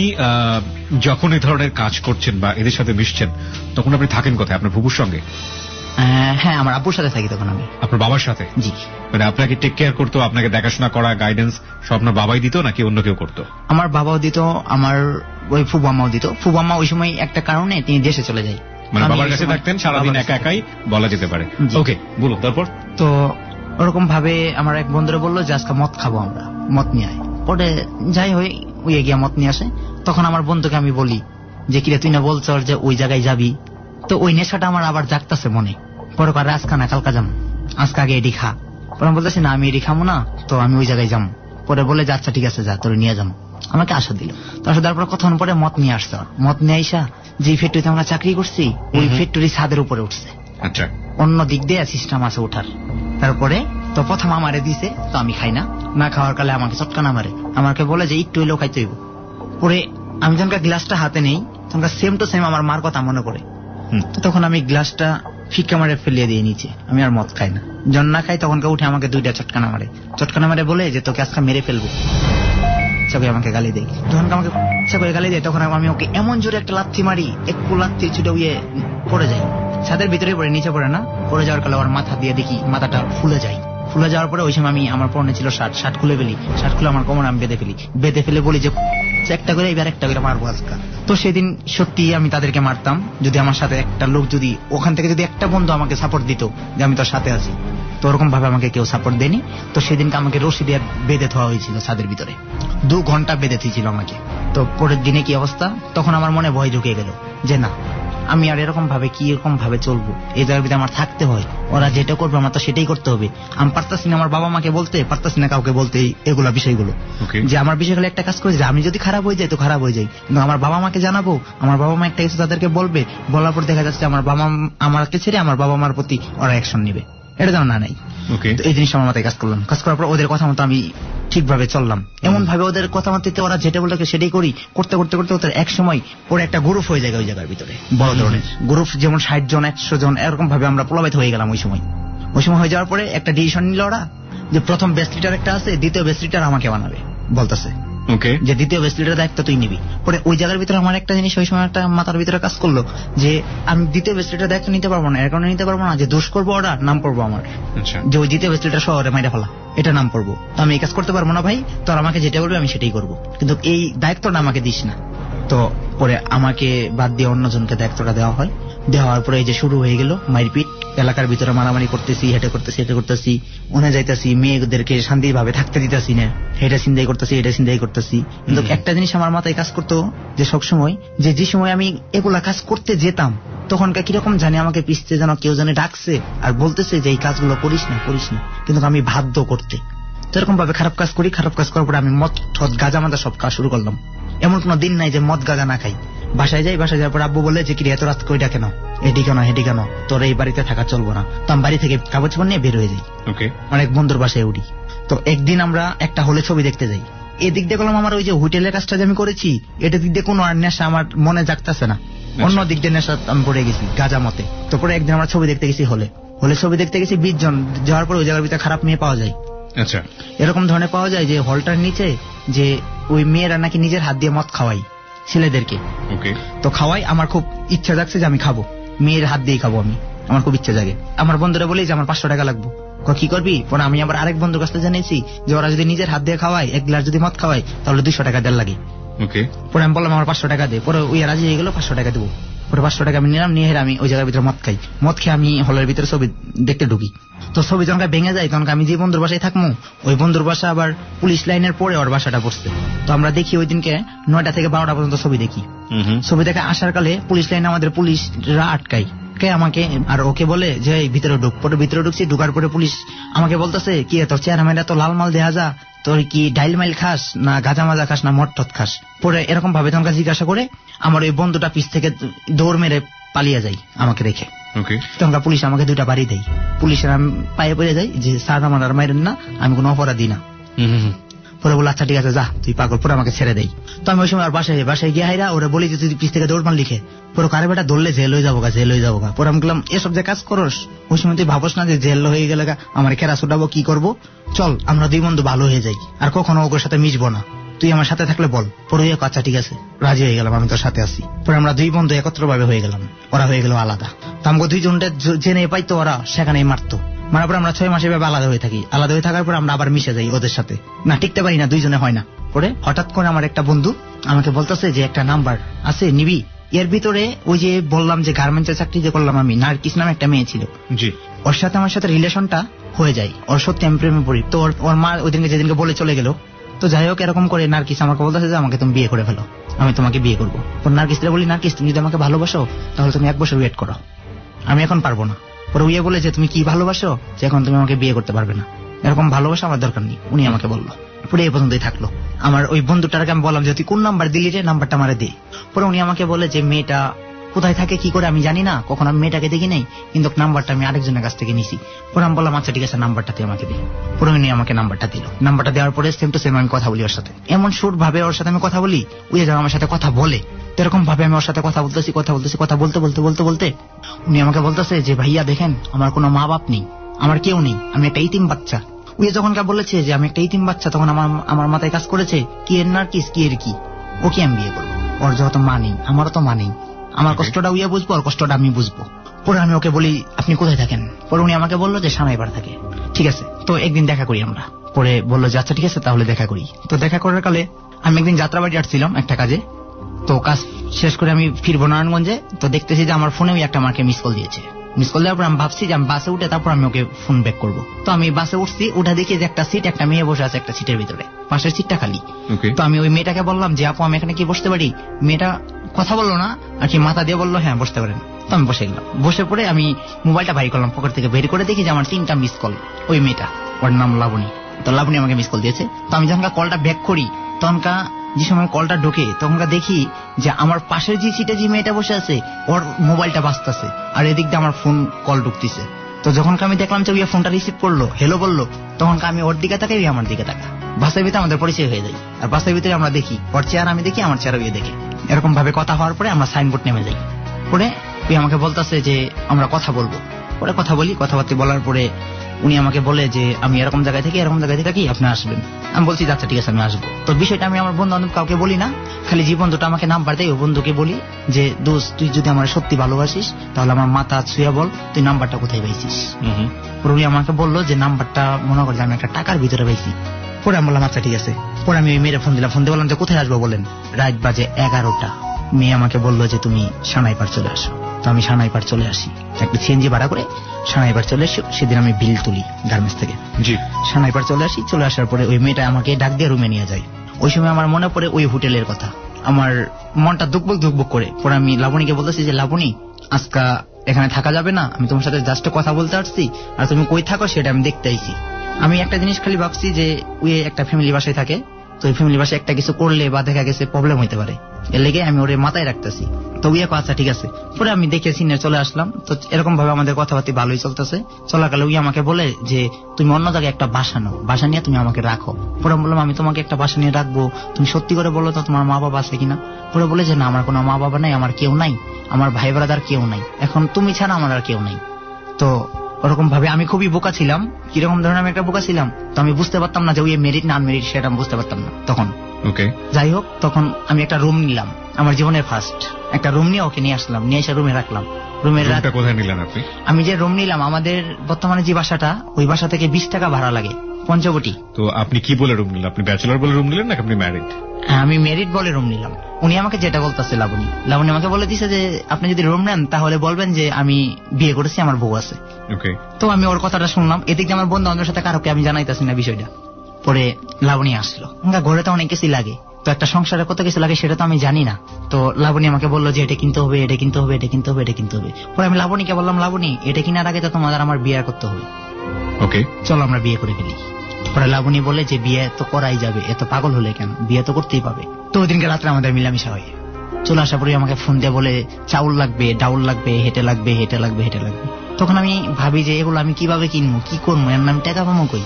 D: যখন এই ধরনের কাজ করছেন বা এদের সাথে মিশছেন তখন আপনি থাকেন কোথায়? আপনার বুবুর সঙ্গে?
F: হ্যাঁ, আমার আব্বুর সাথে থাকি তখন আমি।
D: আপনার বাবার সাথে?
F: জি।
D: মানে আপনাকে টেক কেয়ার করতো, আপনাকে দেখাশোনা করা, গাইডেন্স সব আপনার বাবাই দিত নাকি অন্য কেউ করতো?
F: আমার বাবাও দিত, আমার ওই ফুবাম্মাও দিত। ফুবাম্মা ওই সময় একটা কারণে তিনি দেশে চলে যায়,
D: মানে বাবার কাছে থাকতেন সারাদিন একা একাই বলা যেতে পারে। ওকে, বলুন তারপর।
F: তো ওরকম ভাবে আমার এক বন্ধুরা বললো যে আজকে মদ খাবো আমরা, মদ নিয়ে আয়। পরে যাই হই উইয়ে গিয়া মদ নিয়ে আসে। তখন আমার বন্ধুকে আমি বলি যে কিরে তুই না বলছ যে ওই জায়গায় যাবি, তো ওই নেশাটা আমার আবার জাগতেছে মনে। পরে করে আজকা না কালকা যাম, আজকে আগে এডি খা। পরে আমি বলতেছি না আমি এডি খামো না, তো আমি ওই জায়গায় যাম। পরে বলে যে আচ্ছা ঠিক আছে যা, তোর নিয়ে যাম। আমাকে আশা দিল। তো আশা দেওয়ার পর কতক্ষণ পরে মত নিয়ে আসছে। মত নিয়ে আইসা যে ফ্যাক্টরিতে আমরা চাকরি করছি ওই ফ্যাক্টরি ছাদের উপরে উঠছে।
D: আচ্ছা,
F: অন্য দিক দিয়ে সিস্টেম আছে ওঠার। তারপরে তো প্রথম আমারে দিছে, তো আমি খাই না, না খাওয়ার কালে আমাকে চটকানা মারে, আমাকে বলে যে একটু হইলেও খাইতে হইব। পরে আমি যখন গ্লাসটা হাতে নেই তখন সেম টু সেম আমার মার কথা মনে করে। তো তখন আমি গ্লাসটা ফিক্কা মারে ফেলিয়ে দিয়ে নিচে, আমি আর মদ খাই না। যখন না খাই তখন উঠে আমাকে দুইটা চটকানা মারে। চটকানা মারে বলে যে তোকে আজকে মেরে ফেলবো, চাকরি আমাকে গালি দেয়। যখন আমাকে চাকরি গালি দেয় তখন আমি ওকে এমন জোরে একটা লাথি মারি, একটু লাথি ছুটে উইয়ে পড়ে যাই। ছাদের ভিতরে পড়ে, নিচে পড়ে না, পড়ে যাওয়ার কালে ওর মাথা দিয়ে দেখি মাথাটা ফুলে যায়। ফুলে যাওয়ার পরে ওই সময় আমি আমার পরনে ছিল শার্ট, শার্ট খুলে ফেলি, শার্ট খুলে আমার কোমর আমি বেঁধে ফেলি, বেঁধে ফেলে বলি যে একটা করে এবার একটা করে মারবো আজকে। তো সেদিন সত্যি আমি তাদেরকে মারতাম যদি আমার সাথে একটা লোক, যদি ওখান থেকে যদি একটা বন্ধু আমাকে সাপোর্ট দিত যে আমি তোর সাথে আছি, তো ওরকম ভাবে আমাকে কেউ সাপোর্ট দেয়নি। তো সেদিনকে আমাকে রশি দিয়ে বেঁধে থাওয়া হয়েছিল ছাদের ভিতরে, দু ঘন্টা বেঁধে দিয়েছিল আমাকে। তো পরের দিনে কি অবস্থা, তখন আমার মনে ভয় ঢুকে গেল যে না আমি আর এরকম ভাবে কি এরকম ভাবে চলবো, এই জায়গার ভিতরে আমার থাকতে হয়, ওরা যেটা করবে আমার তো সেটাই করতে হবে। আমি পারতাছি না আমার বাবা মাকে বলতে, পারতাছি না কাউকে বলতে এগুলা বিষয়গুলো, যে আমার বিষয়গুলো একটা কাজ করে যে আমি যদি খারাপ হয়ে যাই তো খারাপ হয়ে যাই, কিন্তু আমার বাবা মাকে জানাবো, আমার বাবা মা একটা কিছু তাদেরকে বলবে, বলার পর দেখা যাচ্ছে আমার বাবা আমাকে ছেড়ে আমার বাবা মার প্রতি ওরা অ্যাকশন নিবে, এটা যেন না নাই। এই জিনিসটা আমার মাথায় কাজ করলাম, কাজ করার পর ওদের কথা মতো আমি ঠিকভাবে চললাম, এমন ভাবে ওদের কথা মতো ওরা যেটা বলে সেটাই করি, করতে করতে করতে ওদের এক সময় ওরা একটা গ্রুপ হয়ে যায় ওই জায়গার ভিতরে, বড় ধরনের গ্রুপ, যেমন ষাট জন একশো জন এরকম ভাবে আমরা প্রভাবিত হয়ে গেলাম ওই সময়। ওই সময় হয়ে যাওয়ার পরে একটা ডিসিশন নিল ওরা যে প্রথম বেস্ট লিডার একটা আছে, দ্বিতীয় বেস্ট লিডার আমাকে বানাবে, বলতেছে যে দ্বিতীয় বেস্ট লিডারের দায়িত্ব তুই নিবি। পরে ওই জায়গার ভিতরে আমার একটা জিনিস ওই সময় একটা মাথার ভিতরে কাজ করলো যে আমি দ্বিতীয় বেস্ট লিডারের দায়িত্ব নিতে পারবো না, এর কারণে নিতে পারবো না যে দোষ করবো ওরা, নাম পড়বো আমার, যে ওই দ্বিতীয় বেস্ট লিডার শহরে মাইরা ফেলা, এটা নাম পড়বো, তো আমি এই কাজ করতে পারবো না ভাই, তোর আমাকে যেটা বলবে আমি সেটাই করবো, কিন্তু এই দায়িত্বটা আমাকে দিস না। তো পরে আমাকে বাদ দিয়ে অন্যজনকে দায়িত্বটা দেওয়া হয়। দেওয়ার পরে এই যে শুরু হয়ে গেল মারপিট, এলাকার ভিতরে মারামারি করতেছি, হেঁটে করতেছি, হেঁটে করতেছি, ওনে যাইতেছি, মেয়েদেরকে শান্তিভাবে থাকতে দিতেছি না, হেঁটে চিন্তাই করতেছি, এটা চিন্তাই করতেছি। কিন্তু একটা জিনিস আমার মাথায় কাজ করতো যে সবসময় যে যে সময় আমি এগুলা কাজ করতে যেতাম তখনকার কিরকম জানি আমাকে পিছতে যেন কেউ জানে ডাকছে আর বলতেছে যে এই কাজগুলো করিস না করিস না, কিন্তু আমি বাধ্য করতে। তো এরকম ভাবে খারাপ কাজ করি, খারাপ কাজ করার পরে আমি মদ ঠদ গাঁজা মাদা সব কাজ শুরু করলাম। এমন কোন দিন নাই যে মদ গাঁজা না খাই। বাসায় যাই, বাসায় যাওয়ার পর আব্বু বলে যে কি এত রাত কইটা কেন, এটি কেন হেঁটে কেন, তোর এই বাড়িতে থাকা চলবো না। তো আমি বাড়ি থেকে কাগজ নিয়ে বের হয়ে যাই, অনেক বন্ধুর বাসায় উঠি। তো একদিন আমরা একটা হলে ছবি দেখতে যাই, এদিক দিয়ে করলাম আমার ওই যে হোটেলের কাজটা যে আমি করেছি এটা দিক দিয়ে কোনো আর নেশা আমার মনে জাগতেছে না, অন্য দিক দিয়ে নেশা আমি পড়ে গেছি গাঁজা মতে। তো পরে একদিন আমরা ছবি দেখতে গেছি হলে, হলে ছবি দেখতে গেছি বিশ জন, যাওয়ার পর ওই জায়গার ভিতরে খারাপ মেয়ে পাওয়া যায়।
D: আচ্ছা,
F: এরকম ধরনের পাওয়া যায় যে হলটার নিচে যে ওই মেয়েরা নাকি নিজের হাত দিয়ে মদ খাওয়াই ছেলেদেরকে। তো খাওয়াই, আমার খুব ইচ্ছা জাগছে যে আমি খাবো, মেয়ের হাত দিয়ে খাবো আমি, আমার খুব ইচ্ছা জাগে। আমার বন্ধুরা বলি যে আমার পাঁচশো টাকা লাগবো, কি করবি? পরে আমি আবার আরেক বন্ধুর কাছ থেকে জানিয়েছি যে ওরা যদি নিজের হাত দিয়ে খাওয়ায়, এক গ্লাস যদি মদ খাওয়ায় তাহলে দুইশো টাকা দেড় লাগে। পরে আমি বললাম আমার পাঁচশো টাকা দে, পরে ওই রাজি হয়ে গেল, পাঁচশো টাকা দেবো। পরে পাঁচশো টাকা আমি নিলাম, নিয়ে আমি ওই জায়গার ভিতরে মদ খাই। মদ খেয়ে আমি হলের ভিতরে ছবি দেখতে ঢুকি। তো ছবি যখন ভেঙে যায় তখন আমি যে বন্ধুর বাসায় থাকবো ওই বন্ধুর বাসা আবার পুলিশ লাইনের পরে ওর বাসাটা পড়ছে। তো আমরা দেখি ওই দিনকে নয়টা থেকে বারোটা পর্যন্ত ছবি দেখি। ছবি দেখে আসার কালে পুলিশ লাইনে আমাদের পুলিশরা আটকাই আমাকে, আর ওকে বলে যে ভিতরে ঢুক। পরে ভিতরে ঢুকছি, ঢুকার পরে পুলিশ আমাকে বলতেছে কি তোর চেহারা মেয়েরা তো লাল মাল দেয়া যা, তোর কি ডাইল মাইল খাস না গাঁজা মাজা খাস না মদ টদ খাস। পরে এরকম ভাবে তখন জিজ্ঞাসা করে আমার ওই বন্ধুটা পিছ থেকে দৌড় মেরে পালিয়ে যায় আমাকে রেখে। তখন পুলিশ আমাকে দুইটা বাড়ি দেয়। পুলিশের আমি পায়ে পড়ে যাই যে স্যার আমার আর মাইরেন না, আমি কোনো অপরাধী না। পরে বলে আচ্ছা ঠিক আছে যা তুই পাগল, পরে আমাকে ছেড়ে দেয়। তো আমি ওই সময় আর বাসায় বাসায় গিয়ে হাইরা ওরা বলি যে তুই পিছ থেকে দৌড় মার লিখে, পরে কারে বেটা ধরলে জেল হয়ে যাবো গা, জেল হয়ে যাবো গা। পরে আমি বললাম এসব যে কাজ করস ওই সময় তুই ভাবস না যে জেল হয়ে গেলে আমার খেরা ছুটাবো, কি করবো, চল আমরা দুই বন্ধু ভালো হয়ে যাই, আর কখনো ওর সাথে মিশবো না, তুই আমার সাথে থাকলে বল। পরে আচ্ছা ঠিক আছে রাজি হয়ে গেলাম, আমি তোর সাথে আছি। পরে আমরা দুই বন্ধু একত্র ভাবে হয়ে গেলাম, ওরা হয়ে গেল আলাদা। তো আমাকে দুইজনটা জেনে পাইতো ওরা সেখানেই মারতো, মারার পর আমরা ছয় মাসে ভাবে আলাদা হয়ে থাকি। আলাদা হয়ে থাকার পর আমরা আবার মিশে যাই ওদের সাথে, না টিকতে পারি না, দুইজনে হয় না। পরে হঠাৎ করে আমার একটা বন্ধু আমাকে বলতেছে যে একটা নাম্বার আছে নিবি। এর ভিতরে ওই যে বললাম যে গার্মেন্টসের চাকরি যে করলাম আমি, নার্কিস নামে একটা মেয়ে ছিল, ওর সাথে আমার সাথে রিলেশনটা হয়ে যায়, ওর সত্যি আমি প্রেমে পড়ি। তো ওর মা ওই দিনকে যেদিনকে বলে চলে গেল, তো যাই হোক এরকম করে নার্গিস আমাকে বলতেছে যে আমাকে তুমি বিয়ে করে ফেলো, আমি তোমাকে বিয়ে করবো। নার্গিসকে বলি নার্গিস তুমি যদি আমাকে ভালোবাসো তাহলে তুমি এক বছর ওয়েট করো, আমি এখন পারবো না। পরে উইয়ে বলে যে তুমি কি ভালোবাসো যে এখন তুমি আমাকে বিয়ে করতে পারবে না, এরকম ভালোবাসা আমার দরকার নেই। উনি আমাকে বললো, পুরো এই পর্যন্তই থাকলো। আমার ওই বন্ধুটাকে আমি বললাম যে তুই কোন নাম্বার দিলি রে, নাম্বারটা আমারে দে। পরে উনি আমাকে বলে যে মেয়েটা কোথায় থাকে কি করে আমি জানি না, কখন আমি মেয়েটাকে দেখি নাই, কিন্তু নাম্বারটা আমি আরেকজনের কাছ থেকে নিছি। পরে আমি বললাম আচ্ছা ঠিক আছে নাম্বারটা তুই আমাকে দে। পরে উনি আমাকে নাম্বারটা দিল। নাম্বারটা দেওয়ার পরে সেম টু সেম আমি কথা বলি ওর সাথে, এমন সুর ভাবে ওর সাথে আমি কথা বলি, ওই যেন আমার সাথে কথা বলে এরকম ভাবে আমি ওর সাথে কথা বলতেছি কথা বলতেছি কথা বলতে বলতে বলতে বলতে উনি আমাকে বলতেছে যে ভাইয়া দেখেন আমার কোনো মা বাপ নেই, আমার কেউ নেই, আমি একটা ইতিম বাচ্চা। উনি যখনকার বলেছে যে আমি একটা ইতিম বাচ্চা তখন আমার আমার মাথায় কাজ করেছে কি এর নার্গিস কি এর কি, ওকে আমি বিয়ে করবো, ওর যত মা নেই আমারও তো মা নেই, আমার কষ্টটা উইয়া বুঝবো আর কষ্টটা আমি বুঝবো। পরে আমি ওকে বলি আপনি কোথায় থাকেন? পরে উনি আমাকে বললো যে সানাইপাড়া থাকে। ঠিক আছে তো একদিন দেখা করি আমরা। পরে বললো যে আচ্ছা ঠিক আছে তাহলে দেখা করি। তো দেখা করার কালে আমি একদিন যাত্রাবাড়ি আসছিলাম একটা কাজে, তো কাজ শেষ করে আমি ফিরবো নারায়ণগঞ্জে, তো দেখতেছি যে আমার ফোনে ওই একটা মাকে মিস কল দিয়েছে। মিস কল দেওয়ার পর আমি ভাবছি যে আমি বাসে উঠে তারপর আমি ওকে ফোন ব্যাক করবো। তো আমি বাসে উঠছি, উঠে দেখি যে একটা সিট একটা মেয়ে বসে আছে একটা সিটের ভিতরে, পাশের সিটটা খালি। তো আমি ওই মেয়েটাকে বললাম যে আপু আমি এখানে কি বসতে পারি? মেয়েটা কথা বললো না আর কি মাথা দিয়ে বললো হ্যাঁ বসতে পারেন। তো আমি বসে গেলাম। বসে পড়ে আমি মোবাইলটা বাইর করলাম, পকেট থেকে বের করে দেখি যে আমার তিনটা মিস কল। ওই মেয়েটা ওর নাম লাবণী, তো লাবণী আমাকে মিস কল দিয়েছে। তো আমি যখন কলটা ব্যাক করি তখনকা যে সময় কলটা ঢোকে তখনকার দেখি যে আমার পাশের যে সিটে যে মেয়েটা বসে আছে ওর মোবাইলটা বাজতেছে আর এদিক দিয়ে আমার ফোন কল ঢুকতেছে। তো যখন আমি দেখলাম যে ওই ফোনটা রিসিভ করলো হেলো বললো তখন আমি ওর দিকে তাকাই ওই আমার দিকে তাকা, বাসের ভিতরে আমাদের পরিচয় হয়ে যায়। আর বাসের ভিতরে আমরা দেখি ওর চেয়ার আমি দেখি আমার চেয়ার ওই দেখে, এরকম ভাবে কথা হওয়ার পরে আমরা সাইনবোর্ড নেমে যাই। পরে ওই আমাকে বলতেছে যে আমরা কথা বলবো। পরে কথা বলি, কথাবার্তা বলার পরে উনি আমাকে বলে যে আমি এরকম জায়গায় থেকে এরকম জায়গায় থেকে কি আপনি আসবেন? আমি বলছি আচ্ছা ঠিক আছে আমি আসবো। তো বিষয়টা আমি আমার বন্ধু বান্ধব কাউকে বলি না, খালি যে বন্ধুটা আমাকে নাম্বার দেয় ওই বন্ধুকে বলি যে দোস্ত তুই যদি আমার সত্যি ভালোবাসিস তাহলে আমার মাথা ছুঁয়া বল তুই নাম্বারটা কোথায় পাইছিস। পরে উনি আমাকে বললো যে নাম্বারটা মনে কর যে আমি একটা টাকার ভিতরে পাইছি। পরে আমি বললাম আচ্ছা ঠিক আছে। পরে আমি মেয়ের ফোন দিলাম, ফোন দিয়ে বললাম যে কোথায় আসবো বলেন। রাত বাজে এগারোটা। মেয়ে আমাকে বললো যে তুমি সানাইপাড় চলে আসো। তো আমি সানাইপাড় চলে আসি, একটা সিএনজি ভাড়া করে সানাইপাড় চলে আসি। সেদিন আমি বিল তুলি গার্মেন্টস থেকে। জি সানাইপাড় চলে আসি। চলে আসার পরে ওই মেয়েটা আমাকে ডাক দিয়ে রুমে নিয়ে যায়। ওই সময় আমার মনে পড়ে ওই হোটেলের কথা, আমার মনটা দুকবুক দুকবুক করে। পরে আমি লাবণীকে বলতেছি যে লাবণী আজকা এখানে থাকা যাবে না, আমি তোমার সাথে জাস্ট কথা বলতে আসছি আর তুমি কই থাকো সেটা আমি দেখতে আইছি। আমি একটা জিনিস খালি ভাবছি যে ওই একটা ফ্যামিলি বাসায় থাকে, তো ওই ফ্যামিলি বাসায় একটা কিছু করলে বা দেখা গেছে প্রবলেম হইতে পারে, এর লেগে আমি ওরে মাথায় রাখতেছি। তো ওই আচ্ছা ঠিক আছে। পরে আমি দেখে সিনে চলে আসলাম। তো এরকম ভাবে আমাদের কথাবার্তা ভালোই চলতেছে। চলাকালে ওই আমাকে বলে যে তুমি অন্য জায়গায় একটা বাসা নাও, বাসা নিয়ে তুমি আমাকে রাখো। পরে বললাম আমি তোমাকে একটা বাসা নিয়ে রাখবো, তুমি সত্যি করে বলো তো তোমার মা বাবা আছে কিনা? পরে বলে যে না আমার কোনো মা বাবা নাই, আমার কেউ নাই, আমার ভাই ব্রাদার কেউ নাই, এখন তুমি ছাড়া আমার আর কেউ নাই। তো ওরকম ভাবে আমি খুবই বোকা ছিলাম। কিরকম ধরনের আমি একটা বোকা ছিলাম, তো আমি বুঝতে পারতাম না যে ওই মেরিট না আনমেরিট সেটা আমি বুঝতে পারতাম না তখন। ওকে যাই হোক তখন আমি একটা রুম নিলাম, আমার জীবনের ফার্স্ট একটা রুম নিয়ে ওকে নিয়ে আসলাম, নিয়ে এসে রুমে রাখলাম। রুমের রাত কোথায় নিলেন আপনি? আমি যে রুম নিলাম আমাদের বর্তমানে যে বাসাটা ওই বাসা থেকে বিশ টাকা ভাড়া লাগে পঞ্চবটি।
D: তো আপনি কি বলে রুম নিলেন? আপনি ব্যাচেলর বলে রুম নিলেন নাকি আপনি ম্যারিড?
F: আমি মেরিট বলে রুম নিলাম। উনি আমাকে যেটা বলতেছে লাবণী লাবণী আমাকে বলে দিছে যে আপনি যদি রুম নেন তাহলে বলবেন যে আমি বিয়ে করেছি আমার বউ আছে। তো আমি ওর কথাটা শুনলাম। এদিকে আমার বন্ধু বান্ধবের সাথে কারোকে আমি জানাইতেছি না বিষয়টা। পরে লাবণী আসলো, ঘরে তো অনেক কিছু লাগে, তো একটা সংসারে কত কিছু লাগে সেটা তো আমি জানি না। তো লাবণী আমাকে বললো যে এটা কিনতে হবে এটা কিনতে হবে এটা কিনতে হবে এটা কিনতে হবে। পরে আমি লাবণীকে বললাম লাবণী এটা কেনার আগে তো তোমাদের আমার বিয়ে করতে হবে, ওকে চলো আমরা বিয়ে করে ফেলি। পরে লাবণী বলে যে বিয়ে তো করাই যাবে, এত পাগল হলে কেন, বিয়ে তো করতেই পাবে। তো ওই দিনকে রাত্রে আমাদের মিলামিশা হয়। চলে আসার পরে আমাকে ফোন দিয়ে বলে চাউল লাগবে ডাউল লাগবে হেঁটে লাগবে হেঁটে লাগবে হেঁটে লাগবে। তখন আমি ভাবি যে এগুলো আমি কিভাবে কিনবো কি করবো, এর নাম টাকা পাবো কই।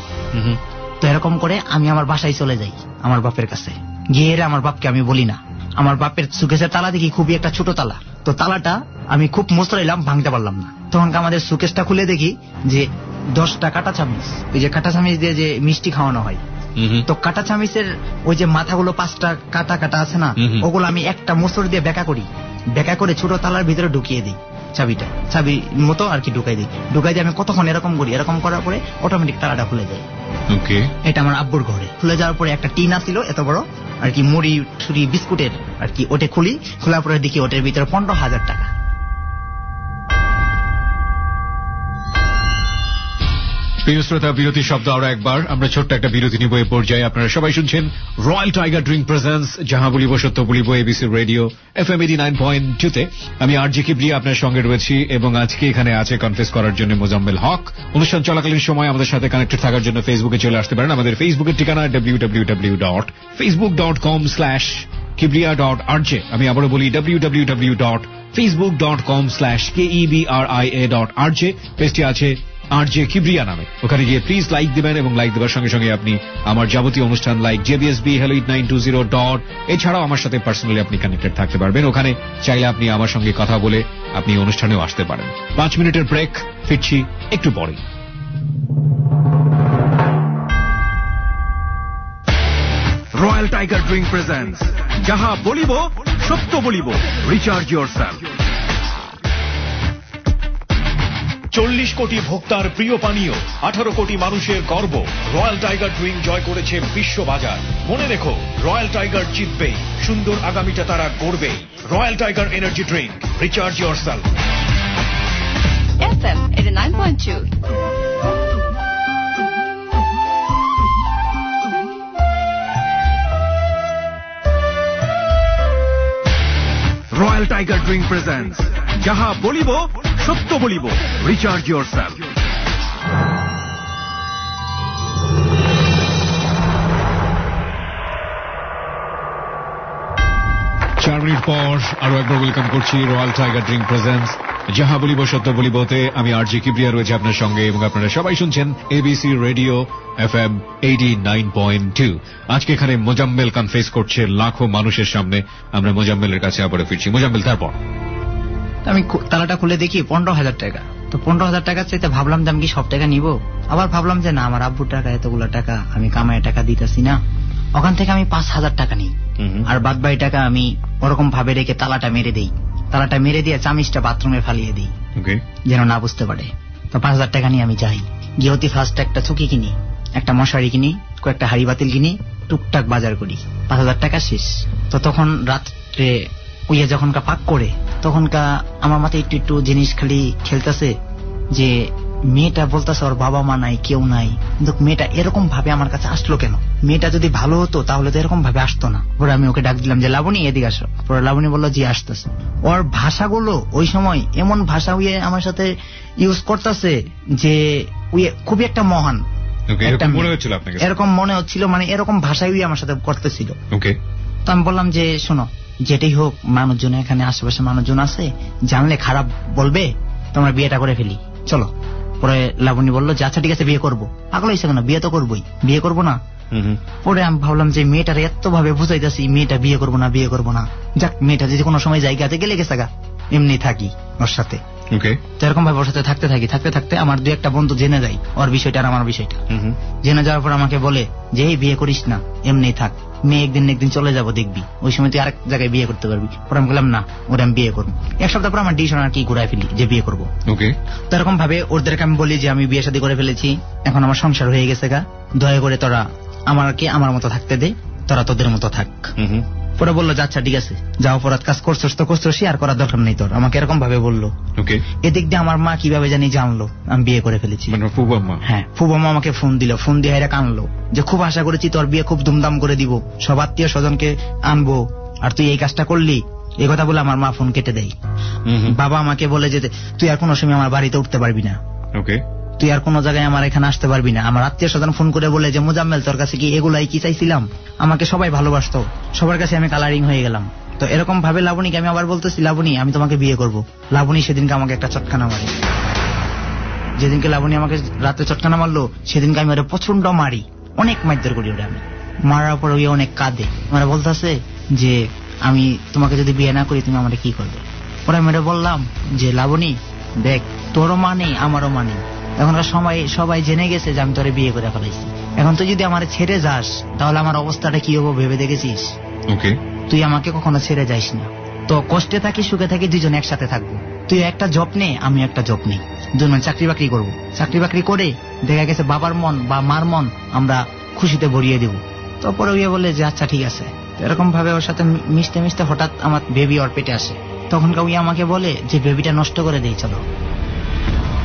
F: তো এরকম করে আমি আমার বাসায় চলে যাই আমার বাপের কাছে। গিয়ে আমার বাপকে আমি বলি না, আমার বাপের সুকেশের তালা দেখি খুবই একটা ছোট তালা, তো তালাটা আমি খুব মশলাইলাম ভাঙতে পারলাম না। তখন আমাদের সুকেশটা খুলে দেখি যে দশটা কাটা চামিচ, ওই যে কাটা চামিচ দিয়ে যে মিষ্টি খাওয়ানো হয়, তো কাটা চামিচের ওই যে মাথাগুলো পাঁচটা কাটা কাটা আছে না, ওগুলো আমি একটা মোচড় দিয়ে বেঁকা করি, বেঁকা করে ছোট তালার ভিতরে ঢুকিয়ে দিই চাবিটা, চাবি মতো আর কি ঢুকাই দিই। ঢুকাই দিয়ে আমি কতক্ষণ এরকম করি, এরকম করার পরে অটোমেটিক তালাটা খুলে যায়। এটা আমার আব্বুর ঘরে। খুলে যাওয়ার পরে একটা টিন আসছিল এত বড় আর কি মুড়ি ছুরি বিস্কুটের আর কি, ওটা খুলি, খোলার পরে দেখি ওটার ভিতরে পনেরো হাজার টাকা।
D: প্রিয় শ্রোতা, বিরতির শব্দ আরো একবার। আমরা ছোট্ট একটা বিরতি নিব এই পর্যায়ে। আপনারা সবাই শুনছেন রয়্যাল টাইগার ড্রিঙ্ক প্রেজেন্স যাহা বলিব সত্য বলিব ABC radio F M eighty nine point two তে। আমি আরজে কিবরিয়া আপনার সঙ্গে রয়েছি এবং আজকে এখানে আছে কনফেস করার জন্য মোজাম্মেল হক। অনুষ্ঠান চলাকালীন সময় আমাদের সাথে কানেক্টেড থাকার জন্য ফেসবুকে চলে আসতে পারেন। আমাদের ফেসবুকের ঠিকানা W W W dot Facebook dot com slash Kibria dot RJ. আমি আবারও বলি W W W dot Facebook dot com slash K E B R I A dot RJ. পেজটি আছে আরজে কিবরিয়া নামে। ওখানে গিয়ে প্লিজ লাইক দিবেন এবং লাইক দেওয়ার সঙ্গে সঙ্গে আপনি আমার যাবতীয় অনুষ্ঠান like JBSB hello eight nine two zero dot এছাড়াও আমার সাথে পার্সোনালি আপনি কানেক্টেড থাকতে পারবেন। ওখানে চাইলে আপনি আমার সঙ্গে কথা বলে আপনি অনুষ্ঠানেও আসতে পারেন। পাঁচ মিনিটের ব্রেক, ফিরছি একটু পরে।
B: রয়্যাল টাইগার ড্রিঙ্ক প্রেজেন্টস যাহা বলিব সত্য বলিব, রিচার্জ ইয়োরসেলফ। চল্লিশ কোটি ভোক্তার প্রিয় পানীয়, আঠারো কোটি মানুষের গর্ব, রয়্যাল টাইগার ড্রিঙ্ক জয় করেছে বিশ্ববাজার। মনে রেখো, রয়্যাল টাইগার জিতবে, সুন্দর আগামীটা তারা গড়বে। Royal tiger energy drink, recharge yourself.
A: F M eighty nine point two.
B: Royal tiger drink presents যাহা বলিব সত্য বলিব, রিচার্জ ইয়োরসেলফ।
D: চার মিনিট পর আরো একবার ওয়েলকাম করছি রয়্যাল টাইগার ড্রিঙ্ক প্রেজেন্স যাহা বলিব সত্য বলিবতে। আমি আরজে কিবরিয়া রয়েছে আপনার সঙ্গে এবং আপনারা সবাই শুনছেন ABC radio F M eighty nine point two. আজকে এখানে মোজাম্মেল কনফেস করছে লাখো মানুষের সামনে। আমরা মোজাম্মেলের কাছে আবার ফিরছি। মোজাম্মেল, তারপর
F: আমি তালাটা খুলে দেখি পনেরো হাজার টাকা। তো পনেরো হাজার টাকা চাইতে ভাবলাম যে আমি কি সব টাকা নিব। আবার ভাবলাম যে না, আমার আব্বুর টাকা, এতগুলো টাকা আমি কামায় টাকা দিতেছি না। ওখান থেকে আমি পাঁচ হাজার টাকা নিই, আর বাদ বাকি টাকা আমি ওরকম ভাবে রেখে তালাটা মেরে দিই। তালাটা মেরে দিয়ে চামিচটা বাথরুমে ফালিয়ে দিই যেন না বুঝতে পারে। তো পাঁচ হাজার টাকা নিয়ে আমি যাই, গিয়ে অতি ফার্স্ট একটা চুকি কিনি, একটা মশারি কিনি, কয়েকটা হাড়ি বাতিল কিনি, টুকটাক বাজার করি। পাঁচ হাজার টাকা শেষ। তো তখন রাত্রে উইয়া যখনকা পাক করে তখনকা আমার মাথায় একটু একটু জিনিস খালি খেলতেছে যে মেয়েটা বলতেছে ওর বাবা মা নাই, কেউ নাই, কিন্তু মেয়েটা এরকম ভাবে আমার কাছে আসলো কেন? মেয়েটা যদি ভালো হতো তাহলে তো এরকম ভাবে আসতো না। পরে আমি ওকে ডাক দিলাম যে লাবণী এদিকে আসো। পরে লাবণী বললো জি আসতেছে। ওর ভাষাগুলো ওই সময় এমন ভাষা উইয়ে আমার সাথে ইউজ করতেছে যে উইয়ে খুবই একটা মহান এরকম মনে হচ্ছিল, মানে এরকম ভাষাই উইয়ে আমার সাথে করতেছিল। তো আমি বললাম যে শোনো, যেটাই হোক মানুষজন এখানে আশেপাশে মানুষজন আছে, জানলে খারাপ বলবে, তোমরা বিয়েটা করে ফেলি, চলো। পরে লাবণী বললো যে আচ্ছা ঠিক আছে, বিয়ে করবো। পাগল হয়েছে কেন, বিয়ে তো করবোই, বিয়ে করবো না? পরে আমি ভাবলাম যে মেয়েটার এত ভাবে বুঝাইতেছি মেয়েটা বিয়ে করবো না, বিয়ে করবো না, যাক মেয়েটা যদি কোনো সময় জায়গাতে গেলে গেছে গা, এমনি থাকি ওর সাথে। তো এরকম ভাবে ওর সাথে থাকতে থাকি থাকতে থাকতে আমার দু একটা বন্ধু জেনে যায় ওর বিষয়টা আর আমার বিষয়টা। জেনে যাওয়ার পর আমাকে বলে যে এই বিয়ে করিস না, এমনি থাক, মেয়ে একদিন একদিন চলে যাবো দেখবি, ওই সময় তুই আরেক জায়গায় বিয়ে করতে পারবি। পরে আমি বললাম না, ওরা আমি বিয়ে করবো। এক সপ্তাহ পর আমার ডিসিশন আর কি ঘুরাই ফেলি যে বিয়ে করবো। তো এরকম ভাবে ওদেরকে আমি বলি যে আমি বিয়ে শাদী করে ফেলেছি, এখন আমার সংসার হয়ে গেছে গা, দয়া করে তোরা আমাকে আমার মতো থাকতে দে, তোরা তোদের মতো থাক। পরে বললো যে আচ্ছা ঠিক আছে, যা অপরাধ কাজ করছস তো করছস, আর করার দরকার নেই তোর, আমাকে এরকম ভাবে বললো। এদিক দিয়ে আমার মা কিভাবে জানি জানলো আমি বিয়ে করে ফেলেছি। হ্যাঁ, ফুবাম্মা আমাকে ফোন দিল, ফোন দিয়ে এরা কানলো যে খুব আশা করেছি তোর বিয়ে খুব ধুমধাম করে দিব, সব আত্মীয় স্বজনকে আনবো, আর তুই এই কাজটা করলি। এই কথা বলে আমার মা ফোন কেটে দেয়। বাবা আমাকে বলে যে তুই আর কোনো সময় আমার বাড়িতে উঠতে পারবি না, তুই আর কোনো জায়গায় আমার এখানে আসতে পারবি না। আমার আত্মীয় স্বজন ফোন করে বলে যে মোজাম্মেল তোর কাছে কি এগুলাই কি চাইছিলাম? আমাকে সবাই ভালোবাসতো, সবার কাছে আমি কালারিং হয়ে গেলাম। তো এরকম ভাবে লাবণীকে আমি আবার বলতেছি লাবণী আমি তোমাকে বিয়ে করব। লাবণী সেদিনকে আমাকে একটা চটকানা মারে। যেদিনকে লাবণী আমাকে রাতে চটকানা মারলো সেদিনকে আমি ওরা প্রচন্ড মারি, অনেক মারধর করি ওরা। আমি মারার পর ওই অনেক কাঁদে, ওরা বলতেছে যে আমি তোমাকে যদি বিয়ে না করি তুমি আমাকে কি করবে? ওরা আমি বললাম যে লাবণী দেখ, তোরও মা নেই আমারও মা নেই, এখনকার সময় সবাই জেনে গেছে যে আমি তোরে বিয়ে করে ফেলাইছি, এখন তুই যদি আমার ছেড়ে যাস তাহলে আমার অবস্থাটা কি হবো ভেবে দেখেছিস? তুই আমাকে কখনো ছেড়ে যাইস না, তো কষ্টে থাকি সুখে থাকি দুজন একসাথে থাকবো, তুই একটা জব নে আমি একটা জব নেই, দুজন চাকরি বাকরি করবো, চাকরি বাকরি করে দেখা গেছে বাবার মন বা মার মন আমরা খুশিতে ভরিয়ে দেবো। তো পরে ওই বলে যে আচ্ছা ঠিক আছে। এরকম ভাবে ওর সাথে মিশতে মিশতে হঠাৎ আমার বেবি ওর পেটে আসে, তখনকার ওই আমাকে বলে যে বেবিটা নষ্ট করে দেই চলো।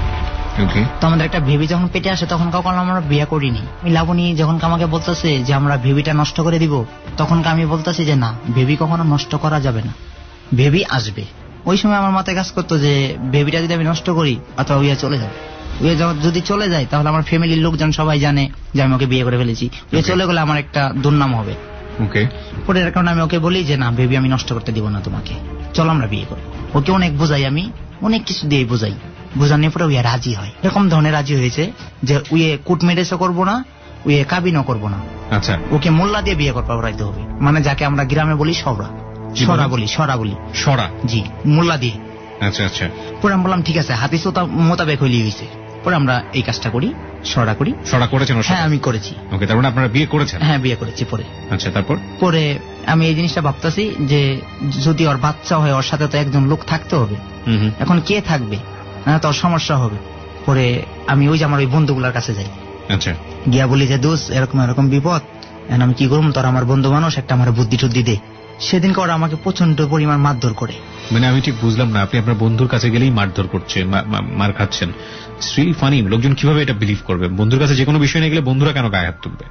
D: ওকে।
F: তো আমাদের একটা বেবি যখন পেটে আসে তখন কখন আমরা বিয়ে করিনি। লাবণী যখন আমাকে বলতেছে যে আমরা বেবিটা নষ্ট করে দিব, তখন আমি বলতেছি যে না, বেবি কখনো নষ্ট করা যাবে না, বেবি আসবে। ওই সময় আমার মাথায় কাজ করতো যে বেবিটা যদি আমি নষ্ট করি অথবা উইয়া চলে যাবে, উইয়া যদি চলে যায় তাহলে আমার ফ্যামিলির লোকজন সবাই জানে যে আমি ওকে বিয়ে করে ফেলেছি, উইয়া চলে গেলে আমার একটা দুর্নাম হবে।
D: ওকে।
F: পরে এর কারণে আমি ওকে বলি যে না, বেবি আমি নষ্ট করতে দিব না তোমাকে, চলো আমরা বিয়ে করি। ওকে অনেক বোঝাই, আমি অনেক কিছু দিয়ে বোঝাই, বোঝানোর পরে উইয়া রাজি হয়। এরকম ধরনের রাজি হয়েছে যে উইয়ে কুট মেরেসও করবো না, উইয়ে কাবিনও করবো না।
D: আচ্ছা।
F: ওকে মোল্লা দিয়ে বিয়ে করাইতে হবে, মানে যাকে আমরা গ্রামে বলি সরা, সরা বলি, সরা বলি,
D: সরা।
F: জি, মোল্লা দিয়ে।
D: আচ্ছা আচ্ছা।
F: পরে আমি বললাম ঠিক আছে, হাদিস মোতাবেক হইলে হয়েছে। পরে আমরা এই কাজটা করি, সরা করি।
D: সরা করেছেন?
F: হ্যাঁ আমি করেছি।
D: ওকে, তার মানে আপনারা বিয়ে করেছেন?
F: হ্যাঁ বিয়ে করেছি। পরে
D: আচ্ছা, তারপর?
F: পরে আমি এই জিনিসটা ভাবতেছি যে যদি ওর বাচ্চা হয় ওর সাথে তো একজন লোক থাকতে হবে, এখন কে থাকবে, না তোর সমস্যা হবে। পরে আমি ওই যে আমার ওই বন্ধুগুলার কাছে যাই।
D: আচ্ছা।
F: গিয়া বলি যে দোষ এরকম এরকম বিপদ, এখন আমি কি করবো, তোর আমার বন্ধু মানুষ, একটা আমার বুদ্ধি টুদ্ধি দে। সেদিনকে ওরা আমাকে প্রচন্ড পরিমাণ মারধর করে।
D: মানে আমি ঠিক বুঝলাম না, আপনি আপনার বন্ধুর কাছে গেলেই মারধর করছে, মার খাচ্ছেন। It's really funny. লোকজন কিভাবে এটা বিলিভ করবে? বন্ধুর কাছে যে কোনো বিষয় নিয়ে গেলে বন্ধুরা কেন গায়ে হাত তুলবে?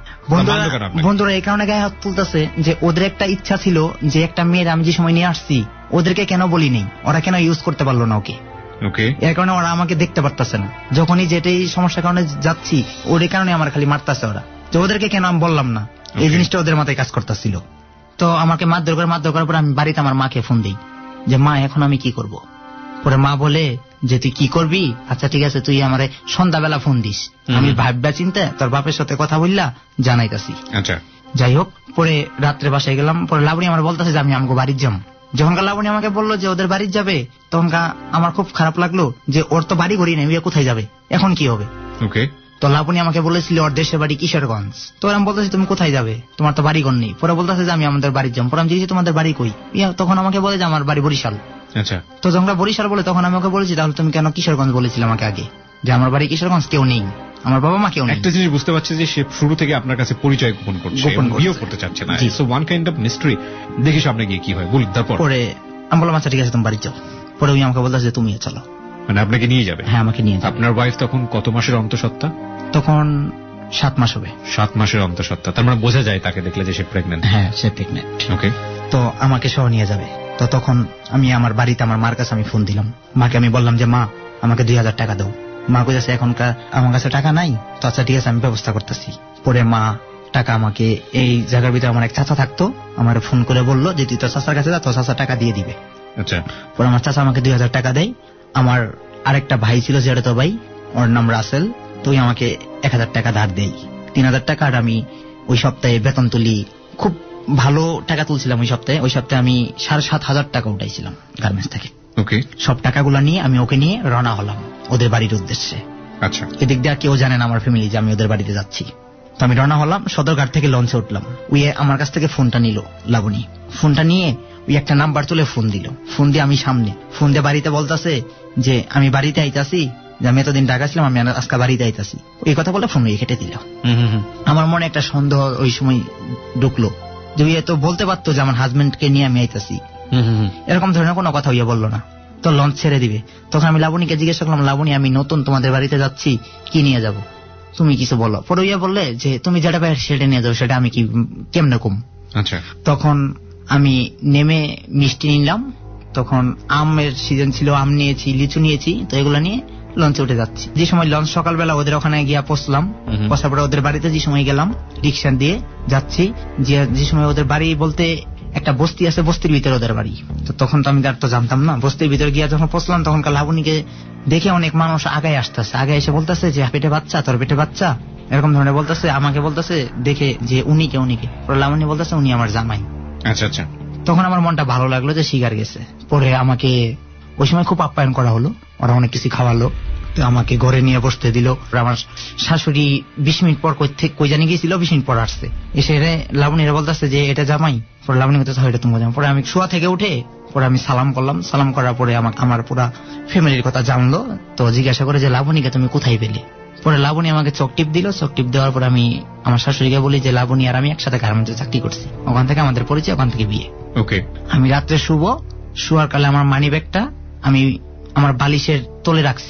F: বন্ধুরা এই কারণে গায়ে হাত তুলতেছে যে ওদের একটা ইচ্ছা ছিল যে একটা মেয়ের আমি যে সময় নিয়ে আসছি ওদেরকে কেন বলি নেই, ওরা কেন ইউজ করতে পারলো না ওকে।
D: ওকে।
F: এর কারণে ওরা আমাকে দেখতে পারতেছে না, যখনই যেটাই সমস্যার কারণে যাচ্ছি ওর কারণে আমার খালি মারতেছে ওরা, যে ওদেরকে কেন আমি বললাম না, এই জিনিসটা ওদের মাথায় কাজ করতেছিল। তো আমাকে মারধর করে মারধর করার পর আমি বাড়িতে আমার মাকে ফোন দিই যে মা এখন আমি কি করব। পরে মা বলে যে তুই কি করবি, আচ্ছা ঠিক আছে তুই আমারে সন্ধ্যাবেলা ফোন দিস, আমি ভাববা চিন্তা তোর বাপের সাথে কথা বললা জানাইতাছি।
D: আচ্ছা।
F: যাই হোক, পরে রাত্রে বাসায় গেলাম। পরে লাবণী আমার বলতেছে যে আমি আমাকে বাড়ির যাম। যখনকার লাবণী আমাকে বললো যে ওদের বাড়ির যাবে, তখনকার আমার খুব খারাপ লাগলো যে ওর তো বাড়ি ঘড়ি নেই, কোথায় যাবে, এখন কি হবে।
D: ওকে।
F: তো লাবণী আমাকে বলেছিল ওর দেশের বাড়ি কিশোরগঞ্জ। তো আমি বলতেছি তুমি কোথায় যাবে, তোমার তো বাড়ি ঘর নেই। পরে বলতেছে যে আমি আমাদের বাড়ির যাম। পরে আমি জিজ্ঞেস তোমাদের বাড়ি কই, তখন আমাকে বলে যে আমার বাড়ি বরিশাল।
D: আচ্ছা।
F: তো যখন বরিশাল বলে তখন আমি ওকে বলেছি তাহলে তুমি কেন কিশোরগঞ্জ বলেছিলে আমাকে আগে, যে আমার বাড়ি কিশোরগঞ্জ, কেউ নেই, আমার বাবা মা কেউ নেই।
D: একটা জিনিস বুঝতে পারছি যে সে শুরু থেকে আপনার কাছে পরিচয় গোপন করছে, বিয়ে করতে চাচ্ছে না। So one kind of mystery. দেখি সামনে গিয়ে কি হয়, বলুন। তারপর?
F: পরে আমি বললাম আচ্ছা ঠিক আছে তুমি বাড়ি যাও। পরে উনি আমাকে বলতেছে যে তুমিও চলো।
D: মানে আপনাকে নিয়ে যাবে?
F: হ্যাঁ আমাকে নিয়ে যাবে।
D: আপনার ওয়াইফ তখন কত মাসের অন্তঃসত্ত্বা?
F: তখন সাত মাস হবে।
D: সাত মাসের অন্তঃসত্ত্বা, তার মানে বোঝা যায় তাকে দেখলে যে সে প্রেগন্যান্ট।
F: হ্যাঁ সে প্রেগন্যান্ট।
D: ওকে।
F: তো আমাকে সহ নিয়ে যাবে। তো তখন আমি আমার বাড়িতে আমার মার কাছে আমি ফোন দিলাম, মাকে আমি বললাম যে মা আমাকে দুই হাজার টাকা দাও। মা কইছে এখনকার আমার কাছে টাকা নাই। তো আচ্ছা ঠিক আছে আমি ব্যবস্থা করতেছি। পরে মা টাকা আমাকে, এই জায়গার ভিতরে আমার এক চাচা থাকতো, আমার ফোন করে বললো যে তুই তোর চাচার কাছে যা, তোর চাচা টাকা দিয়ে দিবে।
D: আচ্ছা।
F: পরে আমার চাচা আমাকে দুই হাজার টাকা দেয়। আমার আরেকটা ভাই ছিল যেটা তো ভাই, ওর নাম রাসেল, তুই আমাকে এক হাজার টাকা ধার দেই, তিন হাজার টাকা। আর আমি ওই সপ্তাহে বেতন তুলি, খুব ভালো টাকা তুলছিলাম ওই সপ্তাহে। ওই সপ্তাহে আমি সাড়ে সাত হাজার টাকা উঠাইছিলাম গার্মেন্টস থেকে।
D: ওকে।
F: সব টাকাগুলো নিয়ে আমি ওকে নিয়ে রওনা হলাম ওদের বাড়ির উদ্দেশ্যে।
D: আচ্ছা।
F: এদিক দিয়ে কেউ জানে না আমার ফ্যামিলি যে আমি ওদের বাড়িতে যাচ্ছি। তো আমি রওনা হলাম, সদরঘাট থেকে লঞ্চে উঠলাম। ওই আমার কাছ থেকে ফোনটা নিল লাবণী, ফোনটা নিয়ে ওই একটা নাম্বার তুলে ফোন দিল। ফোন দিয়ে আমি সামনে, ফোন দিয়ে বাড়িতে বলতেছে যে আমি বাড়িতে আইতাছি, যে আমি এতদিন ঢাকা ছিলাম, আমি আজকে বাড়িতে আইতাছি। এই কথা বলে ফোন কেটে দিল। আমার মনে একটা সন্দেহ ওই সময় ঢুকলো যে ওই তো বলতে পারতো যে আমার হাজবেন্ডকে নিয়ে আমি আইতাছি, এরকম ধরনের কোনো কথা ইয়ে বললো না। তো লঞ্চ ছেড়ে দিবে। তখন আমি লাবণীকে জিজ্ঞেস করলাম, লাবণী আমি নতুন তোমাদের বাড়িতে যাচ্ছি, কি নিয়ে যাব, তুমি কিছু বলো। পরে ইয়া বললে যে তুমি যেটা পাই সেটা নিয়ে যাও, সেটা আমি কি কেমনে কম।
D: আচ্ছা।
F: তখন আমি নেমে মিষ্টি নিলাম, তখন আমের সিজন ছিল, আম নিয়েছি, লিচু নিয়েছি। তো এগুলো নিয়ে লঞ্চে উঠে যাচ্ছি। যে সময় লঞ্চ সকালবেলা ওদের ওখানে গিয়া পৌঁছলাম, পৌঁছার পরে ওদের বাড়িতে যে সময় গেলাম রিক্সা দিয়ে যাচ্ছি, যে সময় ওদের বাড়ি বলতে একটা বস্তি আছে, বস্তির ভিতরে ওদের বাড়ি। তো তখন তো আমি তার তো জানতাম না। বস্তির ভিতরে গিয়া যখন পৌঁছলাম তখন লাবণীকে দেখে অনেক মানুষ আগায় আসতেছে, আগে এসে বলতেছে যে পেটে বাচ্চা, তোর পেটে বাচ্চা, এরকম ধরনের বলতেছে। আমাকে বলতেছে দেখে যে উনিকে উনিকে লাবণী বলতেছে উনি আমার জামাই।
D: আচ্ছা আচ্ছা।
F: তখন আমার মনটা ভালো লাগলো যে শিকার গেছে। পরে আমাকে ওই সময় খুব আপ্যায়ন করা হলো, ওরা অনেক কিছু খাওয়ালো। আমাকে ঘরে নিয়ে বসতে দিল। আমার শাশুড়ি বিশ মিনিট পর কই জানি গিয়েছিল, বিশ মিনিট পর আসছে। এসে লাবণীরা বলতেছে যে এটা জামাই। পরে লাবণী বলতেছে এটা তোমার জামাই। পরে আমি শোয়া থেকে উঠে পরে আমি সালাম করলাম। সালাম করার পরে আমাকে আমার পুরা ফ্যামিলির কথা জানলো। তো জিজ্ঞাসা করে যে লাবণীকে তুমি কোথায় পেলে। পরে লাবণী আমাকে চোখ টিপ দিল। চোখ টিপ দেওয়ার পর আমি আমার শাশুড়িকে বলি যে লাবণী আর আমি একসাথে গার্মেন্টসে চাকরি করছি, ওখান থেকে আমাদের পরিচয়, ওখান থেকে বিয়ে।
D: ওকে।
F: আমি রাত্রে শুবো, শুয়ার কালে আমার মানি ব্যাগটা আমি আমার বালিশের তলে রাখছি,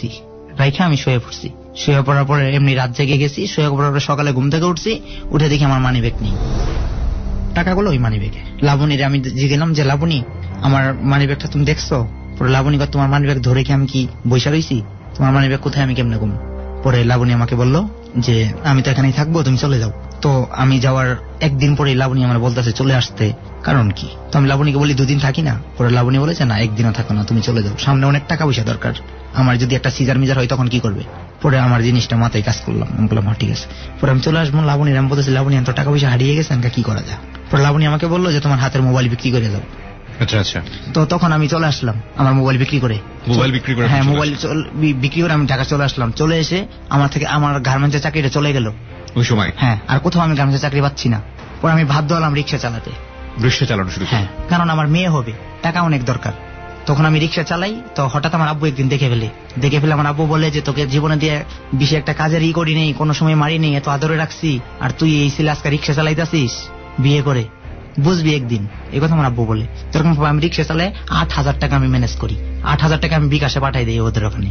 F: রাইখা আমি শুয়ে পড়ছি। শুয়ে পড়ার পরে এমনি রাত জেগে গেছি। শুয়ে পড়ার পরে সকালে ঘুম থেকে উঠছি, উঠে দেখি আমার মানি ব্যাগ নেই, টাকাগুলো ওই মানি ব্যাগে। লাবণীর আমি জিজ্ঞেলাম যে লাবণী আমার মানি ব্যাগটা তুমি দেখছো? পরে লাবণী কর তোমার মানি ব্যাগ ধরে কি আমি কি বৈশা রইছি? তোমার মানি ব্যাগ কোথায়, আমি কেমনে ঘুম? পরে লাবণী আমাকে বলল যে আমি তো এখানেই থাকবো, তুমি চলে যাও। তো আমি যাওয়ার একদিন পরে লাবণী আমার বলতেছে চলে আসতে, কারণ কি? তো আমি লাবণীকে বলি দুদিন থাকি না। পরে লাবণী বলেছে না, একদিনও থাকো না, তুমি চলে যাও, সামনে অনেক টাকা পয়সা দরকার, আমার যদি একটা সিজার মিজার হয় তখন কি করবে? পরে আমার জিনিসটা মাথায় কাজ করলাম, আমি বললাম হ্যাঁ ঠিক আছে। পরে আমি চলে আসবো। লাবণীর আমি বলতেছি লাবণী এত টাকা পয়সা হারিয়ে গেছে, আমাকে কি করা যায়? পরে লাবণী আমাকে বললো যে তোমার হাতের মোবাইল বিক্রি করে যাও।
D: আচ্ছা আচ্ছা।
F: তো তখন আমি চলে আসলাম আমার মোবাইল বিক্রি করে।
D: মোবাইল বিক্রি করে?
F: হ্যাঁ, মোবাইল বিক্রি করে আমি ঢাকা চলে আসলাম। চলে এসে আমার থেকে আমার গার্মেন্টসের চাকরিটা চলে গেল
D: ওই সময়।
F: হ্যাঁ, আর কোথাও আমি গার্মেন্টসের চাকরি পাচ্ছি না। পরে আমি বাধ্য হলাম রিক্সা চালাতে।
D: রিক্সা চালানো শুরু?
F: হ্যাঁ, কারণ আমার মেয়ে হবে, টাকা অনেক দরকার। তখন আমি রিক্সা চালাই। তো হঠাৎ আমার আব্বু একদিন দেখে ফেলে দেখে ফেলে আমার আব্বু বলে যে তোকে জীবনে দিয়ে বেশি একটা কাজের ই করি নেই, কোনো সময় মারি নেই, এত আদরে রাখছি, আর তুই এই ছেলে আজকে রিক্সা চালাইতেছিস, বিয়ে করে বুঝবি একদিন, এই কথা আমার আব্বু বলে। তখন আমি রিক্সা চালাই, আট হাজার টাকা আমি ম্যানেজ করি। আট হাজার টাকা আমি বিকাশে পাঠাই দিই ওদের ওখানে।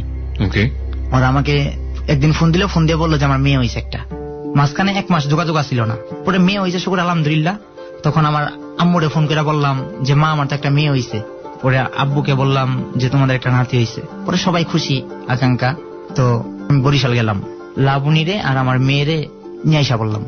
F: ওরা আমাকে একদিন ফোন দিল, ফোন দিয়ে বললো যে আমার মেয়ে হয়েছে একটা। মাঝখানে এক মাস যোগাযোগ আসছিল না। পরে মেয়ে হয়েছে, শুকুর আলহামদুলিল্লাহ। তখন আমার আম্মুরে ফোন করে বললাম যে মা আমার তো একটা মেয়ে হয়েছে। পরে আব্বুকে বললাম যে তোমাদের একটা নাতি হয়েছে। পরে সবাই খুশি, আকাঙ্ক্ষা। তো আমি বরিশাল গেলাম, লাবণীরে আর আমার মেয়েরে নিয়ে আইসা বললাম।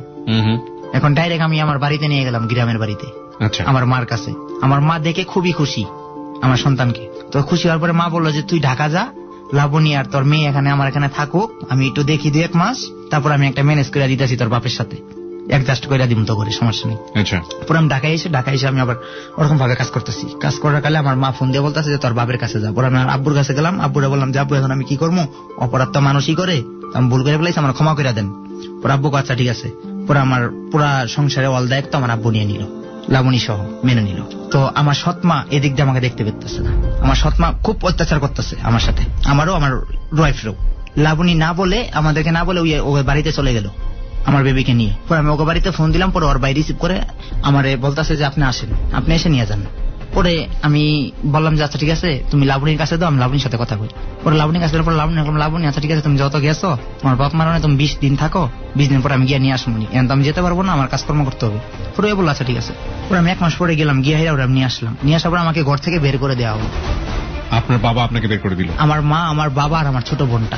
F: এখন ডাইরেক্ট আমি আমার বাড়িতে নিয়ে গেলাম, গ্রামের বাড়িতে, আমার মার কাছে। আমার মা দেখে খুবই খুশি আমার সন্তানকে। তো খুশি হওয়ার পরে মা বললো যে তুই ঢাকা যা, লাবণী আর তোর মেয়ে এখানে আমার এখানে থাকুক, আমি একটু দেখি দু এক মাস, তারপর আমি একটা ম্যানেজ করে দিতেছি তোর বাপের সাথে, অ্যাডজাস্ট করে দিম তো করে, সমস্যা নেই। পরে আমি ঢাকায় এসে ঢাকায় এসে আমি আবার ওরকম ভাবে কাজ করতেছি। কাজ করার কালে আমার মা ফোন দিয়ে বলতেছে যে তোর বাপের কাছে যা। পরে আমি আব্বুর কাছে গেলাম। আব্বুরা বললাম যে আব্বু এখন আমি কি করবো, অপরাধ তো মানুষই করে, আমি ভুল করে ফেলাইছি, আমার ক্ষমা করে দেন। পরে আব্বু আচ্ছা ঠিক আছে। পরে আমার পুরা সংসারে অল দায়িত্ব আমার আব্বু নিয়ে নিল, লাবণী সহ মেনে নিল। তো আমার সৎমা এদিক দিয়ে আমাকে দেখতে পেতেছে না। আমার সৎমা খুব অত্যাচার করতেছে আমার সাথে, আমারও আমার ওয়াইফেরও। লাবণী না বলে আমাদেরকে না বলে ওই বাড়িতে চলে গেল আমার বেবিকে নিয়ে। পরে আমি ওকে বাড়িতে ফোন দিলাম। পরে ওর বাড়ি রিসিভ করে আমারে বলতেছে যে আপনি আসেন, আপনি এসে নিয়ে যান। পরে আমি বললাম যে আচ্ছা ঠিক আছে তুমি লাবণীর কাছে দাও, আমি লাবণীর সাথে কথা বলি। পরে লাবণীর কাছে পরে লাবণী লাবণী আচ্ছা ঠিক আছে তুমি যত গেছো তোমার বাপ মার তুমি বিশ দিন থাকো, বিশ দিন পরে আমি গিয়ে নিয়ে আসবো, এখন তো আমি যেতে পারবো না, আমার কাজকর্ম করতে হবে। পরে বললো আচ্ছা ঠিক আছে। পরে আমি এক মাস পরে গেলাম, গিয়ে হেরা ওরা নিয়ে আসলাম। নিয়ে আসার পর আমাকে ঘর থেকে বের করে দেওয়া হলো।
D: আপনার বাবা আপনাকে বের করে দিল? আমার
F: মা, আমার বাবা আর আমার ছোট বোনটা।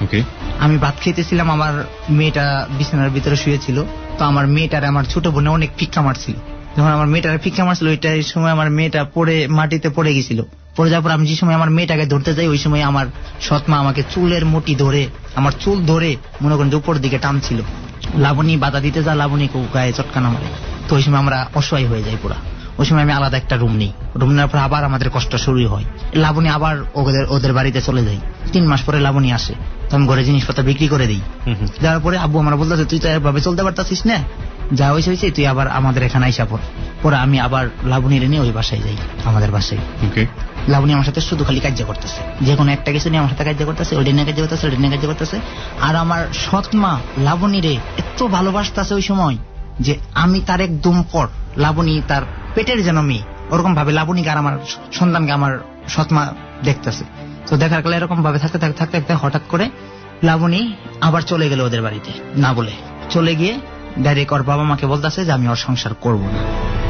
F: আমি ভাত খেতেছিলাম, আমার মেয়েটা বিছানার ভিতরে শুয়েছিল। তো আমার মেয়েটার আমার ছোট বোনে অনেক ফিক্কা মারছিল। যখন আমার মেয়েটার ফিক্কা মারছিল ওইটা এই সময় আমার মেয়েটা পড়ে মাটিতে পড়ে গেছিল। পড়ে যাওয়ার পর আমি যে সময় আমার মেয়েটাকে ধরতে যাই ওই সময় আমার সৎমা আমাকে চুলের মুঠি ধরে, আমার চুল ধরে মনে করেন যে উপর দিকে টানছিল। লাবণী বাধা দিতে যা, লাবণী গায়ে চটকানা মারে। তো ওই সময় আমরা অসহায় হয়ে যাই পুরা। ওই সময় আমি আলাদা একটা রুম নেই, রুম নেওয়ার পর আবার আমাদের কষ্ট শুরু হয়। লাবণী আবার ওদের ওদের বাড়িতে চলে যাই। তিন মাস পরে লাবণী আসে, তো আমি ঘরে জিনিসপত্র বিক্রি করে দিই। যাওয়ার পরে আব্বু আমার বলতেছে তুই তো এভাবে চলতে পারতাছিস না, যা হয়েছে হয়েছে, তুই আবার আমাদের এখানে আইসা পর। পরে আমি আবার লাবণীর নিয়ে ওই বাসায় যাই, আমাদের বাসায়। লাবণী আমার সাথে শুধু খালি কার্য করতেছে, যে কোনো একটা কিছু নিয়ে আমার সাথে কার্য করতেছে, ওই দিনে কার্য করতেছে, ওই দিনে কার্য করতেছে। আর আমার সৎমা লাবণীরে এত ভালোবাসতেছে ওই সময় যে আমি তার একদম পর, লাবণী তার পেটের যেন মেয়ে, ওরকম ভাবে লাবণীকে আর আমার সন্তানকে আমার সৎমা দেখতেছে। তো দেখার কালে এরকম ভাবে থাকতে থাকতে থাকতে থাকতে হঠাৎ করে লাবণী আবার চলে গেল ওদের বাড়িতে, না বলে চলে গিয়ে ডাইরেক্ট ওর বাবা মাকে বলতেছে যে আমি ওর সংসার করব না,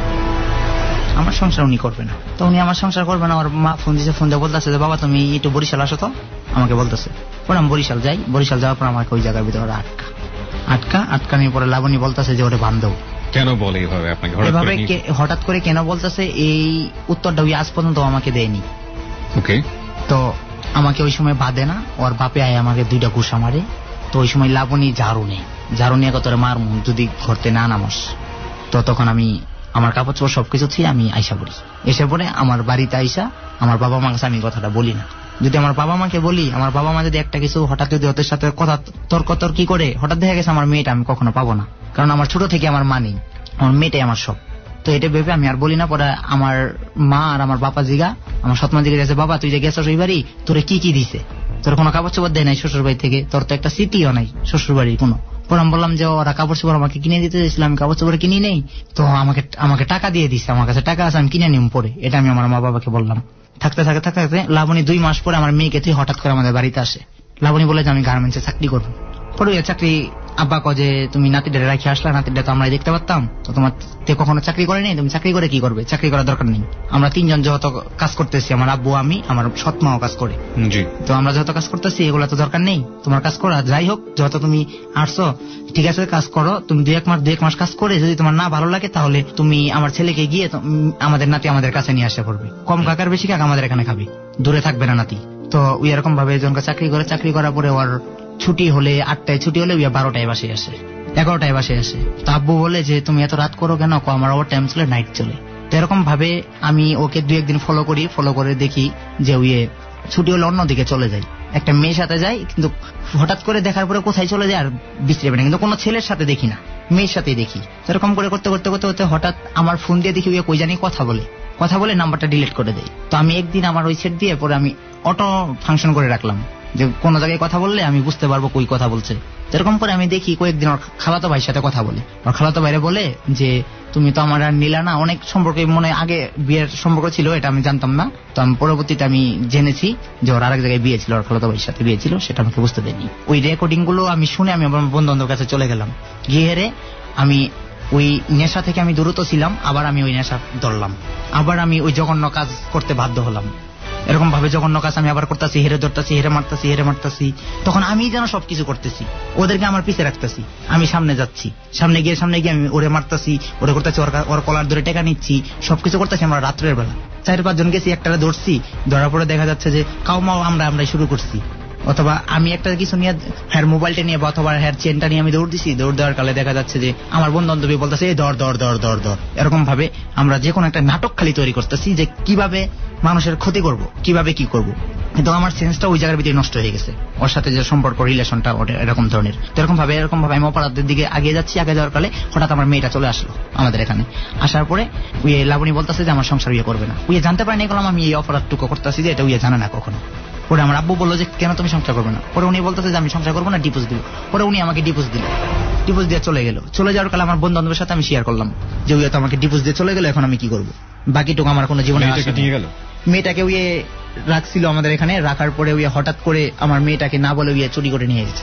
F: আমার সংসার উনি করবে না। তো উনি আমার সংসার করবে না। ওর মা ফোন দিয়েছে, ফোন দিয়ে বলতেছে যে বাবা তুমি একটু বরিশাল আসো তো, আমাকে বলতেছে। পরে আমি বরিশাল যাই। বরিশাল যাওয়ার পর আমাকে ওই জায়গার ভিতরে আটকা আটকা আটকানোর পরে লাবণী বলতেছে যে ওরে বান্ধব। কেন বলে এভাবে আপনাকে? এভাবে হঠাৎ করে কেন বলতেছে এই উত্তরটা ওই আজ পর্যন্ত আমাকে দেয়নি। ওকে। তো আমাকে ওই সময় বাঁধে না, ওর বাপে আয় আমাকে দুইটা ঘুষা মারে। তো ওই সময় লাবণী ঝাড়ু নেই, ঝাড়ু নিয়ে কত মার যদি ঘরতে না নামস। তো তখন আমি আমার কাপড় চোপড় সবকিছু থুয়ে আমি আইসা পড়ি। এসে পরে আমার বাড়িতে আইসা আমার বাবা মার কাছে আমি কথাটা বলি না। যদি আমার বাবা মাকে বলি, আমার বাবা মা যদি একটা কিছু হঠাৎ যদি ওদের সাথে কথা তর্ক তর্কি করে, হঠাৎ দেখা গেছে আমার মেয়েটা আমি কখনো পাবো না, কারণ আমার ছোট থেকে আমার মা নেই, আমার মেয়েটাই আমার সব। তো এটা ভেবে আমি আর বলি না। পরে আমার মা আর আমার বাবা জিগা, আমার সৎমা জিগা গেছে বাবা তুই যে গেছিস ওই বাড়ি, তোরে কি কি দিছে? তোর কোনো কাপড় চোপড় দেয় নাই শ্বশুর বাড়ি থেকে, তোর তো একটা স্মৃতিও নাই শ্বশুর বাড়ির কোনো। পরে আমি বললাম যে ওরা কাপড় চোপড় আমাকে কিনে দিতে চাইছিল, আমি কাপড় চোপড় কিনি নেই, তো আমাকে আমাকে টাকা দিয়ে দিচ্ছে, আমার কাছে টাকা আছে আমি কিনে নিম পরে। এটা আমি আমার মা বাবাকে বললাম। থাকতে থাকতে থাকতে থাকতে লাবণী দুই মাস পরে আমার মেয়েকে তুই হঠাৎ করে আমাদের বাড়িতে আসে। লাবণী বলে যে আমি গার্মেন্টসে চাকরি করবো। পরে ওই চাকরি আব্বা কয় যে তুমি নাতিটা রাখি আসলা, নাতিটা তো আমরা দেখতে পারতাম, তো তোমার তে কখনো চাকরি করে নেই, তুমি চাকরি করে কি করবে, চাকরি করার দরকার নেই। আমরা তিনজন যেহেতু কাজ করতেছি, আমার আব্বু, আমি, আমার সৎ মাও কাজ করে, তো আমরা যেহেতু কাজ করতেছি এগুলো তো দরকার নেই, তোমার কাজ করা। যাই হোক, যেহেতু তুমি আসছো ঠিক আছে কাজ করো, তুমি দুই এক মাস দুই এক মাস কাজ করে যদি তোমার না ভালো লাগে তাহলে তুমি আমার ছেলেকে গিয়ে আমাদের নাতি আমাদের কাছে নিয়ে আসা করবে, কম কাকার বেশি কাকা আমাদের এখানে খাবে, দূরে থাকবে না নাতি। তো ওই এরকম ভাবে জনকে চাকরি করে, চাকরি করার পরে ওর ছুটি হলে আটটায় ছুটি হলে ওই বারোটায় বাসে আসে, এগারোটায় বাসে আসে। তো আব্বু বলে যে তুমি এত রাত করো কেন, আমার ওভার টাইম চলে, নাইট চলে। তো এরকম ভাবে আমি ওকে দু একদিন ফলো করি, ফলো করে দেখি যে ওই ছুটি হলে অন্যদিকে চলে যায়, একটা মেয়ের সাথে যায়, কিন্তু হঠাৎ করে দেখার পরে কোথায় চলে যায় আর বিশ্রে না, কিন্তু কোনো ছেলের সাথে দেখি না, মেয়ের সাথেই দেখি। এরকম করে করতে করতে করতে করতে হঠাৎ আমার ফোন দিয়ে দেখি ওই কই জানি কথা বলে, কথা বলে নাম্বারটা ডিলিট করে দেয়। তো আমি একদিন আমার ওই সেট দিয়ে পরে আমি অটো ফাংশন করে রাখলাম, যে কোন জায়গায় কথা বললে আমি বুঝতে পারবো কই কথা বলছে। এরকম করে আমি দেখি কয়েকদিন ওর খালাতো ভাইয়ের সাথে কথা বলে, ওর খালাতো ভাইরে বলে যে তুমি তো আমার আর নিলা না, অনেক সম্পর্কে মনে আগে বিয়ের সম্পর্ক ছিল, এটা আমি জানতাম না। তো আমি পরবর্তীতে আমি জেনেছি যে ওর আরেক জায়গায় বিয়ে ছিল, ওর খালাতো ভাইয়ের সাথে বিয়ে ছিল, সেটা আমাকে বুঝতে দেয়নি। ওই রেকর্ডিং গুলো আমি শুনে আমি আমার বন্ধু বান্ধবের কাছে চলে গেলাম, গিয়ে হেরে আমি ওই নেশা থেকে আমি দূরত ছিলাম, আবার আমি ওই নেশা ধরলাম, আবার আমি ওই জঘন্য কাজ করতে বাধ্য হলাম। এরকম ভাবে জঘন্য কাজ আমি আবার করতেছি, হেরে ধরতেছি, হেরে মারতেছি, হেরে মারতেছি। তখন আমি যেন সবকিছু করতেছি, ওদেরকে আমার পিছে রাখতেছি, আমি সামনে যাচ্ছি, সামনে গিয়ে সামনে গিয়ে আমি ওরে মারতেছি, ওরে করতেছি, ওর কলার ধরে টেকা নিচ্ছি, সবকিছু করতেছি। আমরা রাত্রের বেলা চার পাঁচজন গেছি, একটা ধরছি, ধরার পরে দেখা যাচ্ছে যে কাউ মাও আমরা আমরাই শুরু করছি, অথবা আমি একটা কিছু নিয়ে হ্যার মোবাইলটা নিয়ে বা অথবা হ্যার চেনটা নিয়ে আমি দৌড় দিছি, দৌড় দেওয়ার কালে দেখা যাচ্ছে যে আমার বন্ধু বান্ধবী বলতেছে এই দর দর দর দর দর। এরকম ভাবে আমরা যে কোনো একটা নাটক খালি তৈরি করতেছি যে কিভাবে মানুষের ক্ষতি করব, কিভাবে কি করব। কিন্তু আমার সেন্সটা ওই জায়গার ভিতরে নষ্ট হয়ে গেছে, ওর সাথে যে সম্পর্ক রিলেশনটা এরকম ধরনের। তো এরকম ভাবে এরকম ভাবে আমি অপরাধের দিকে আগে যাচ্ছি, আগে যাওয়ার কালে হঠাৎ আমার মেয়েটা চলে আসলো আমাদের এখানে। আসার পরে ওই লাবণী বলতেছে যে আমার সংসার ইয়ে করবে না, উইয়ে জানতে পারেনি গেলাম আমি এই অপরাধটুকু করতেছি, যে এটা উইয়ে জানে না কখনো। পরে আমার আব্বু বললো যে কেন তুমি সংসার করবে না, পরে উনি বলতেছে যে আমি সংসার করবো না, ডিভোর্স দিব। পরে উনি আমাকে ডিভোর্স দিল, ডিভোর্স দিয়ে চলে গেল। চলে যাওয়ার কালে আমার বন্ধু বান্ধবের সাথে আমি শেয়ার করলাম যে উইয়ে তো আমাকে ডিভোর্স দিয়ে চলে গেল, এখন আমি কি করবো, বাকিটুকু আমার কোনো জীবনে আসে নিয়ে গেল। মেয়েটাকে উইয়ে রাখছিল আমাদের এখানে, রাখার পরে উইয়ে হঠাৎ করে আমার মেয়েটাকে না বলে উইয়ে চুরি করে নিয়ে গেছে।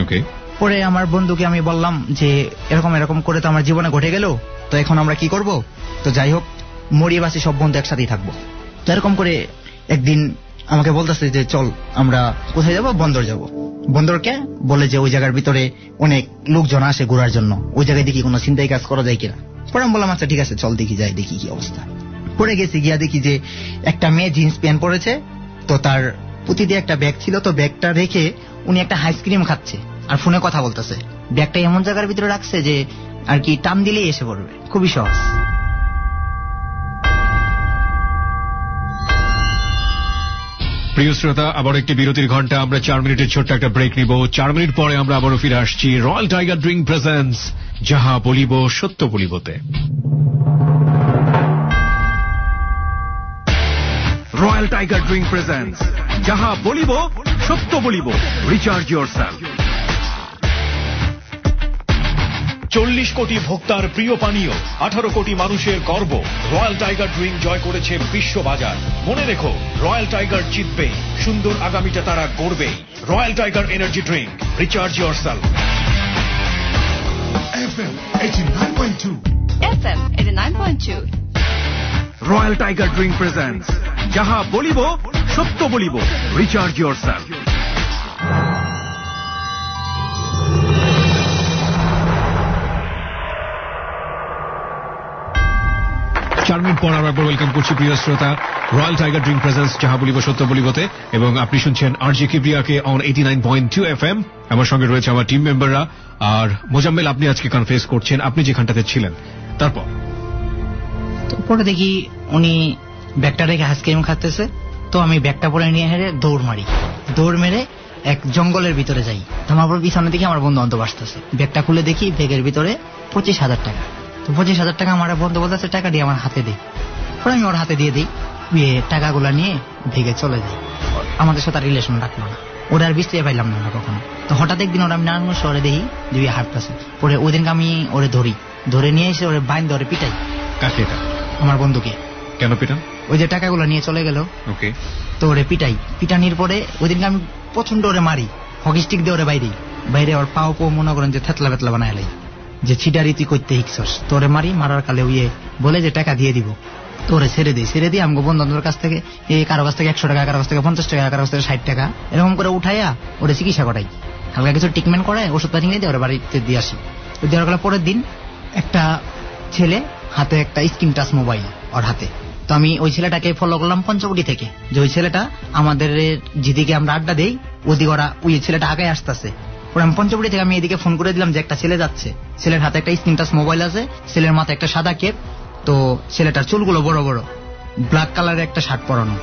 F: পরে আমার বন্ধুকে আমি বললাম যে এরকম এরকম করে তো আমার জীবনে ঘটে গেল, তো এখন আমরা কি করব। তো যাই হোক, মরিয়ে বাসি সব বন্ধু একসাথেই থাকবো। তো এরকম করে একদিন আমাকে বলতেছে যে চল আমরা কোথায় যাব, বন্দর যাব। বন্দরকে বলে যে ওই জায়গার ভিতরে অনেক লোকজন আসে ঘোরার জন্য, ওই জায়গায় দেখি কোনো চিন্তাই কাজ করা যায় কিনা। পরে আমি বললাম আচ্ছা ঠিক আছে চল দেখি, যাই দেখি কি অবস্থা। পরে গেছি, গিয়া দেখি যে একটা মেয়ে জিন্স প্যান্ট পরেছে, তো তার পুঁতি দিয়ে একটা ব্যাগ ছিল, তো ব্যাগটা রেখে উনি একটা আইসক্রিম খাচ্ছে আর ফোনে কথা বলতেছে। ব্যাগটা এমন জায়গার ভিতরে রাখছে যে আর কি টান দিলেই এসে পড়বে, খুবই সহজ।
D: প্রিয় শ্রোতা, আবার একটি বিরতির ঘন্টা, আমরা চার মিনিটের ছোট্ট একটা ব্রেক নিব। চার মিনিট পরে আমরা আবারও ফিরে আসছি রয়্যাল টাইগার ড্রিঙ্ক প্রেজেন্টস যাহা বলিব সত্য বলিবতে। রয়্যাল টাইগার ড্রিঙ্ক প্রেজেন্টস যাহা বলিব সত্য বলিব, রিচার্জ ইয়োরসেলফ।
B: চল্লিশ কোটি ভোক্তার প্রিয় পানীয়, আঠারো কোটি মানুষের গর্ব, রয়্যাল টাইগার ড্রিঙ্ক জয় করেছে বিশ্ববাজার। মনে রেখো, রয়্যাল টাইগার জিতবে, সুন্দর আগামীটা তারা গড়বে। Royal tiger energy drink, recharge yourself.
A: FM eighty-nine point two FM eighty-nine point two
C: royal tiger drink presents যাহা বলিব সত্য বলিব, রিচার্জ ইয়োরসেলফ।
D: চার মিনিট পর আমরা ওয়েলকাম করছি প্রিয় শ্রোতা রয়্যাল টাইগার ড্রিঙ্ক প্রেজেন্স যাহা বলিব সত্য বলিবতে, এবং আপনি শুনছেন আরজে কিবরিয়াকে on eighty nine point two F M. আমার সঙ্গে রয়েছে আমার টিম মেম্বাররা। আর মোজাম্মেল, আপনি আজকে কনফেস করছেন আপনি যেখানটাতে ছিলেন, তারপর
F: পরে দেখি উনি ব্যাগটা রেখে আইসক্রিম খাচ্ছে, তো আমি ব্যাগটা পরে নিয়ে হেরে দৌড় মারি, দৌড় মেরে এক জঙ্গলের ভিতরে যাই। আমার পিছনে দেখি আমার বন্ধু বান্ধব আসতেছে, ব্যাগটা খুলে দেখি ব্যাগের ভিতরে পঁচিশ হাজার টাকা। তো পঁচিশ হাজার টাকা আমার বন্ধু বলতেছে টাকা দিয়ে আমার হাতে দিই। পরে আমি ওর হাতে দিয়ে দিই, টাকাগুলা নিয়ে ভেগে চলে যাই। আমাদের সাথে রিলেশন রাখলো না, ওরা আর বিস্তারিত পাইলাম না কখনো। তো হঠাৎ একদিন ওরা আমি নারায়ণগঞ্জ শহরে দেখি যে হাঁটতেছে। পরে ওই দিনকে আমি ওরে ধরি, ধরে নিয়ে এসে ওরে বাইন ধরে পিটাই।
D: কাকে?
F: আমার বন্ধুকে।
D: কেন পিটান?
F: ওই যে টাকাগুলো নিয়ে চলে গেল,
D: ওকে।
F: তো ওরে পিটাই, পিটানির পরে ওই দিনকে আমি প্রচন্ড ওরে মারি, হকি স্টিক দিয়ে ওরে বাইরে বাইরে ওর পাও পো মনে করেন যে থেতলা বেতলা বানায় লাই, যে ছিটারি তুই করতে হিকছস, তোরে মারি, মারার কালে উইয়ে বলে যে টাকা দিয়ে দিব, তোরে ছেড়ে দিই, ছেড়ে দিয়ে আমাকে বন্ধু বান্ধবের কাছ থেকে এই কারো কাছ থেকে একশো টাকা, কারো কাছ থেকে পঞ্চাশ টাকা, কারো কাছ থেকে ষাট টাকা এরকম করে উঠাইয়া ওরে চিকিৎসা করাই, হালকা কিছু ট্রিটমেন্ট করায়, ওষুধ পাতি নিয়ে দিয়ে ওরা বাড়িতে দিয়ে আসি। তো দেওয়ার কালে পরের দিন একটা ছেলে হাতে একটা স্ক্রিন টাচ মোবাইল ওর হাতে, তো আমি ওই ছেলেটাকে ফলো করলাম পঞ্চবটি থেকে, যে ওই ছেলেটা আমাদের যেদিকে আমরা আড্ডা দেই ওদিকে ওরা ওই ছেলেটা আগে আসতেছে। পরে আমি পঞ্চবটি থেকে আমি এদিকে ফোন করে দিলাম যে একটা ছেলে যাচ্ছে, ছেলের হাতে একটা স্ক্রিন টাচ মোবাইল আছে, ছেলের মাথায় একটা সাদা কেপ, তো ছেলেটার চুলগুলো বড় বড়, ব্ল্যাক কালারের একটা শার্ট পরানো,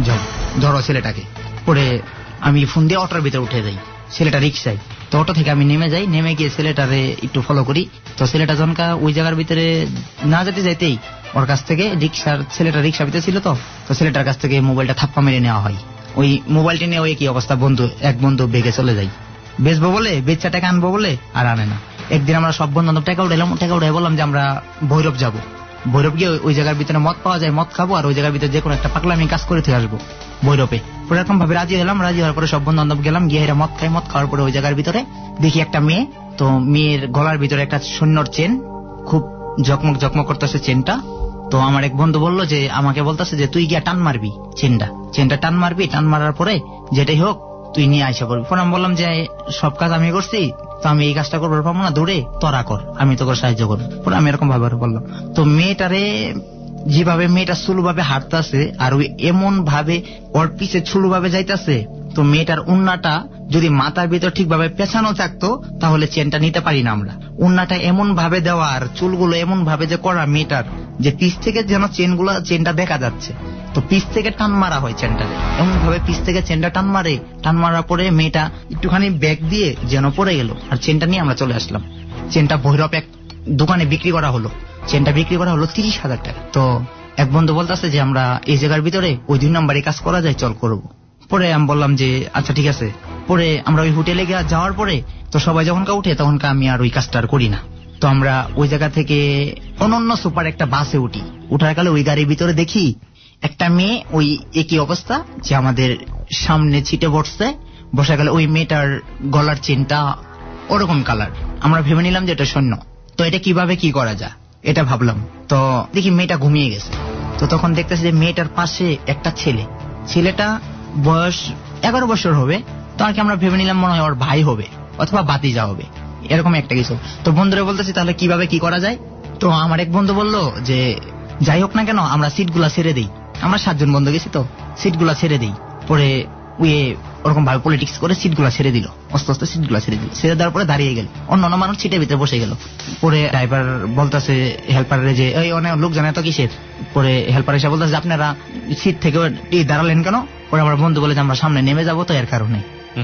F: ধরো ছেলেটাকে। পরে আমি ফোন দিয়ে অটোর ভিতরে উঠে যাই, ছেলেটা রিক্সায়, তো অটো থেকে আমি নেমে যাই, নেমে গিয়ে ছেলেটারে একটু ফলো করি। তো ছেলেটা জনকা ওই জায়গার ভিতরে না যেতে যাইতেই ওর কাছ থেকে রিক্সার ছেলেটা রিক্সা ভিতরে ছিল, তো তো ছেলেটার কাছ থেকে মোবাইলটা থাপ্পা মেরে নেওয়া হয়। ওই মোবাইলটা নিয়ে ওই কি অবস্থা, বন্ধু এক বন্ধু বেগে চলে যাই, বেচবো বলে বেচা টাকা আনবো বলে আর আনে না। একদিন আমরা সব বন্ধু বান্ধব টাকা উঠাইলাম, টাকা উঠাই বললাম যে আমরা ভৈরব যাবো, ভৈরব গিয়ে ওই জায়গার ভিতরে মদ পাওয়া যায়, মদ খাবো আর ওই জায়গার ভিতরে যে কোনো একটা পাগলামি কাজ করে থেকে আসবো ভৈরবে। এরকম ভাবে রাজি হলাম, রাজি হওয়ার পরে সব বন্ধু বান্ধব গেলাম, গিয়ে এরা মদ খাই, মদ খাওয়ার পরে ওই জায়গার ভিতরে দেখি একটা মেয়ে, তো মেয়ের গলার ভিতরে একটা সৈন্যর চেন, খুব জকমক জকমক করতেছে চেনটা। তো আমার এক বন্ধু বললো যে আমাকে বলতেছে যে তুই গিয়া টান মারবি চেনটা, চেনটা টান মারবি, টান মারার পরে যেটাই হোক তুই নিয়ে আইসা করবি। পরে আমি বললাম যে সব কাজ আমি করছি, তো আমি এই কাজটা করবো পাবো না, দূরে তোরা কর, আমি তোকে সাহায্য করবো। পরে আমি এরকম ভাবে বললাম। তো মেয়েটারে যেভাবে মেয়েটা সুলু ভাবে হাঁটতেছে আর ওই এমন ভাবে ওর পিছে সুলু ভাবে যাইতেছে, তো মেয়েটার উন্নাটা যদি মাথার ভিতর ঠিকভাবে পেছানো থাকতো তাহলে চেনটা নিতে পারি না আমরা। উন্নাটা এমন ভাবে দেওয়া আর চুলগুলো এমন ভাবে যে করা মেয়েটার, যে পিছ থেকে যেন চেনগুলো চেনটা দেখা যাচ্ছে, তো পিছ থেকে টান মারা হয় চেনটাকে, এমন ভাবে পিছ থেকে চেনটা টান মারে, টান মারার পরে মেয়েটা একটুখানি ব্যাগ দিয়ে যেন পড়ে গেল, আর চেনটা নিয়ে আমরা চলে আসলাম। চেনটা ভৈরব এক দোকানে বিক্রি করা হলো, চেনটা বিক্রি করা হলো তিরিশ হাজার টাকা। তো এক বন্ধু বলতেছে যে আমরা এই জায়গার ভিতরে ওই দুই নম্বরে কাজ করা যায়, চল করবো। পরে আমি বললাম যে আচ্ছা ঠিক আছে। পরে আমরা ওই হোটেলে গিয়ে যাওয়ার পরে তো সবাই যখনকার উঠে তখনকার আমি আর ওই কাজটা আর করি না। তো আমরা ওই জায়গা থেকে অনন্য সুপার একটা বাসে উঠি, উঠার কালে ওই গাড়ির ভিতরে দেখি একটা মেয়ে ওই একই অবস্থা, যে আমাদের সামনে ছিটে বসছে, বসা গেলে ওই মেয়েটার গলার চেনটা ওরকম কালার। আমরা ভেবে নিলাম যে এটা সৈন্য, তো এটা কিভাবে কি করা যায় এটা ভাবলাম। তো দেখি মেয়েটা ঘুমিয়ে গেছে, তো তখন দেখতেছি যে মেয়েটার পাশে একটা ছেলে, ছেলেটা বয়স এগারো বছর হবে, তো আর কি আমরা ভেবে নিলাম মনে হয় ওর ভাই হবে অথবা বাতিজা হবে, এরকম একটা কিছু। তো বন্ধুরা বলতেছি তাহলে কিভাবে কি করা যায়। তো আমার এক বন্ধু বললো যে যাই হোক না কেন আমরা সিটগুলা ছেড়ে দিই, আমরা সাতজন বন্ধু গেছি তো সিটগুলা ছেড়ে দিই। পরে উয়ে ওরকম ভাবে পলিটিক্স করে সিটগুলা ছেড়ে দিল, আস্তে আস্তে সিটগুলা ছেড়ে দিল, ছেড়ে দেওয়ার পরে দাঁড়িয়ে গেল, অন্য অন্য মানুষ সিটের ভিতরে বসে গেল। পরে ড্রাইভার বলতেছে হেল্পারে যে এই অনেক লোক জানে তো কিসের। পরে হেল্পার এসে বলতেছে আপনারা সিট থেকে দাঁড়ালেন কেন। পরে আমার বন্ধু বলে যে আমরা সামনে নেমে যাবো তো এর কারণে।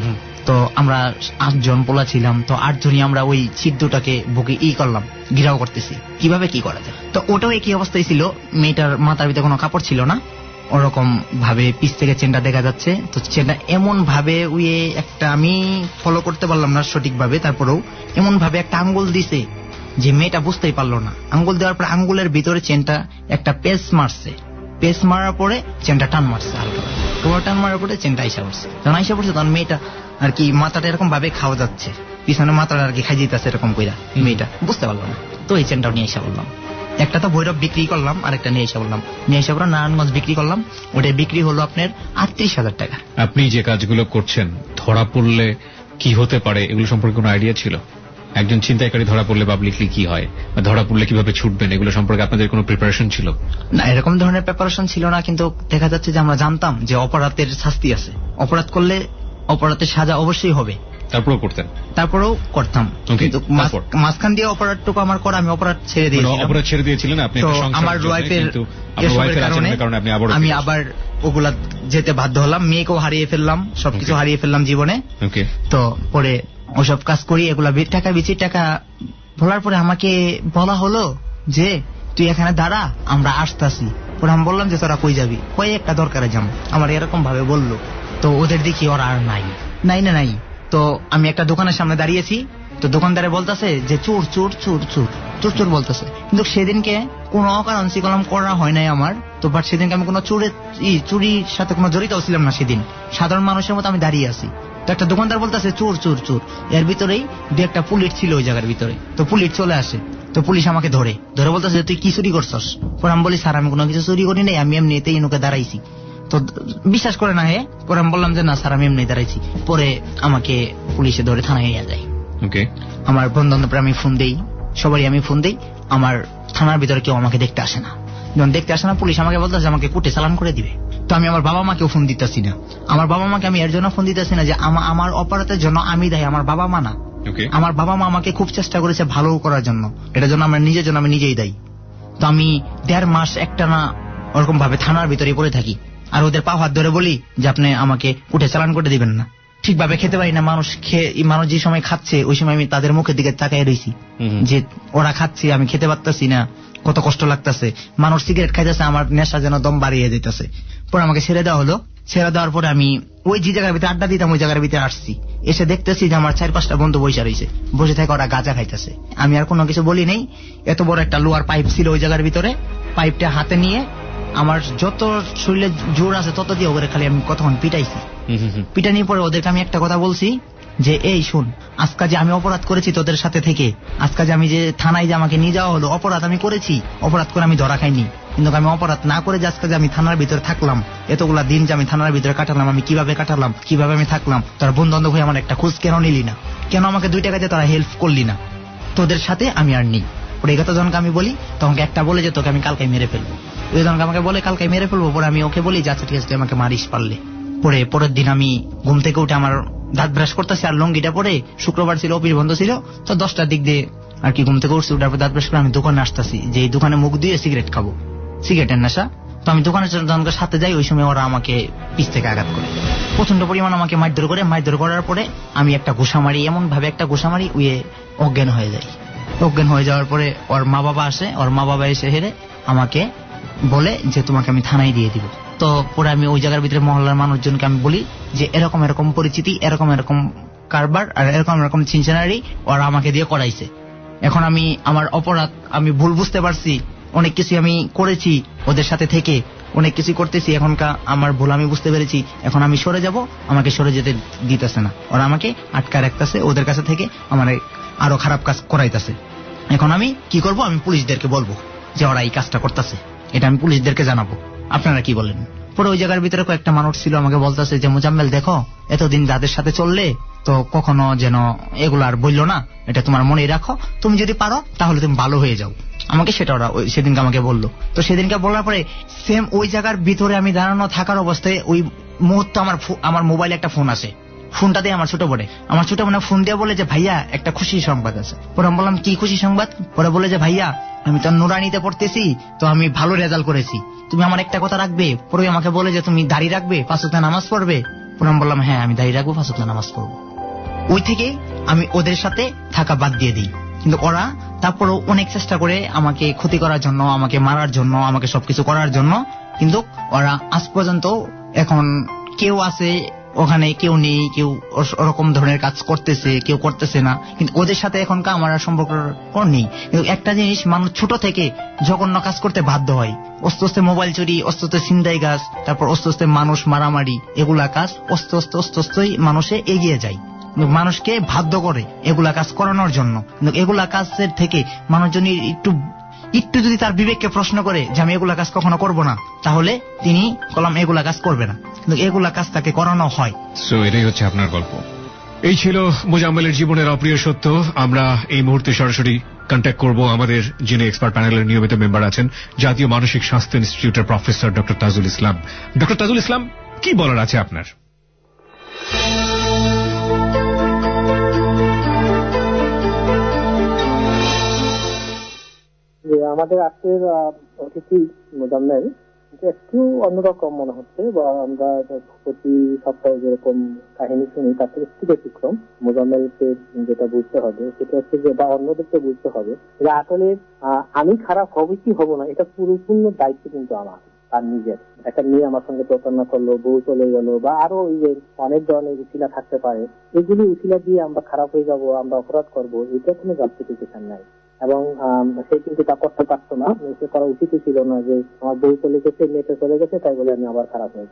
F: তো আমরা আটজন পোলা ছিলাম, তো আটজনই আমরা ওই সিট দুটাকে বুকে ই করলাম, ঘিরাও করতেছি কিভাবে কি করা যায়। তো ওটাও একই অবস্থায় ছিল, মেয়েটার মাথার ভিতরে কোনো কাপড় ছিল না, ওরকম ভাবে পিছ থেকে চেনটা দেখা যাচ্ছে। তো চেনটা এমন ভাবে উয়ে একটা আমি ফলো করতে পারলাম না সঠিক ভাবে, তারপরেও এমন ভাবে একটা আঙ্গুল দিছে যে মেয়েটা বুঝতেই পারলো না। আঙ্গুল দেওয়ার পর আঙ্গুলের ভিতরে চেনটা একটা পেস মারছে, পেস মারার পরে চেনটা টান মারছে, হালকা পুরো টান মারার পরে চেনটা আইসা পড়ছে। যখন আইসা পড়ছে তখন মেয়েটা আর কি মাথাটা এরকম ভাবে খাওয়া যাচ্ছে, পিছনে মাথাটা আর কি খাই যেতেছে এরকম কইরা, মেয়েটা বুঝতে পারলো না। তো এই চেনটাও নিয়ে আইসা বললাম, একটা তো ভৈরব বিক্রি করলাম, আর একটা নিয়ে এসে বললাম, নিয়ে এসে বললাম নারায়ণগঞ্জ বিক্রি করলাম, ওটা বিক্রি হলো আপনার আটত্রিশ হাজার টাকা।
D: আপনি যে কাজগুলো করছেন ধরা পড়লে কি হতে পারে এগুলো সম্পর্কে কোনো আইডিয়া ছিল? একজন ছিনতাইকারী ধরা পড়লে পাবলিকলি কি হয়, বা ধরা পড়লে কিভাবে ছুটবেন, এগুলো সম্পর্কে আপনাদের কোনো প্রিপারেশন ছিল?
F: না, এরকম ধরনের প্রিপারেশন ছিল না, কিন্তু দেখা যাচ্ছে যে আমরা জানতাম যে অপরাধের শাস্তি আছে, অপরাধ করলে অপরাধের সাজা অবশ্যই হবে,
D: তারপরেও করতেন?
F: তারপরেও করতাম, কিন্তু মাঝখান দিয়ে অপরাধটুকু আমার করা, আমি অপরাধ ছেড়ে দিয়েছিলাম।
D: অপরাধ ছেড়ে দিয়েছিলেন আপনি
F: আমার ওয়াইফের কারণে আমি আবার ওগুলা যেতে বাধ্য হলাম, মেয়েকেও হারিয়ে ফেললাম, সবকিছু হারিয়ে ফেললাম জীবনে। তো পরে ওসব কাজ করি, এগুলা টাকা বেশি টাকা বলার পরে আমাকে বলা হলো যে তুই এখানে দাঁড়া, আমরা আসতেছি। পরে আমি বললাম যে তোরা কই যাবি, কই একটা দরকারে যাম, আমার এরকম ভাবে বললো। তো ওদের দেখি ওরা আর নাই নাই না নাই তো আমি একটা দোকানের সামনে দাঁড়িয়েছি, তো দোকানদারে বলতেছে যে চোর চোর চোর চোর চোর চোর বলতেছে, কিন্তু সেদিনকে কোনো অকারণসি কলম করা হয় নাই আমার। তো বাট সেদিনকে আমি কোনো চোরের চুরির সাথে কোনো জড়িতও ছিলাম না, সেদিন সাধারণ মানুষের মতো আমি দাঁড়িয়ে আছি। তো একটা দোকানদার বলতেছে চোর চোর চোর, এর ভিতরেই দু একটা পুলিশ ছিল ওই জায়গার ভিতরে। তো পুলিশ চলে আসে, তো পুলিশ আমাকে ধরে ধরে বলতেছে তুই কি চুরি করছস? পরে আমি বলি স্যার আমি কোনো কিছু চুরি করি নাই, আমি এমনি এতেই নৌকে দাঁড়াইছি। তো বিশ্বাস করে না হে। পরে আমি বললাম যে না স্যার আমি এমনি দাঁড়াইছি। পরে আমাকে পুলিশে ধরে থানায় নিয়ে যায়। আমার বন্ধু বান্ধবরা আমি ফোন দেই, সবারই আমি ফোন দেই, আমার থানার ভিতরে কেউ আমাকে দেখতে আসে না। যখন দেখতে আসে না পুলিশ আমাকে বলতেছে আমাকে কোর্টে চালান করে দিবে। তো আমি আমার বাবা মাকেও ফোন দিতেছি না। আমার বাবা মাকে আমি এর জন্য ফোন দিতেছি না যে আমার অপরাধের জন্য আমি দায়ী, আমার বাবা মা না। আমার বাবা মা আমাকে খুব চেষ্টা করেছে ভালো করার জন্য, এটার জন্য আমার নিজের জন্য আমি নিজেই দায়ী। তো আমি দেড় মাস একটা না ওরকম ভাবে থানার ভিতরে পড়ে থাকি, আর ওদের পা হাত ধরে বলি যে আপনি আমাকে কোর্টে চালান করে দিবেন না। ঠিকভাবে খেতে পারি না, মানুষ খেয়ে মানুষ যে সময় খাচ্ছে ওই সময় আমি তাদের মুখের দিকে তাকাই রয়েছি যে ওরা খাচ্ছে আমি খেতে পারতেছি না, কত কষ্ট লাগতেছে। মানুষ সিগারেট খাইতেছে, আমার নেশা যেন দম বাড়িয়ে যেতেছে। পরে আমাকে ছেড়ে দেওয়া হলো। ছেড়ে দেওয়ার পরে আমি ওই যে জায়গার ভিতরে আড্ডা দিতাম ওই জায়গার ভিতরে আসছি, এসে দেখতেছি যে আমার চার পাঁচটা বন্ধু বসে রয়েছে, বসে থেকে ওরা গাঁজা খাইতেছে। আমি আর কোনো কিছু বলি নেই। এত বড় একটা লোহার পাইপ ছিল ওই জায়গার ভিতরে, পাইপটা হাতে নিয়ে আমার যত শরীরে জোর আছে তত দিয়ে ওদের খালি আমি কতক্ষণ পিটাইছি। পিটানির পরে ওদেরকে আমি একটা কথা বলছি যে এই শুন, আজকে যে আমি অপরাধ করেছি তোদের সাথে থেকে, আজকে যে আমি যে থানায় যে আমাকে নিয়ে যাওয়া হলো, অপরাধ আমি করেছি, অপরাধ করে আমি ধরা খাইনি, কিন্তু আমি অপরাধ না করে যে আজকে যে আমি থানার ভিতরে থাকলাম, এতগুলা দিন যে আমি থানার ভিতরে কাটালাম, আমি কিভাবে কাটালাম, কিভাবে আমি থাকলাম, তার বন্ধু বান্ধব হয়ে আমার একটা খোঁজ কেন নিলি না, কেন আমাকে দুই টাকা দিয়ে তারা হেল্প করলি না, তোদের সাথে আমি আর নেই। পরে এই কথা জনকে আমি বলি, তখন একটা বলে যে তোকে আমি কালকে মেরে ফেলবো। ওই জনকে আমাকে বলে কালকে মেরে ফেলবো। পরে আমি ওকে বলি যে আচ্ছা ঠিক আছে তুই আমাকে মারিস পারলে। পরে পরের দিন আমি ঘুম থেকে উঠে আমার দাঁত ব্রাশ করতেছি আর লঙ্গিটা পরে, শুক্রবার ছিল অফিস বন্ধ ছিল, তো দশটার দিক দিয়ে আর কি ঘুম থেকে উঠছি, উঠার পর দাঁত ব্রাশ করে আমি দোকানে আসতেছি যে এই দোকানে মুখ দিয়ে সিগারেট খাবো, সিগারেটের নেশা। তো আমি দোকানের জনকের সাথে যাই, ওই সময় ওরা আমাকে পিছ থেকে আঘাত করে প্রচন্ড পরিমাণ আমাকে মারধর করে। মারধর করার পরে আমি একটা ঘুষা মারি, এমন ভাবে একটা ঘুষা মারি উয়ে অজ্ঞান হয়ে যায়। অজ্ঞান হয়ে যাওয়ার পরে ওর মা বাবা আসে, ওর মা বাবা এসে হেরে আমাকে বলে যে তোমাকে আমি থানায় দিয়ে দিব। তো পরে আমি ওই জায়গার ভিতরে মহল্লার মানুষজনকে আমি বলি যে এরকম এরকম পরিচিতি, এরকম এরকম কারবার আর এরকম এরকম চিনচানারি ওরা আমাকে দিয়ে করাইছে। এখন আমি আমার অপরাধ আমি ভুল বুঝতে পারছি, অনেক কিছু আমি করেছি ওদের সাথে থেকে, অনেক কিছু করতেছি, এখনকার আমার ভুল আমি বুঝতে পেরেছি, এখন আমি সরে যাব, আমাকে সরে যেতে দিতেছে না, ওরা আমাকে আটকা রাখতেছে, ওদের কাছে থেকে আমার আরো খারাপ কাজ করাইতেছে। এখন আমি কি করব? আমি পুলিশদেরকে বলবো যে ওরা এই কাজটা করতেছে, এটা আমি পুলিশদেরকে জানাবো, আপনারা কি বলেন? পরে ওই জায়গার ভিতরে কয়েকটা মানুষ ছিল আমাকে বলতেছে যে মোজাম্মেল দেখো, এতদিন যাদের সাথে চললে তো কখনো যেন এগুলো আর বললো না, এটা তোমার মনেই রাখো, তুমি যদি পারো তাহলে তুমি ভালো হয়ে যাও। আমাকে সেটা ওরা সেদিনকে আমাকে বললো। তো সেদিনকে বলার পরে সেম ওই জায়গার ভিতরে আমি দাঁড়ানো থাকার অবস্থায় ওই মুহূর্তে আমার আমার মোবাইলে একটা ফোন আসে। ফোনটা দিয়ে আমার ছোট বোনে আমার ছোট বোনে ফোন দিয়ে বলে যে ভাইয়া একটা খুশি সংবাদ আছে। পরে আমি বললাম কি খুশি সংবাদ? পরে বলে যে ভাইয়া আমি তো নুরানিতে পড়তেছি, তো আমি ভালো রেজাল্ট করেছি, তুমি আমার একটা কথা রাখবে। পরে আমাকে বলে যে তুমি দাড়ি রাখবে, পাঁচ ওয়াক্ত নামাজ পড়বে। পরে আমি বললাম হ্যাঁ আমি দাড়ি রাখবো, পাঁচ ওয়াক্ত নামাজ পড়বো। ওই থেকে আমি ওদের সাথে থাকা বাদ দিয়ে দিই। কিন্তু ওরা তারপরও অনেক চেষ্টা করে আমাকে ক্ষতি করার জন্য, আমাকে মারার জন্য, আমাকে সবকিছু করার জন্য, কিন্তু ওরা আজ পর্যন্ত এখন কেউ আছে ওখানে, কেউ নেই, কেউ ওরকম ধরনের কাজ করতেছে, কেউ করতেছে না, কিন্তু ওদের সাথে এখনকার আমার সম্পর্ক নেই। কিন্তু একটা জিনিস, মানুষ ছোট থেকে জঘন্য কাজ করতে বাধ্য হয়, আস্তে আস্তে মোবাইল চুরি, আস্তে আস্তে ছিনতাই কাজ, তারপর আস্তে আস্তে মানুষ মারামারি, এগুলা কাজ আস্তে আস্তে আস্তে আস্তেই মানুষে এগিয়ে যায়, মানুষকে বাধ্য করে এগুলা কাজ করানোর জন্য। কিন্তু এগুলা কাজের থেকে মানুষজন একটু একটু যদি তার বিবেককে প্রশ্ন করে যে আমি এগুলা কাজ কখনো করব না, তাহলে তিনি কলম এগুলা কাজ করবে না, কিন্তু এগুলা কাজ তাকে করানো হয়।
D: সো এটাই হচ্ছে আপনার গল্প। এই ছিল মোজাম্মেলের জীবনের অপ্রিয় সত্য। আমরা এই মুহূর্তে সরাসরি কন্ট্যাক্ট করব আমাদের যিনি এক্সপার্ট প্যানেলের নিয়মিত মেম্বার আছেন, জাতীয় মানসিক স্বাস্থ্য ইনস্টিটিউটের professor doctor Tajul Islam. Doctor Tajul Islam, কি বলার আছে আপনার?
G: আমাদের আজকের অতিথি মোজাম্মেল একটু অন্যরকম মনে হচ্ছে, বা আমরা প্রতি সপ্তাহে যেরকম কাহিনী শুনি তার থেকে একটু ব্যতিক্রম। মোজাম্মেলকে যেটা বুঝতে হবে সেটা হচ্ছে যে, বা অন্যদেরকে বুঝতে হবে যে আসলে আমি খারাপ হবে কি হবো না, এটা পুরোপূর্ণ দায়িত্ব কিন্তু আমার, তার নিজের। একটা মেয়ে আমার সঙ্গে প্রতারণা করলো, বউ চলে গেল, বা আরো ওই যে অনেক ধরনের উশিলা থাকতে পারে, এগুলি উশিলা দিয়ে আমরা খারাপ হয়ে যাব, আমরা অপরাধ করবো, এটা কোনো জাস্টিফিকেশন নাই। এবং সে কিন্তু তা করতে পারতো না, সে করা উচিত ছিল না যে আমার বউ চলে গেছে, মেয়েটা চলে গেছে, তাই বলে আমি আবার খারাপ হয়ে যাওয়া।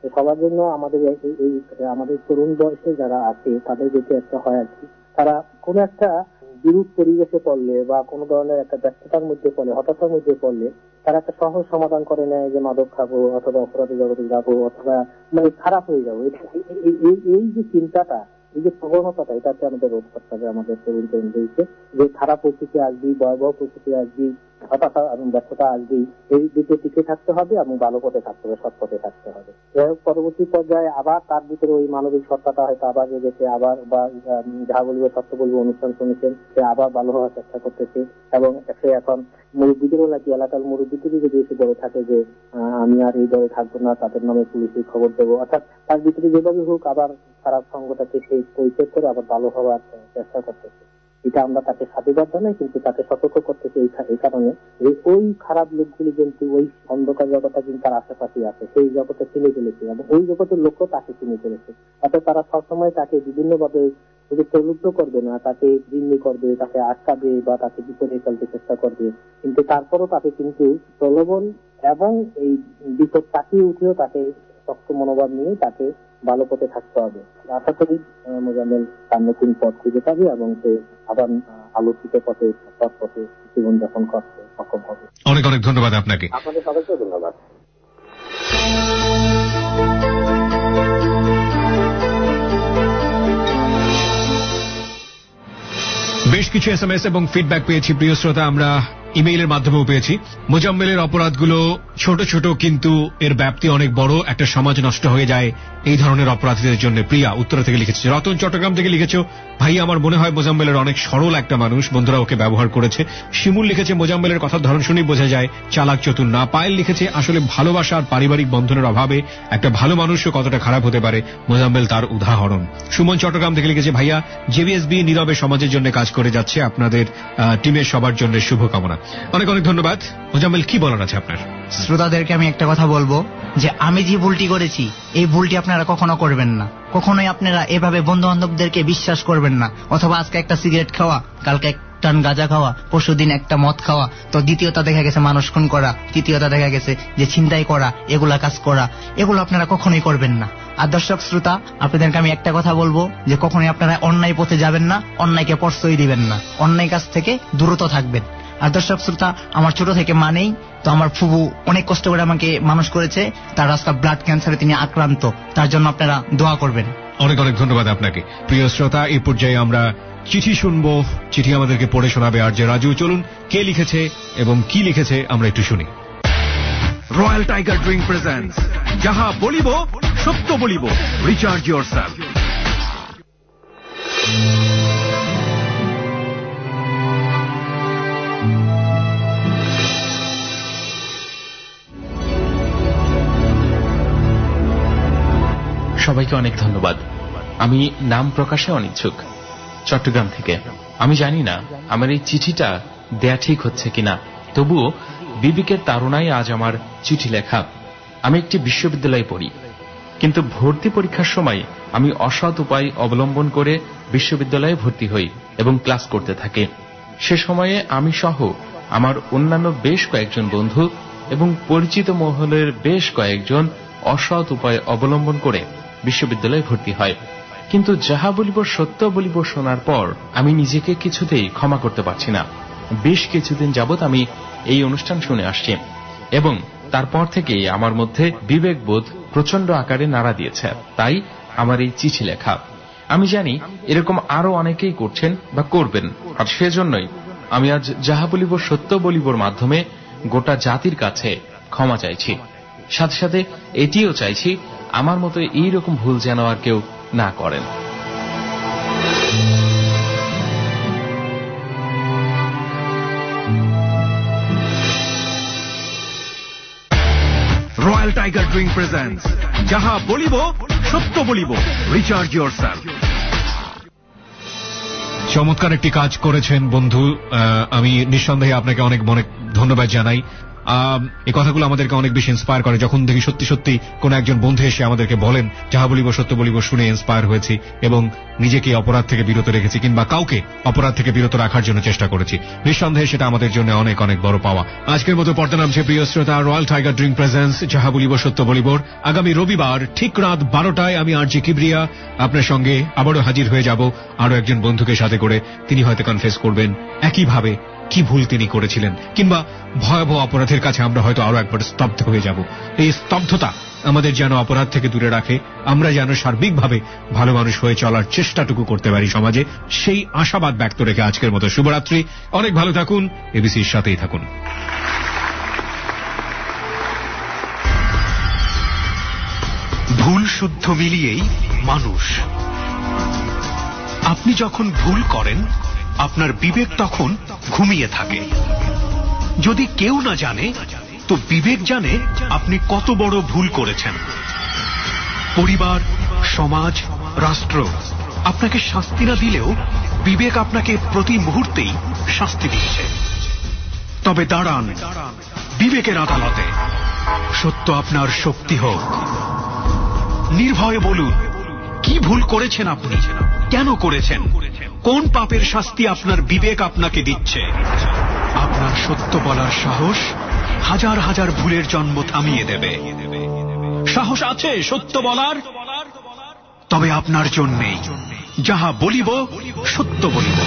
G: সবার জন্য আমাদের এই আমাদের তরুণ বয়সে যারা আছে তাদের যদি একটা হয় আর কি, তারা কোনো একটা বিরূপ পরিবেশে পড়লে বা কোনো ধরনের একটা ব্যস্ততার মধ্যে পড়লে, হতাশার মধ্যে পড়লে তারা একটা সহজ সমাধান করে নেয় যে মাদক খাবো অথবা অপরাধী জগতে যাবো অথবা মানে খারাপ হয়ে যাবো। এই যে চিন্তাটা, এই যে প্রবণতাটা, এটাতে আমাদের রোধ করতে হবে আমাদের তরুণ তরুণদেরকে, যে খারাপ পরিস্থিতি আসবি, ভয়াবহ পরিস্থিতি আসবি, হতাশা এবং ব্যস্ততা আসবি, এই দিকে টিকে থাকতে হবে এবং ভালো পথে থাকতে হবে, সৎ পথে থাকতে হবে। পরবর্তী পর্যায়ে আবার তার ভিতরে ওই মানবিক সত্তাটা হয়তো আবার জেগেছে, আবার বা যা বলবো সত্য বলবো অনুষ্ঠান শুনেছেন, সে আবার ভালো হওয়ার চেষ্টা করতেছে এবং সে এখন মুরব্বীদেরও নাকি এলাকার মুরব্বীদেরই যদি এসে বলে থাকে যে আমি আর এই দলে থাকবো না, তাদের নামে পুলিশের খবর দেবো, অর্থাৎ তার ভিতরে যেভাবে হোক আবার খারাপ সঙ্গটাকে সেই পরিচয় করে আবার ভালো হওয়ার চেষ্টা করতেছে। এটা আমরা তাকে সাধুবাদ জানাই, কিন্তু তাকে সতর্ক করতেছে এই কারণে যে ওই খারাপ লোকগুলি কিন্তু ওই অন্ধকার জগৎটা কিন্তু তার আশেপাশে আছে, সেই জগতে চিনে ফেলেছে এবং ওই জগতের লোকও তাকে চিনে ফেলেছে। অর্থাৎ তারা সবসময় তাকে বিভিন্ন ভাবে শুধু প্রলুব্ধ করবে না, তাকে জিম্মি করবে, তাকে আটকাবে বা তাকে বিপদে ফেলতে চেষ্টা করবে, কিন্তু তারপরও তাকে কিন্তু প্রলোভন এবং এই বিপদ তাকিয়ে উঠেও তাকে শক্ত মনোভাব নিয়ে তাকে ভালো পথে থাকতে হবে। আশা করি মোজাম্মেল তার নতুন পথ খুঁজে পাবে এবং সে আবার আলোচিত পথে সৎ পথে জীবনযাপন করতে সক্ষম হবে।
D: অনেক অনেক ধন্যবাদ আপনাকে।
G: আপনাদের সবাইকে ধন্যবাদ।
D: বেশ কিছু এস এম এস এবং ফিডব্যাক পেয়েছি প্রিয় শ্রোতা, আমরা ইমেইলের মাধ্যমেও পেয়েছি। মোজাম্মেলের অপরাধগুলো ছোট ছোট, কিন্তু এর ব্যাপ্তি অনেক বড়। একটা সমাজ নষ্ট হয়ে যায় এই ধরনের অপরাধীদের জন্য। প্রিয়া উত্তরা থেকে লিখেছে। রতন চট্টগ্রাম থেকে লিখেছো, ভাই আমার মনে হয় মোজাম্মেলের অনেক সরল একটা মানুষ, বন্ধুরা ওকে ব্যবহার করেছে। শিমুল লিখেছে মোজাম্মেলের কথার ধরন শুনেই বোঝা যায় চালাক চতুর না। পায়েল লিখেছে আসলে ভালোবাসা আর পারিবারিক বন্ধনের অভাবে একটা ভালো মানুষও কতটা খারাপ হতে পারে, মোজাম্মেল তার উদাহরণ। সুমন চট্টগ্রাম থেকে লিখেছে, ভাইয়া জেবিএসবি নীরবে সমাজের জন্য কাজ করে যাচ্ছে, আপনাদের টিমের সবার জন্য শুভকামনা। অনেক অনেক ধন্যবাদ। মোজাম্মেল কি বলার আছে আপনার?
F: শ্রোতাদেরকে আমি একটা কথা বলবো যে আমি যে ভুলটি করেছি এই ভুলটি আপনারা কখনো করবেন না। কখনোই আপনারা এভাবে বন্ধু বান্ধবদেরকে বিশ্বাস করবেন না, অথবা আজকে একটা সিগারেট খাওয়া, কালকে এক টান গাঁজা খাওয়া, পরশুদিন একটা মদ খাওয়া, তো দ্বিতীয়টা দেখা গেছে মানুষ খুন করা, তৃতীয়টা দেখা গেছে যে ছিনতাই করা, এগুলা কাজ করা, এগুলো আপনারা কখনোই করবেন না। আর দর্শক শ্রোতা, আপনাদেরকে আমি একটা কথা বলবো যে কখনোই আপনারা অন্যায় পথে যাবেন না, অন্যায়কে প্রশ্রয় দিবেন না, অন্যায় কাজ থেকে দূরত থাকবেন। আর দর্শক শ্রোতা, আমার ছোট থেকে মানেই তো আমার ফুবু অনেক কষ্ট করে আমাকে মানুষ করেছে, তার রাস্তা ব্লাড ক্যান্সারে তিনি আক্রান্ত, তার জন্য আপনারা দোয়া করবেন।
D: অনেক অনেক ধন্যবাদ আপনাকে। প্রিয় শ্রোতা, এই পর্যায়ে আমরা চিঠি শুনবো। চিঠি আমাদেরকে পড়ে শোনাবে আর যে রাজু। চলুন কে লিখেছে এবং কি লিখেছে আমরা একটু শুনি।
B: রয়্যাল টাইগার ড্রিঙ্ক প্রেজেন্টস যাহা বলিব সত্য বলিব, রিচার্জ ইয়োরসেলফ।
E: সবাইকে অনেক ধন্যবাদ। আমি নাম প্রকাশে অনিচ্ছুক, চট্টগ্রাম থেকে। আমি জানি না আমার এই চিঠিটা দেয়া ঠিক হচ্ছে কিনা, তবুও বিবেকের তাড়নায় আজ আমার চিঠি লেখা। আমি একটি বিশ্ববিদ্যালয়ে পড়ি, কিন্তু ভর্তি পরীক্ষার সময় আমি অসৎ উপায় অবলম্বন করে বিশ্ববিদ্যালয়ে ভর্তি হই এবং ক্লাস করতে থাকি। সে সময়ে আমি সহ আমার অন্যান্য বেশ কয়েকজন বন্ধু এবং পরিচিত মহলের বেশ কয়েকজন অসৎ উপায় অবলম্বন করে বিশ্ববিদ্যালয়ে ভর্তি হয়। কিন্তু যাহা বলিব সত্য বলিব শোনার পর আমি নিজেকে কিছুতেই ক্ষমা করতে পারছি না। বেশ কিছুদিন যাবৎ আমি এই অনুষ্ঠান শুনে আসছি এবং তারপর থেকেই আমার মধ্যে বিবেকবোধ প্রচন্ড আকারে নাড়া দিয়েছে। তাই আমার এই চিঠি লেখা। আমি জানি এরকম আরো অনেকেই করছেন বা করবেন, আর সেজন্যই আমি আজ যাহা বলিব সত্য বলিবর মাধ্যমে গোটা জাতির কাছে ক্ষমা চাইছি। সাথে সাথে এটিও চাইছি আমার মতো এইরকম ভুল যেন আর কেউ না করেন।
B: রয়্যাল টাইগার ড্রিঙ্ক প্রেজেন্টস যাহা বলিব সত্য বলিব, রিচার্জ ইয়োরসেলফ।
D: চমৎকার একটি কাজ করেছেন বন্ধু, আমি নিঃসন্দেহে আপনাকে অনেক অনেক ধন্যবাদ জানাই। এই কথাগুলো আমাদেরকে অনেক বেশি ইন্সপায়ার করে। যখন দেখি সত্যি সত্যি কোন একজন বন্ধু এসে আমাদেরকে বলেন যাহা বলিব সত্য বলিব, শুনে ইন্সপায়ার হয়েছি এবং নিজেকে অপরাধ থেকে বিরত রেখেছি কিংবা কাউকে অপরাধ থেকে বিরত রাখার জন্য চেষ্টা করেছি, নিঃসন্দেহে সেটা আমাদের জন্য অনেক অনেক বড় পাওয়া। আজকের মতো পর্দা নামছে প্রিয় শ্রোতা রয়্যাল টাইগার ড্রিঙ্ক প্রেজেন্স যাহা বলিব সত্য বলিবর। আগামী রবিবার ঠিক রাত বারোটায় আমি আরজি কিবরিয়া আপনার সঙ্গে আবারও হাজির হয়ে যাব আরো একজন বন্ধুকে সাথে করে। তিনি হয়তো কনফেস করবেন একইভাবে কি ভুল তিনি করেছিলেন, কিংবা ভয়াবহ অপরাধের কাছে আমরা হয়তো আরো একবার স্তব্ধ হয়ে যাব। এই স্তব্ধতা আমাদের যেন অপরাধ থেকে দূরে রাখে, আমরা যেন সার্বিকভাবে ভালো মানুষ হয়ে চলার চেষ্টাটুকু করতে পারি সমাজে, সেই আশাবাদ ব্যক্ত রেখে আজকের মতো শুভরাত্রি। অনেক ভালো থাকুন, এবিসির সাথেই থাকুন।
C: ভুল শুদ্ধ মিলিয়েই মানুষ। আপনি যখন ভুল করেন আপনার বিবেক তখন ঘুমিয়ে থাকে। যদি কেউ না জানে তো বিবেক জানে আপনি কত বড় ভুল করেছেন। পরিবার, সমাজ, রাষ্ট্র আপনাকে শাস্তি না দিলেও বিবেক আপনাকে প্রতি মুহূর্তেই শাস্তি দিচ্ছে। তবে দাঁড়ান বিবেকের আদালতে, সত্য আপনার শক্তি হোক। নির্ভয়ে বলুন কি ভুল করেছেন আপনি, কেন করেছেন, কোন পাপের শাস্তি আপনার বিবেক আপনাকে দিচ্ছে। আপনার সত্য বলার সাহস হাজার হাজার ভুলের জন্ম থামিয়ে দেবে। সাহস আছে সত্য বলার? তবে আপনার জন্যেই যাহা বলিব সত্য বলিব।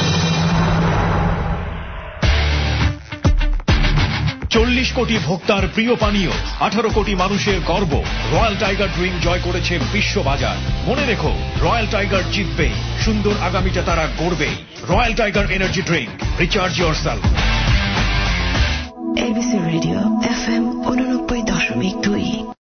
B: চল্লিশ কোটি ভোক্তার প্রিয় পানীয়, আঠারো কোটি মানুষের গর্ব, রয়্যাল টাইগার ড্রিঙ্ক জয় করেছে বিশ্ববাজার। মনে রেখো রয়্যাল টাইগার জিতবেই, সুন্দর আগামীটা তারা গড়বেই। Royal tiger energy drink, recharge yourself.
H: ABC radio F M উননব্বই দশমিক দুই।